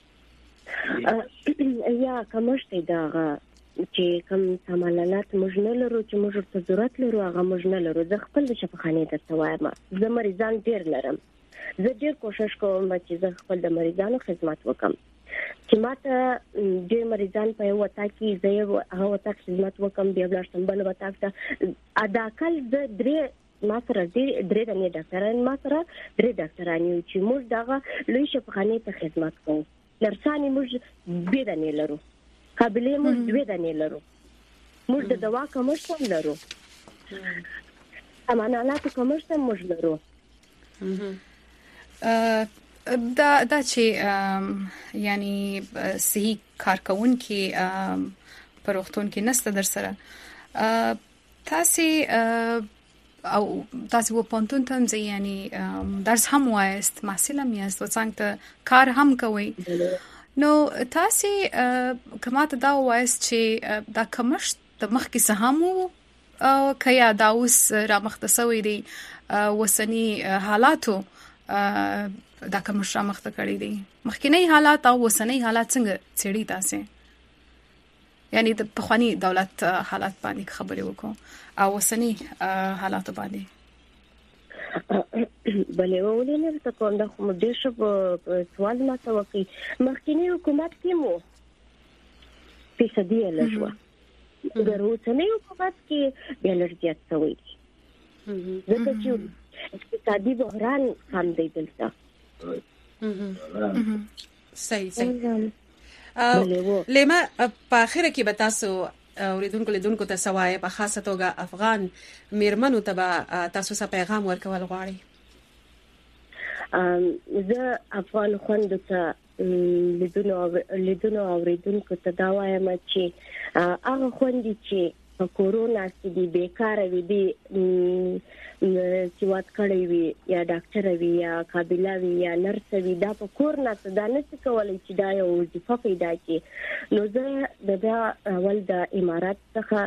یا کومشته دا چې کوم سامانات موږ نه لرو چې موږ ته ضرورت لرو هغه موږ نه لرو زه خپل د شفاخانه ته وایم زه مریضان ډیر لرم زه ډیر کوشش کوم چې زه خپل د مریضانو خدمت وکم چې ماته ډیر مریضان په یو وتا کې زه هغه وتا خدمت وکم بیا بل سمبل وتا ته ادا کل د درې ما سره درې دنې ډاکټران ما سره درې ډاکټران یو چې موږ دغه لوی شفاخانه ته خدمت کوو. نرسانې موږ دوه دنې لرو، قابلې موږ دوه دنې لرو، موږ د دوا کمښت هم لرو، امانات کمښت هم موږ لرو. دا دا چې یعنی صحیح کارکونکي پروختون کې نسته در سره تاسو او تاسو په پونتون ته ځئ، یعنی درس هم وایست، محصل هم یاست او څنګه کار هم کوي. نو تاسو کومه دا وایست چې دا کمښت د مخکې سهمو او کیا دا اوس را مختصوي دي وسنی حالاتو دا کمښت را مخته کړی دي. مخکینی حالات او وسنی حالات څنګه څېړي تاسو؟ یعنی د پخوانی دولت حالات باندې خبرې وکړو او وسنی حالات باندې. بلې ولې نه تاسو دا کوم د شپ سوال ما ته وکي مخکینی حکومت کې مو فیصدي لږه دروځنی حکومت کې د لږیت شوی ځکه چې اقتصادي بحران هم دی دلته. صحیح صحیح. لیما په اخر کې به تاسو اوریدونکو لیدونکو ته سوای په خاصه توګه افغان میرمنو ته تاسو څه پیغام ورکول غواړئ؟ زه افغان خوندو ته لیدونکو لیدونکو اوریدونکو ته دا وایم چې هغه خوندې چې په کورونا کې دی بیکاره وي دي چې وات کړی وي یا ډاکټر وي یا قابله وي یا نرس وي دا په کورنا ته دا نه څه کولای چې دا یو وظیفه پیدا کړي. نو زه د اول د امارات څخه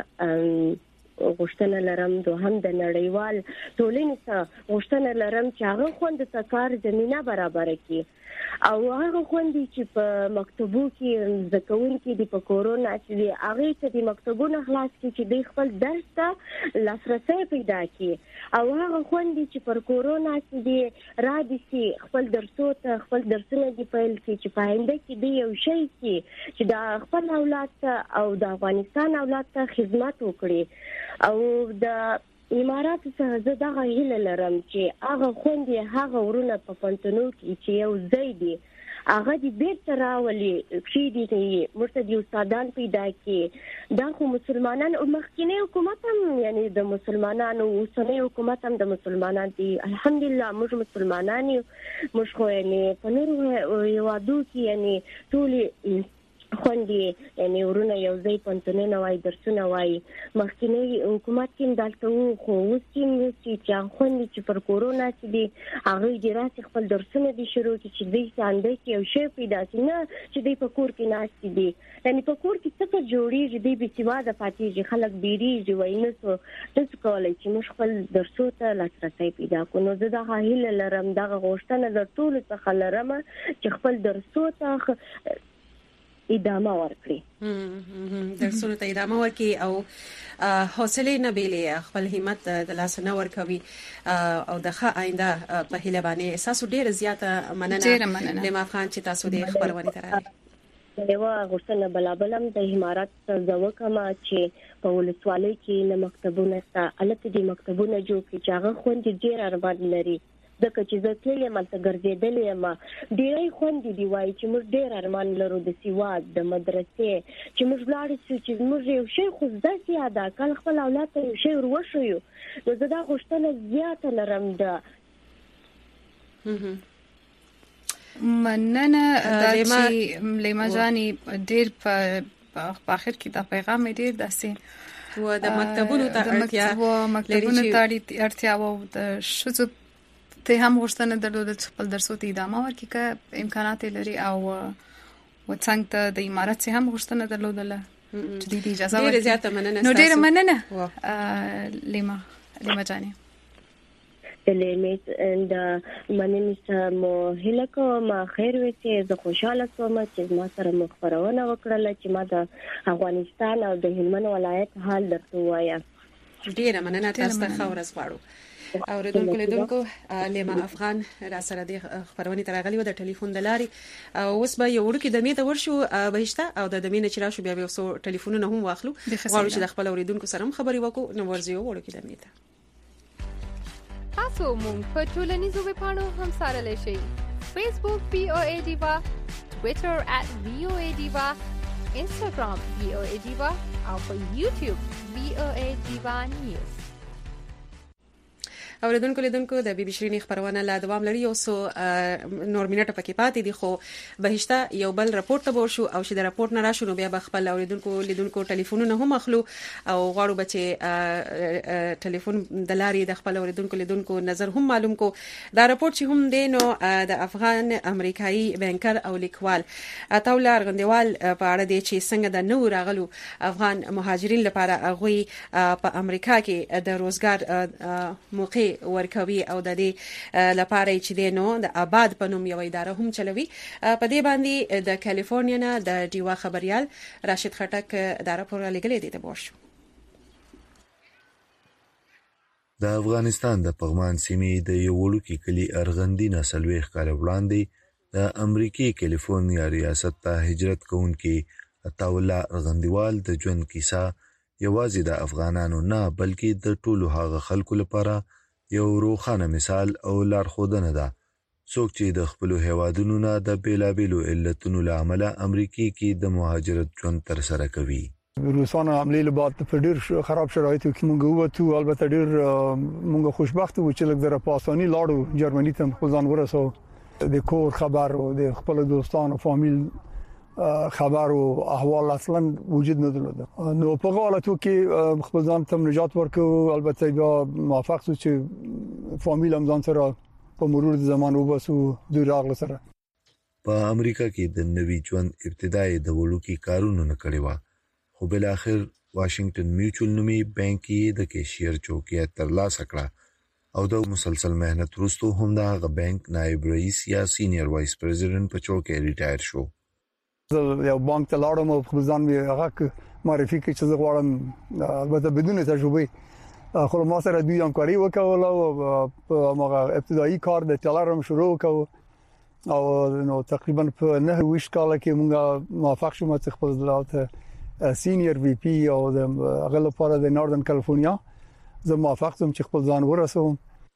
غوښتنه لرم، دوهم د نړیوال ټولنې څخه غوښتنه لرم چې هغه خوند ته کار زمينه برابر کړي او هغه خوندې چې په مکتبو کې زکونکي د په کورونا چې هغه ته د مکتبونو خلاص کې چې د خپل درس ته لاسرسي پیدا کړي او هغه خوندې چې پر کورونا کې د رادسي خپل درسو ته خپل درسونه دی پیل کې چې پاینده کې دی یو شی کې چې د خپل اولاد ته او د افغانستان اولاد ته خدمت وکړي. او د امارات څخه زه دغه هیله لرم چې هغه خوندې هغه ورونه په پنتنو کې چې یو ځای دی هغه دې بیرته راولي چې دې مرتد یو استادان پیدا کړي. دا خو مسلمانان او مخکینی حکومت هم یعنی د مسلمانانو اوسنی حکومت هم د مسلمانانو دی. الحمدلله موږ مسلمانان یو، موږ خو یعنی په نورو هیوادو کې یعنی ټول خوندې یعنی ورونه یو ځای پنتنونه وای درسونه وای. مخکینی حکومت کې دالته وو خو اوس کې چې خوندې چې پر کورونا چې دی هغه دې راسي خپل درسونه دي شروع کړي چې دې څنګه کې یو شی پیدا شي نه چې دې په کور کې ناشې دي یعنی په کور کې څه جوړیږي دې به سیواده پاتېږي خلک بیریږي وای نه څه څه کولای چې موږ خپل درسو ته لاسرسي پیدا کړو. نو زه دا هیله لرم دغه غوښتنه د ټول څخه لرم چې خپل درسو ته ادامه ورکړي درسونه ته ادامه ورکړي او حوصله نه بیلې خپل همت د لاس نه ورکوي او د ښه آینده په هیله باندې احساس ډیر زیاته مننه لیما خان چې تاسو د خبرونه ترالي. یو غوښتنه بلابلم د امارات ځوکما چې په ولسوالۍ کې نه مکتبونه ستا الته دي مکتبونه جوړ کړي چې هغه خوندې ډیر ارمان لري ځکه چې زه تللی یم هلته ګرځېدلې یم ډېری خوندې دي وایي چې موږ ډېر ارمان لرو د سواد د مدرسې چې موږ ولاړ شو چې موږ یو شی خو زده سي ادا کړ خپل اولاد ته یو شی ور وښیو. نو زه دا غوښتنه زیاته لرم ده. مننه لیما لیما جاني ډېر په اخر کې دا پیغام ډېر داسې و د مکتبونو ته اړتیا مکتبونو ته اړتیا و د شذ ته هم غوښتنه درلوده چې خپل درسو ته ادامه ورکړي که امکانات لري او وڅنګه ته د امارات څخه هم غوښتنه درلوده چې دې اجازه ورکړي. ډېر زیاته مننه. نو ډېر مننه لیما لیما جاني. لیمت اند مننه سمو هله کوم خیر وته زه خوشاله کوم چې ما سره مخبرونه وکړه چې ما د افغانستان او د هلمند ولایت حال درته وایم. ډېر مننه تاسو ته خبر اسپاړو. اوریدونکو لیدونکو لیما افغان را سره د خبرونه ترغلی و د ټلیفون د لاري اوس به یو ورکه د میته ورشو بهشته او د دمینه چې راشو بیا به وسو ټلیفونونه هم واخلو غواړو چې د خپل اوریدونکو سره هم خبري وکړو. نو ورځي یو ورکه د میته تاسو مونږ په ټولنیزو ویبپاڼو هم سره شئ. فیسبوک وی او ای ډیوا، ټوئیټر ات وی او ای ډیوا، انستګرام وی او ای ډیوا او په یوټیوب وی او ای ډیوا نیوز. اوریدونکو لیدونکو د بي بي شيرين خبرونه لا دوام لري او سو نور منټه پکې پاتې دي، خو بهشته یو بل راپورټ ته ورشو او چې د راپورټ نه راشو نو بیا خپل اوریدونکو لیدونکو ټلیفونونه هم اخلو او غواړو بچي ټلیفون د لاري د خپل اوریدونکو لیدونکو نظر هم معلوم کو. دا راپورټ چې هم دینو د افغان امریکایي بانکر او لیکوال عطاولا ارغندوال په اړه دی چې څنګه د نو راغلو افغان مهاجرین لپاره هغه په امریکا کې د روزګار موقع ورکوي او د دې لپاره چې دینو د آباد په نوم یو اداره هم چلوي. په دې باندې د کالیفورنیا نه د ډیوا خبريال راشد خټک دا راپور لګلې دی. د بوشو د افغانستان د پغمان سیمې د یو وړوکي کلی ارغندینه سلويخ کال وړاندې د امریکای کالیفورنیا ریاست ته هجرت کوونکي عطاولا ارغندوال د ژوند کیسه یوازې د افغانانو نه بلکې د ټولو هغه خلکو لپاره یو روښانه مثال او لارښودنه ده څوک چې د خپل هیوادونو نه د بیلابیلو علتونو لامل امریکای کې د مهاجرت ژوند تر سره کوي. روسانو حمله له بعد په ډیر خراب شرایطو کې مونږ وته، البته ډیر مونږ خوشبخت وو چې لږ د پاسونی لاړو جرمني ته خپل ځان ورسو، د کور خبر او د خپل دوستانو فامیل خبر او احوال اصلا وجود نه درلود. نو په غالطو کې خپل ځان ته نجات ورکو، البته بیا موافق شو چې فامیل هم ځان سره په مرور زمان وباسو د راغله سره. په امریکا کې د نوي ژوند ابتدایي د وړوکي کارونو نه کړی و، خو بل اخر واشنگټن میوچل نومي بانک یې د کیشیر چوکۍ ترلاسه کړه او د مسلسل مهنت وروسته هم دغه بانک نائب رئیس یا سینیئر وایس پریزیډنټ په چوکۍ ریټایر شو. یو بانک ته لاړم او خپل ځان مې هغه معرفي کړ چې زه غواړم البته بدون تجربه خو ما سره دوی همکاري وکول او په هغه ابتدایي کار د تلارم شروع وکاو او نو تقریبا په نه ویش کال کې موږ موافق شوم چې خپل ځلاته سینیئر وی پی او د هغه لپاره د ناردن کالیفورنیا زه موافق شوم چې خپل ځان ورسوم.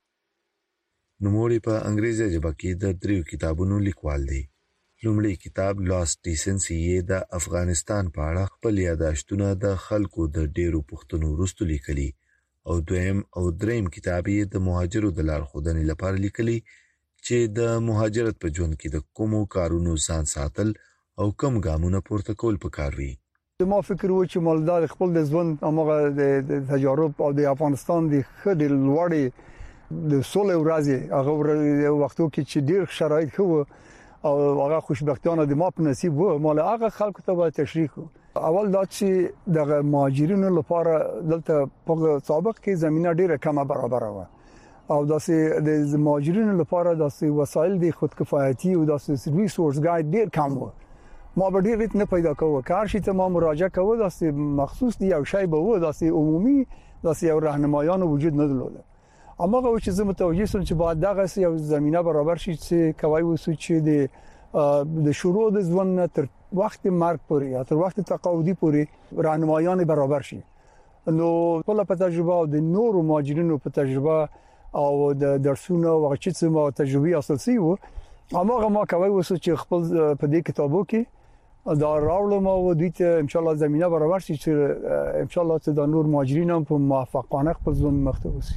نوموړی په انګریزي ژبه کې د دریو کتابونو لیکوال دی. لومړی کتاب لاست ډیسنسي د افغانستان په اړه خپل یاداشتونه د خلکو د ډیرو پښتنو وروسته لیکلي او دویم او دریم کتاب یې د مهاجرو د لارښودنې لپاره لیکلي چې د مهاجرت په ژوند کې د کومو کارونو ځان ساتل او کوم ګامونه پورته کول پکار وي. ما فکر و چې مالدار خپل د ژوند هغه د تجارب او د افغانستان د خدای لوړې د سولې ورځې هغه وختو کې چې ډیر شرایط خو او هغه خوشبختانه د ما په نصیب وو، مال هغه خلکو ته به تشریح کو. اول دا چې د مهاجرینو لپاره دلته په سابق کې زمينه ډیره کمه برابر و او داسې د مهاجرینو لپاره داسې وسایل د خودکفایتی او داسې ریسورس ګاید ډیر کم و. ما به ډیر نه پیدا کوو، کار شي ته ما مراجعه کوو داسې مخصوص دی یو شی به و داسې عمومي داسې یو راهنمایان وجود نه درلود. اما هغه چې زه متوجه شوم چې باید دغه یو زمينه برابر شي چې کوي وسو چې د د شروع د ژوند تر وخت مرګ پورې یا تر وخت تقاعدي پورې راهنمایان برابر شي. نو ټول په تجربه او د نورو مهاجرینو په تجربه او د درسونو او چې څه ما تجربه اساسي وو، اما هغه ما کوي وسو چې خپل په دې کتابو کې دا راولم او دوی ته ان شاء الله زمينه برابر شي چې ان شاء الله چې د نور مهاجرینو په موافقانه خپل ژوند مخته وسی.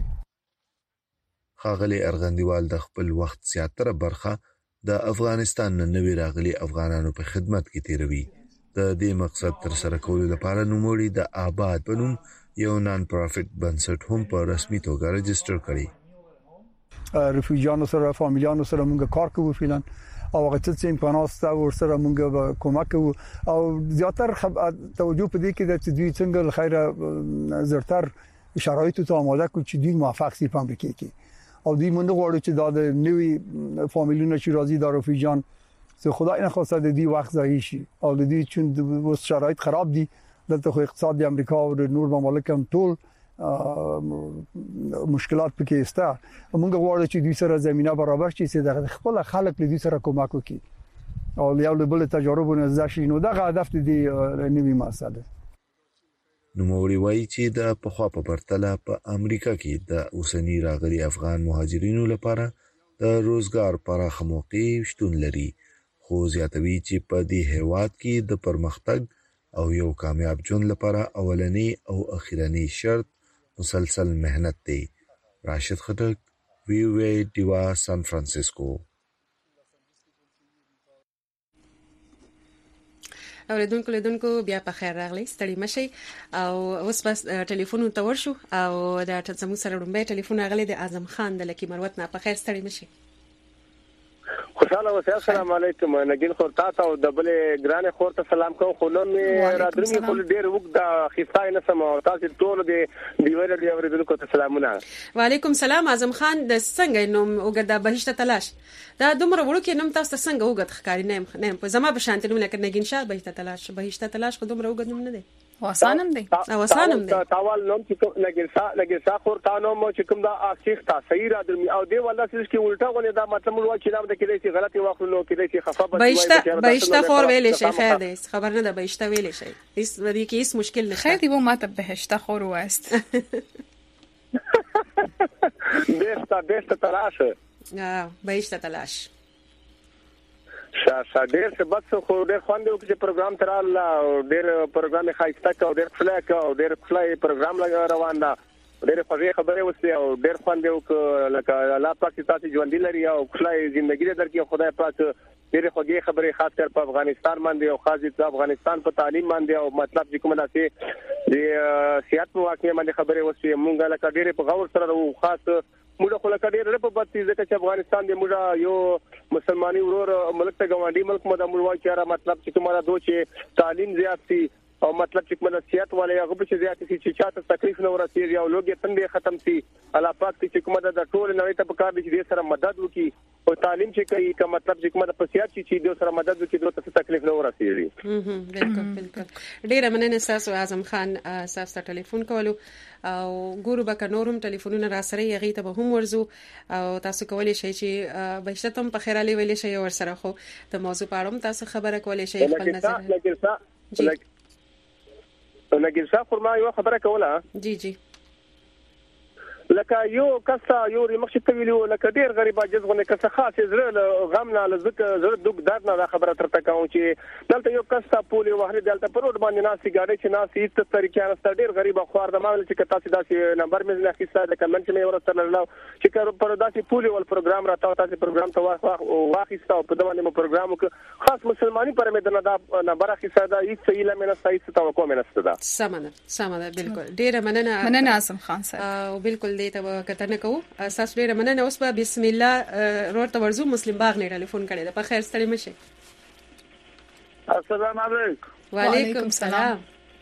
ښاغلی ارغندوال د خپل وخت زیاتره برخه د افغانستان نه نوی راغلي افغانانو په خدمت کې تیروي. د دې مقصد تر سره کولو لپاره نوموړي د آباد په نوم یو نان پروفیټ بنسټ هم په رسمي توګه رجستر کړی. ریفیوجیانو سره فامیلیانو سره موږ کار کوو فعلا او هغه څه امکانات ور سره موږ کومک کوو او زیاتره توجه په دې کې چې دوی څنګه خیره زرتر شرایط ته آماده کو چې دوی موافق سي په امریکا کې او دوی مونږ غواړو چې دا د نوې فامیلونو چې راځي د رفیجان څه خدای نه خواسته د دې وخت ځای شي او د دې چې د شرایط خراب دي دلته خو اقتصاد د امریکا او د نور مملکت هم ټول مشکلات پکې ستا. مونږ غواړو چې دوی سره زمينه برابر شي چې د خپل خلک له دوی سره کومک وکړي او یو له بل تجربه نه زده شي. نو دا هدف دی نوې مسله. نوموړي وایي چې د پخوا په پرتله په امریکا کې د اوسني راغلي افغان مهاجرینو لپاره د روزګار پراخه موقع شتون لري، خو زیاتوي چې په دې هیواد کې د پرمختګ او یو کامیاب ژوند لپاره اولنی او اخیرنی شرط مسلسل مهنت دی. راشد خټک، وی وی ډیوا، سان فرانسیسکو. اوریدونکو لیدونکو بیا په خیر راغلی، ستړي مشي. او اوس بس ټلیفون ته ورشو او د تاسو سره رومبه ټلیفون راغلی د اعظم خان د لکی مروت نه. په خیر، ستړي مشي. خوشاله اوسئ. السلام علیکم. نګین خور تاسو او د بلې ګرانه خور ته سلام کوم. خو نن مې را درمي خو ډېر وګ د خفای نه سم او تاسو ټول دې دیوال دی اوریدونکو ته سلامونه. وعلیکم سلام. اعظم خان د څنګه نوم وګدا بهشته تلاش دا دومره وړو کې نوم تاسو څنګه وګد ښکاری نه نه په زما به شانت نوم لکه نګین شاه بهشته تلاش بهشته تلاش خو دومره وګد نوم نه دی. واسانم دی او واسانم دی تاوال نوم چې نګین شاه نګین شاه خور تا نوم چې کوم دا اخیخ تا صحیح را درمي او دی والله چې کې الټا غونې دا مطلب مو چې نام د کې چې غلطي واخلو کې چې خفه بچي بهشته بهشته خور ویلې شي. خیر دی، خبر نه ده بهشته ویلې شي. هیڅ ودی کې هیڅ مشکل نشته. خیر دی وو ماته بهشته خور واست. بهشته بهشته تلاش. اه بهشته تلاش. شا شا ډېر څه بس خو ډېر خوند یو چې پروګرام تر الله ډېر پروګرام خایسته کا ډېر فلک او ډېر فلای پروګرام لګا روان دا ډېر خوږه خبره وسته او ډېر خوند یو لکه الله پاک تاسو ژوند لري او فلای ژوندۍ درکې خدای پاک ډېر خوږه خبره خاص کر په افغانستان باندې او خاص د افغانستان په تعلیم باندې او مطلب چې کومه ده چې سیاست په واقع باندې خبره وسته مونږه لکه ډېر په غور سره او خاص موږ خو لکه ډېر په بد ځکه چې افغانستان د موږ یو مسلمانۍ ورور ملک ته ګاونډي ملک مو د موږ وایي چې مطلب چې کومه دوه چې تعلیم زیات سي او مطلب چې کومه سیاست والے هغه په زیات سي چې چاته تکلیف نه ورسیږي او لوګي تندې ختم سي. الله پاک چې کومه د ټول نړۍ ته پکار دي چې سره مدد وکړي او تعلیم چې کوي که مطلب چې کومه په سیاست چې د سره مدد وکړي دوی ته تکلیف نه ورسیږي. بالکل بالکل. ډیره مننه تاسو اعظم خان تاسو ټلیفون کولو او ګورو به نورم ټلیفونونه را سره یغی ته به هم ورزو او تاسو کولای شئ چې بهشته تم په خیراله ویلې شئ ور سره خو د موضوع په اړه تاسو خبره کولای شئ خپل نظر. نګین شاه فرما یو خبره کوله. جی جی. لکه یو کسا یو مخشي ته ویلو لکه ډیر غریبه جزغونه کسه خاص زړه غم نه لزک زړه دوک درد نه خبره ترته کوم چې دلته یو کسا پولی وهره دلته پر روډ باندې ناسي گاډي چې ناسي هیڅ طریقې نه ډیر غریبه خوار د مال چې تاسو داسې نمبر مې نه خېسته د کمنټ مې ورته لرلو چې پر داسې پولی ول پروګرام راته تاسو پروګرام ته واخیسته په دغه نیم پروګرام کې خاص مسلمانۍ پر مې د نه نمبر خېسته دا هیڅ ایله مې نه صحیح ستو کوم نه ستدا سمنه سمنه بالکل. ډیر مننه مننه اعظم خان صاحب او بالکل دې ته کتنه کوو. اساس ډیر مننه. اوس په بسم الله ورته ورزو مسلم باغ نه ټلیفون کړي. په خیر ستړي مشه. السلام علیکم. وعلیکم السلام.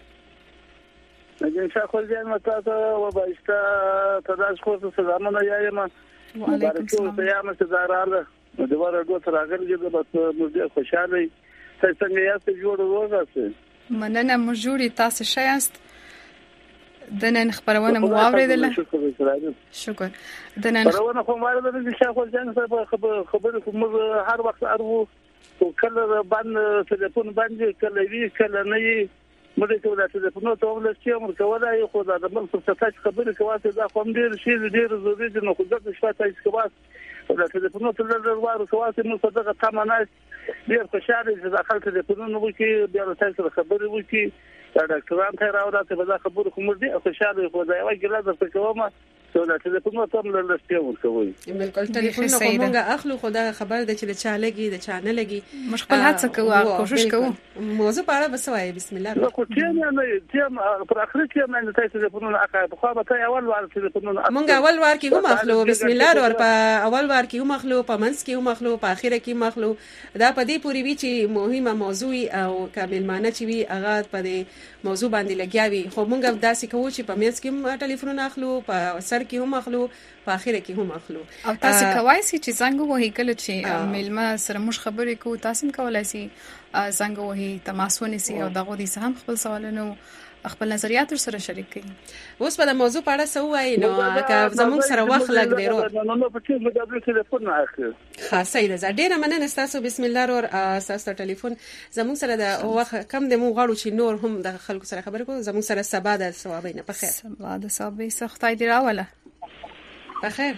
نګین شاه خپل ځان متاسو او بهشته تداس خو سلامونه یایم. وعلیکم السلام. یا مې زاراله د دوه ورځو تر راغلی د بس موږ خوشاله څنګه یاست جوړ وځه. مننه مو جوړی تاسو شایست د نن خبرونه مو اوریدله. شکر. د نن خبرونه خو ماره د شاه خپل ځان سره خبرې کوم هر وخت ارو کله باندې ټلیفون باندې کله وی کله نه مده ته د ټلیفون ته ول چې امر کولای خو دا د بل څه څه خبرې کوي دا کوم ډیر شي ډیر ضروري دي نو خو د شپه تاسو کوي د ټلیفون ته د وروارو کوي نو څه دغه تمناس ډیر خوشاله چې داخل ټلیفون وکي بیا تاسو خبرې وکي دا ډاکټران ته راوړل چې دا خبره کوم دي خوشاله خو دا یو ګلاس په کومه څو ته ټلیفون ته مل لسته ورکوي. بالکل ټلیفون نو کومه اخلو خو دا خبر د چې د چا لګي د چا نه لګي مشکل هڅه کوو کوشش کوو. موضوع په اړه بس وایي بسم الله. نو خو ټیم نه ټیم پر اخر کې باندې تاسو ټلیفون اخا په خو به اول وار ټلیفون مونږ اول وار کې هم اخلو بسم الله ور په اول وار کې هم اخلو په منځ کې هم اخلو په اخر کې هم اخلو. دا په دې پوری وی چې مهمه موضوع او کامل معنی چې وی هغه په دې موضوع باندې لګیاوي خو مونږ داسې کوو چې په منځ کې ټلیفون اخلو په سر کې هم اخلو په اخر کې هم اخلو. او تاسو کوای شئ چې څنګه وਹੀ کله چې ملما سره موږ خبرې کوو تاسو کولی شئ څنګه وਹੀ تماس ونیسئ او دغه دي هم خپل سوالونه خپل نظریات سره شریک کړي. اوس په د موضوع په اړه څه وایي نو که زموږ سره وخت لګ دی رو نو نو په څه مجابل ټلیفون نه اخلي. خاصه ده ډیره مننه تاسو. بسم الله ور تاسو ټلیفون زموږ سره د وخت کم د مو غواړو چې نور هم د خلکو سره خبرې کوو. زموږ سره سبا د ثوابینه په خیر. سبا د ثوابې سختای دی راوله په خیر.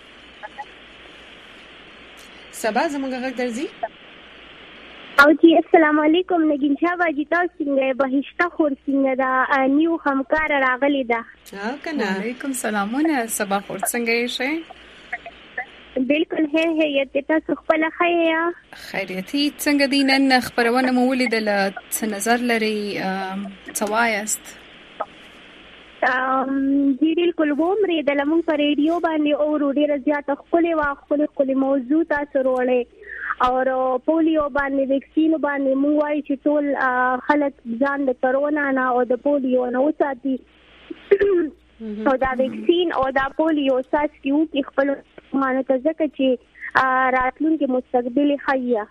سبا زموږ غږ درځي. او جی السلام علیکم نگین شاه باجی تاسو څنګه بهشته خور څنګه دا نیو همکار راغلی دا. ها کنه علیکم سلامونه سبا خور څنګه یې؟ بالکل هه هه یت تاسو خپل خیا خیریتی څنګه دینن خبرونه مو ولیدل څه نظر لري څوایست؟ ام جی بالکل ومري د لمون پر ریډیو باندې او ډیره زیاته خپل واخ خپل خپل موضوع تاسو وروړي او پولیو باندې ویکسین باندې موږ وایي چې ټول خلک ځان د کرونا نه او د پولیو نه وساتي او دا ویکسین او دا پولیو ساس کیو کې خپل مانه ته ځکه چې راتلونکي مستقبل خیا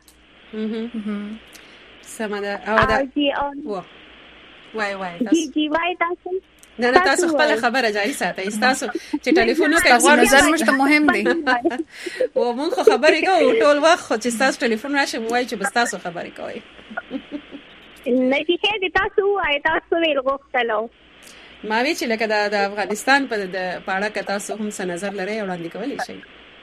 سمدا او دا جی وای وای جی جی وای تاسو نه نه تاسو خپل خبره جاري ساتئ. تاسو چې ټلیفون وکړئ غواړئ نظر مشته مهم دی او موږ خو خبرې کوو ټول وخت چې تاسو ټلیفون راشي وایي چې بس تاسو خبرې کوئ. نه چې دې تاسو وایي تاسو ویل غوښتلو ما وی چې لکه د افغانستان په اړه که تاسو هم څه نظر لرئ وړاندې کولی شئ.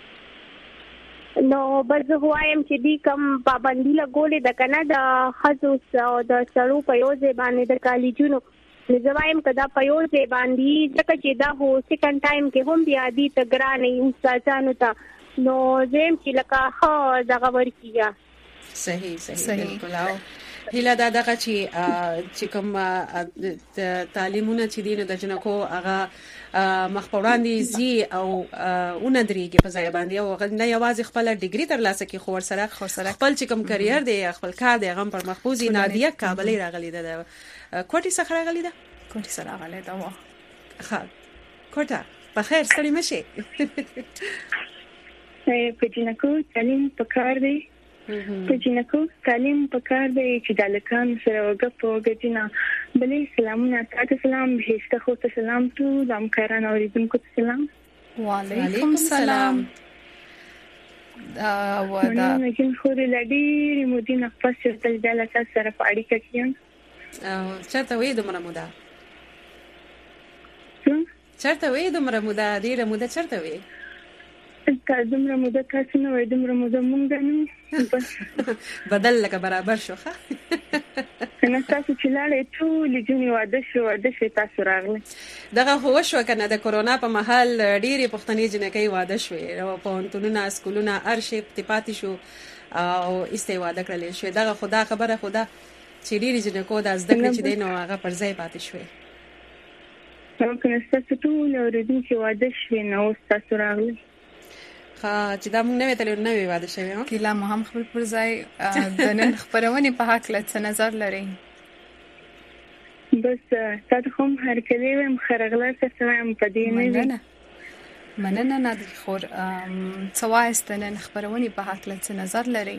نو بس وایم چې دی کم پابندي لګولې د کنه د خصوص او د سړو په یو ځای باندې د کالجونو زوایم کدا پيوځه باندې ځکه چې دا هو سیکنډ ټایم کې هم بیا دي ته ګرانې انسانانو ته نو زم چې لکه ها دغه ورکیږي. صحیح صحیح بالکل. او هله دا دغه چې چې کوم تعلیمونه چې دینه د جنکو هغه مخبران دي زی او اون درېږي په ځای باندې او نه یوازې خپل ډیګري ترلاسه کوي خو سره خپل چې کوم کرییر دی خپل کار دی غم پر محفوظي نادیه کابل راغلی ده کوټی څخه راغلی ده کوټی سره راغلی ده وا ښه کوټه په خیر ستړي مشي. په جنکو تعلیم پکار دی په جنکو تعلیم پکار دی چې د لکان سره وګپ وګټینا بلې سلامونه تاسو سلام هیڅ خو ته سلام ته د امکاران اوریدونکو ته سلام. وعلیکم السلام. دا ودا نګین خو لډی مودینه پس تل د لاسه سره په اړیکه کې او چرته وې دومره موده چرته وې دومره موده ډیره موده چرته وې تا دومره موده تاسو نه وې دومره موده مونږ نه بدل لکه برابر شو ښه کنه تاسو چې لاړې ټول جونی واده شو واده شو تاسو راغله دغه هو شو کنه د کورونا په محل ډیره پښتني جنکې واده شوې او په انټونو اسکولونو ارشیف تپاتې شو او استواده کړل شو. دغه خدا خبره خدا چې ډیری جنکو د زده کړې چې دینو هغه پر ځای پاتې شوې. نو کنه تاسو ټول اوریدونکو واده شوې نو تاسو راغله ها چې دا موږ نه ویل نو واده شوی ها کله مو هم خپل پر ځای د نن خبرونه په حق له نظر لري. بس تاسو هم هر کله هم خرغله تاسو هم پدې نه مننه نه د خور څوایست نن خبرونه په حق له نظر لري.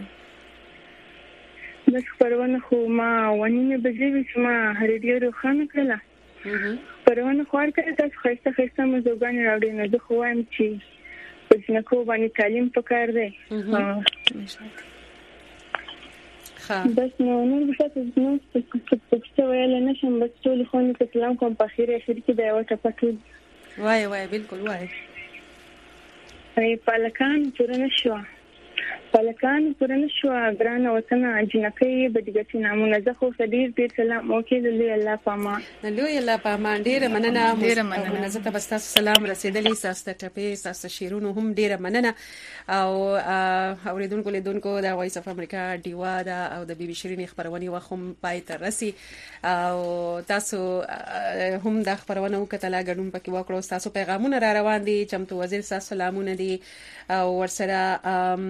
بس خبرونه خو ما ونیمه بجې چې ما هریډیو روخانه کړله خبرونه خو ورته تاسو خسته خسته مو زوګان راوړي نه زه خو وایم چې په جنکو باندې تعلیم پکار دی. ها بس نو نور بشته نو څه ویل نه شم بس ټول خو نه سلام کوم په خیره اخر کې دا یو ټپټ وای وای بالکل وای ای پالکان پرنه شو پالکان پرنه شو ګران وطن جنکې بدګتی نامونه زه خو ډیر ډیر سلام وکړ لوی الله پامان لوی الله پامان ډیر مننه ډیر مننه زه ته بس تاسو سلام رسیدلی تاسو ټپې تاسو شیرونو هم ډیر مننه او اوریدونکو لیدونکو د وایس اف امریکا دیوا دا او د بي بي شيرين خبرونه وخم پای ته رسی او تاسو هم د خبرونه وکټلا غډون پکې وکړو تاسو پیغامونه را روان دي چمتو وزیر تاسو سلامونه دي او ورسره نو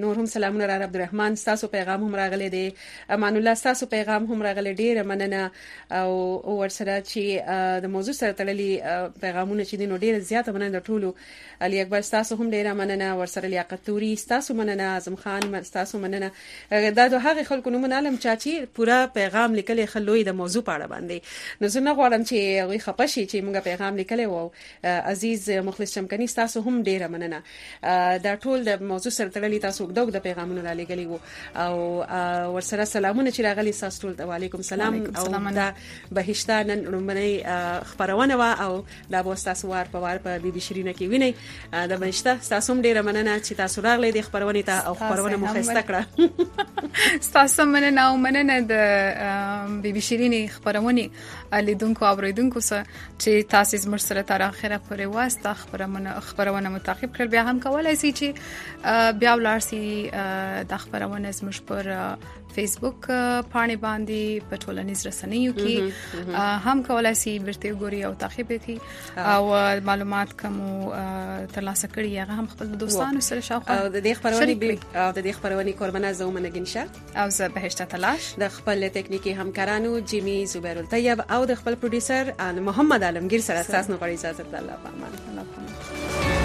نور هم سلامونه را عبدالرحمن تاسو پیغام هم راغلی دی امان الله تاسو پیغام هم راغلی ډیر مننه او ورسره چې د موضوع سره تړلي پیغامونه چې دین ډیر زیاته مننه ټولو علي اکبر تاسو هم ډیر مننه ورسره لیاقت توري تاسو مننه اعظم خان تاسو مننه دا د هغه خلکو نوم عالم چاچی پورا پیغام لیکلی خلوی د موضوع په اړه باندې نو زه نه غواړم چې وي خپشي چې موږ پیغام لیکلی وو عزیز مخلص چمکني تاسو هم ډیر مننه دا ټول د موضوع سره تړلي تاسو د پیغامونو را لګلی وو او ورسره سلامونه چې راغلي تاسو ټول وعلیکم سلام او دا بهشته نن رومنۍ خبرونه وا او دا به تاسو وار په وار په بي بي شيرینه کې ویني دا بهشته تاسو هم ډیر مننه چې تاسو راغلي د خبرونه ته او خبرونه مو خسته کړه تاسو مننه او مننه د بي بي شيرینه خبرونه لیدونکو اوریدونکو سره چې تاسو زموږ سره تر اخره پورې واسطه خبرونه خبرونه متعقب کړ بیا هم کولای شئ چې بیا ولارسي د خبرونه زموږ پر فیسبوک پاڼې باندې په ټولنیز رسنیو کې هم کولای شئ ورته ګوري او تعقیب کړئ او معلومات کوم ترلاسه کړئ هغه هم خپل دوستانو سره شاوخوا او د دې خبرونه او د دې خبرونه قربانه زومنه ګنشا او زه بهشته تلاش د خپل ټکنیکی همکارانو جیمی زبیر الطیب او د خپل پروډوسر محمد عالمگیر سره تاسو نو غواړي اجازه الله پامان الله پامان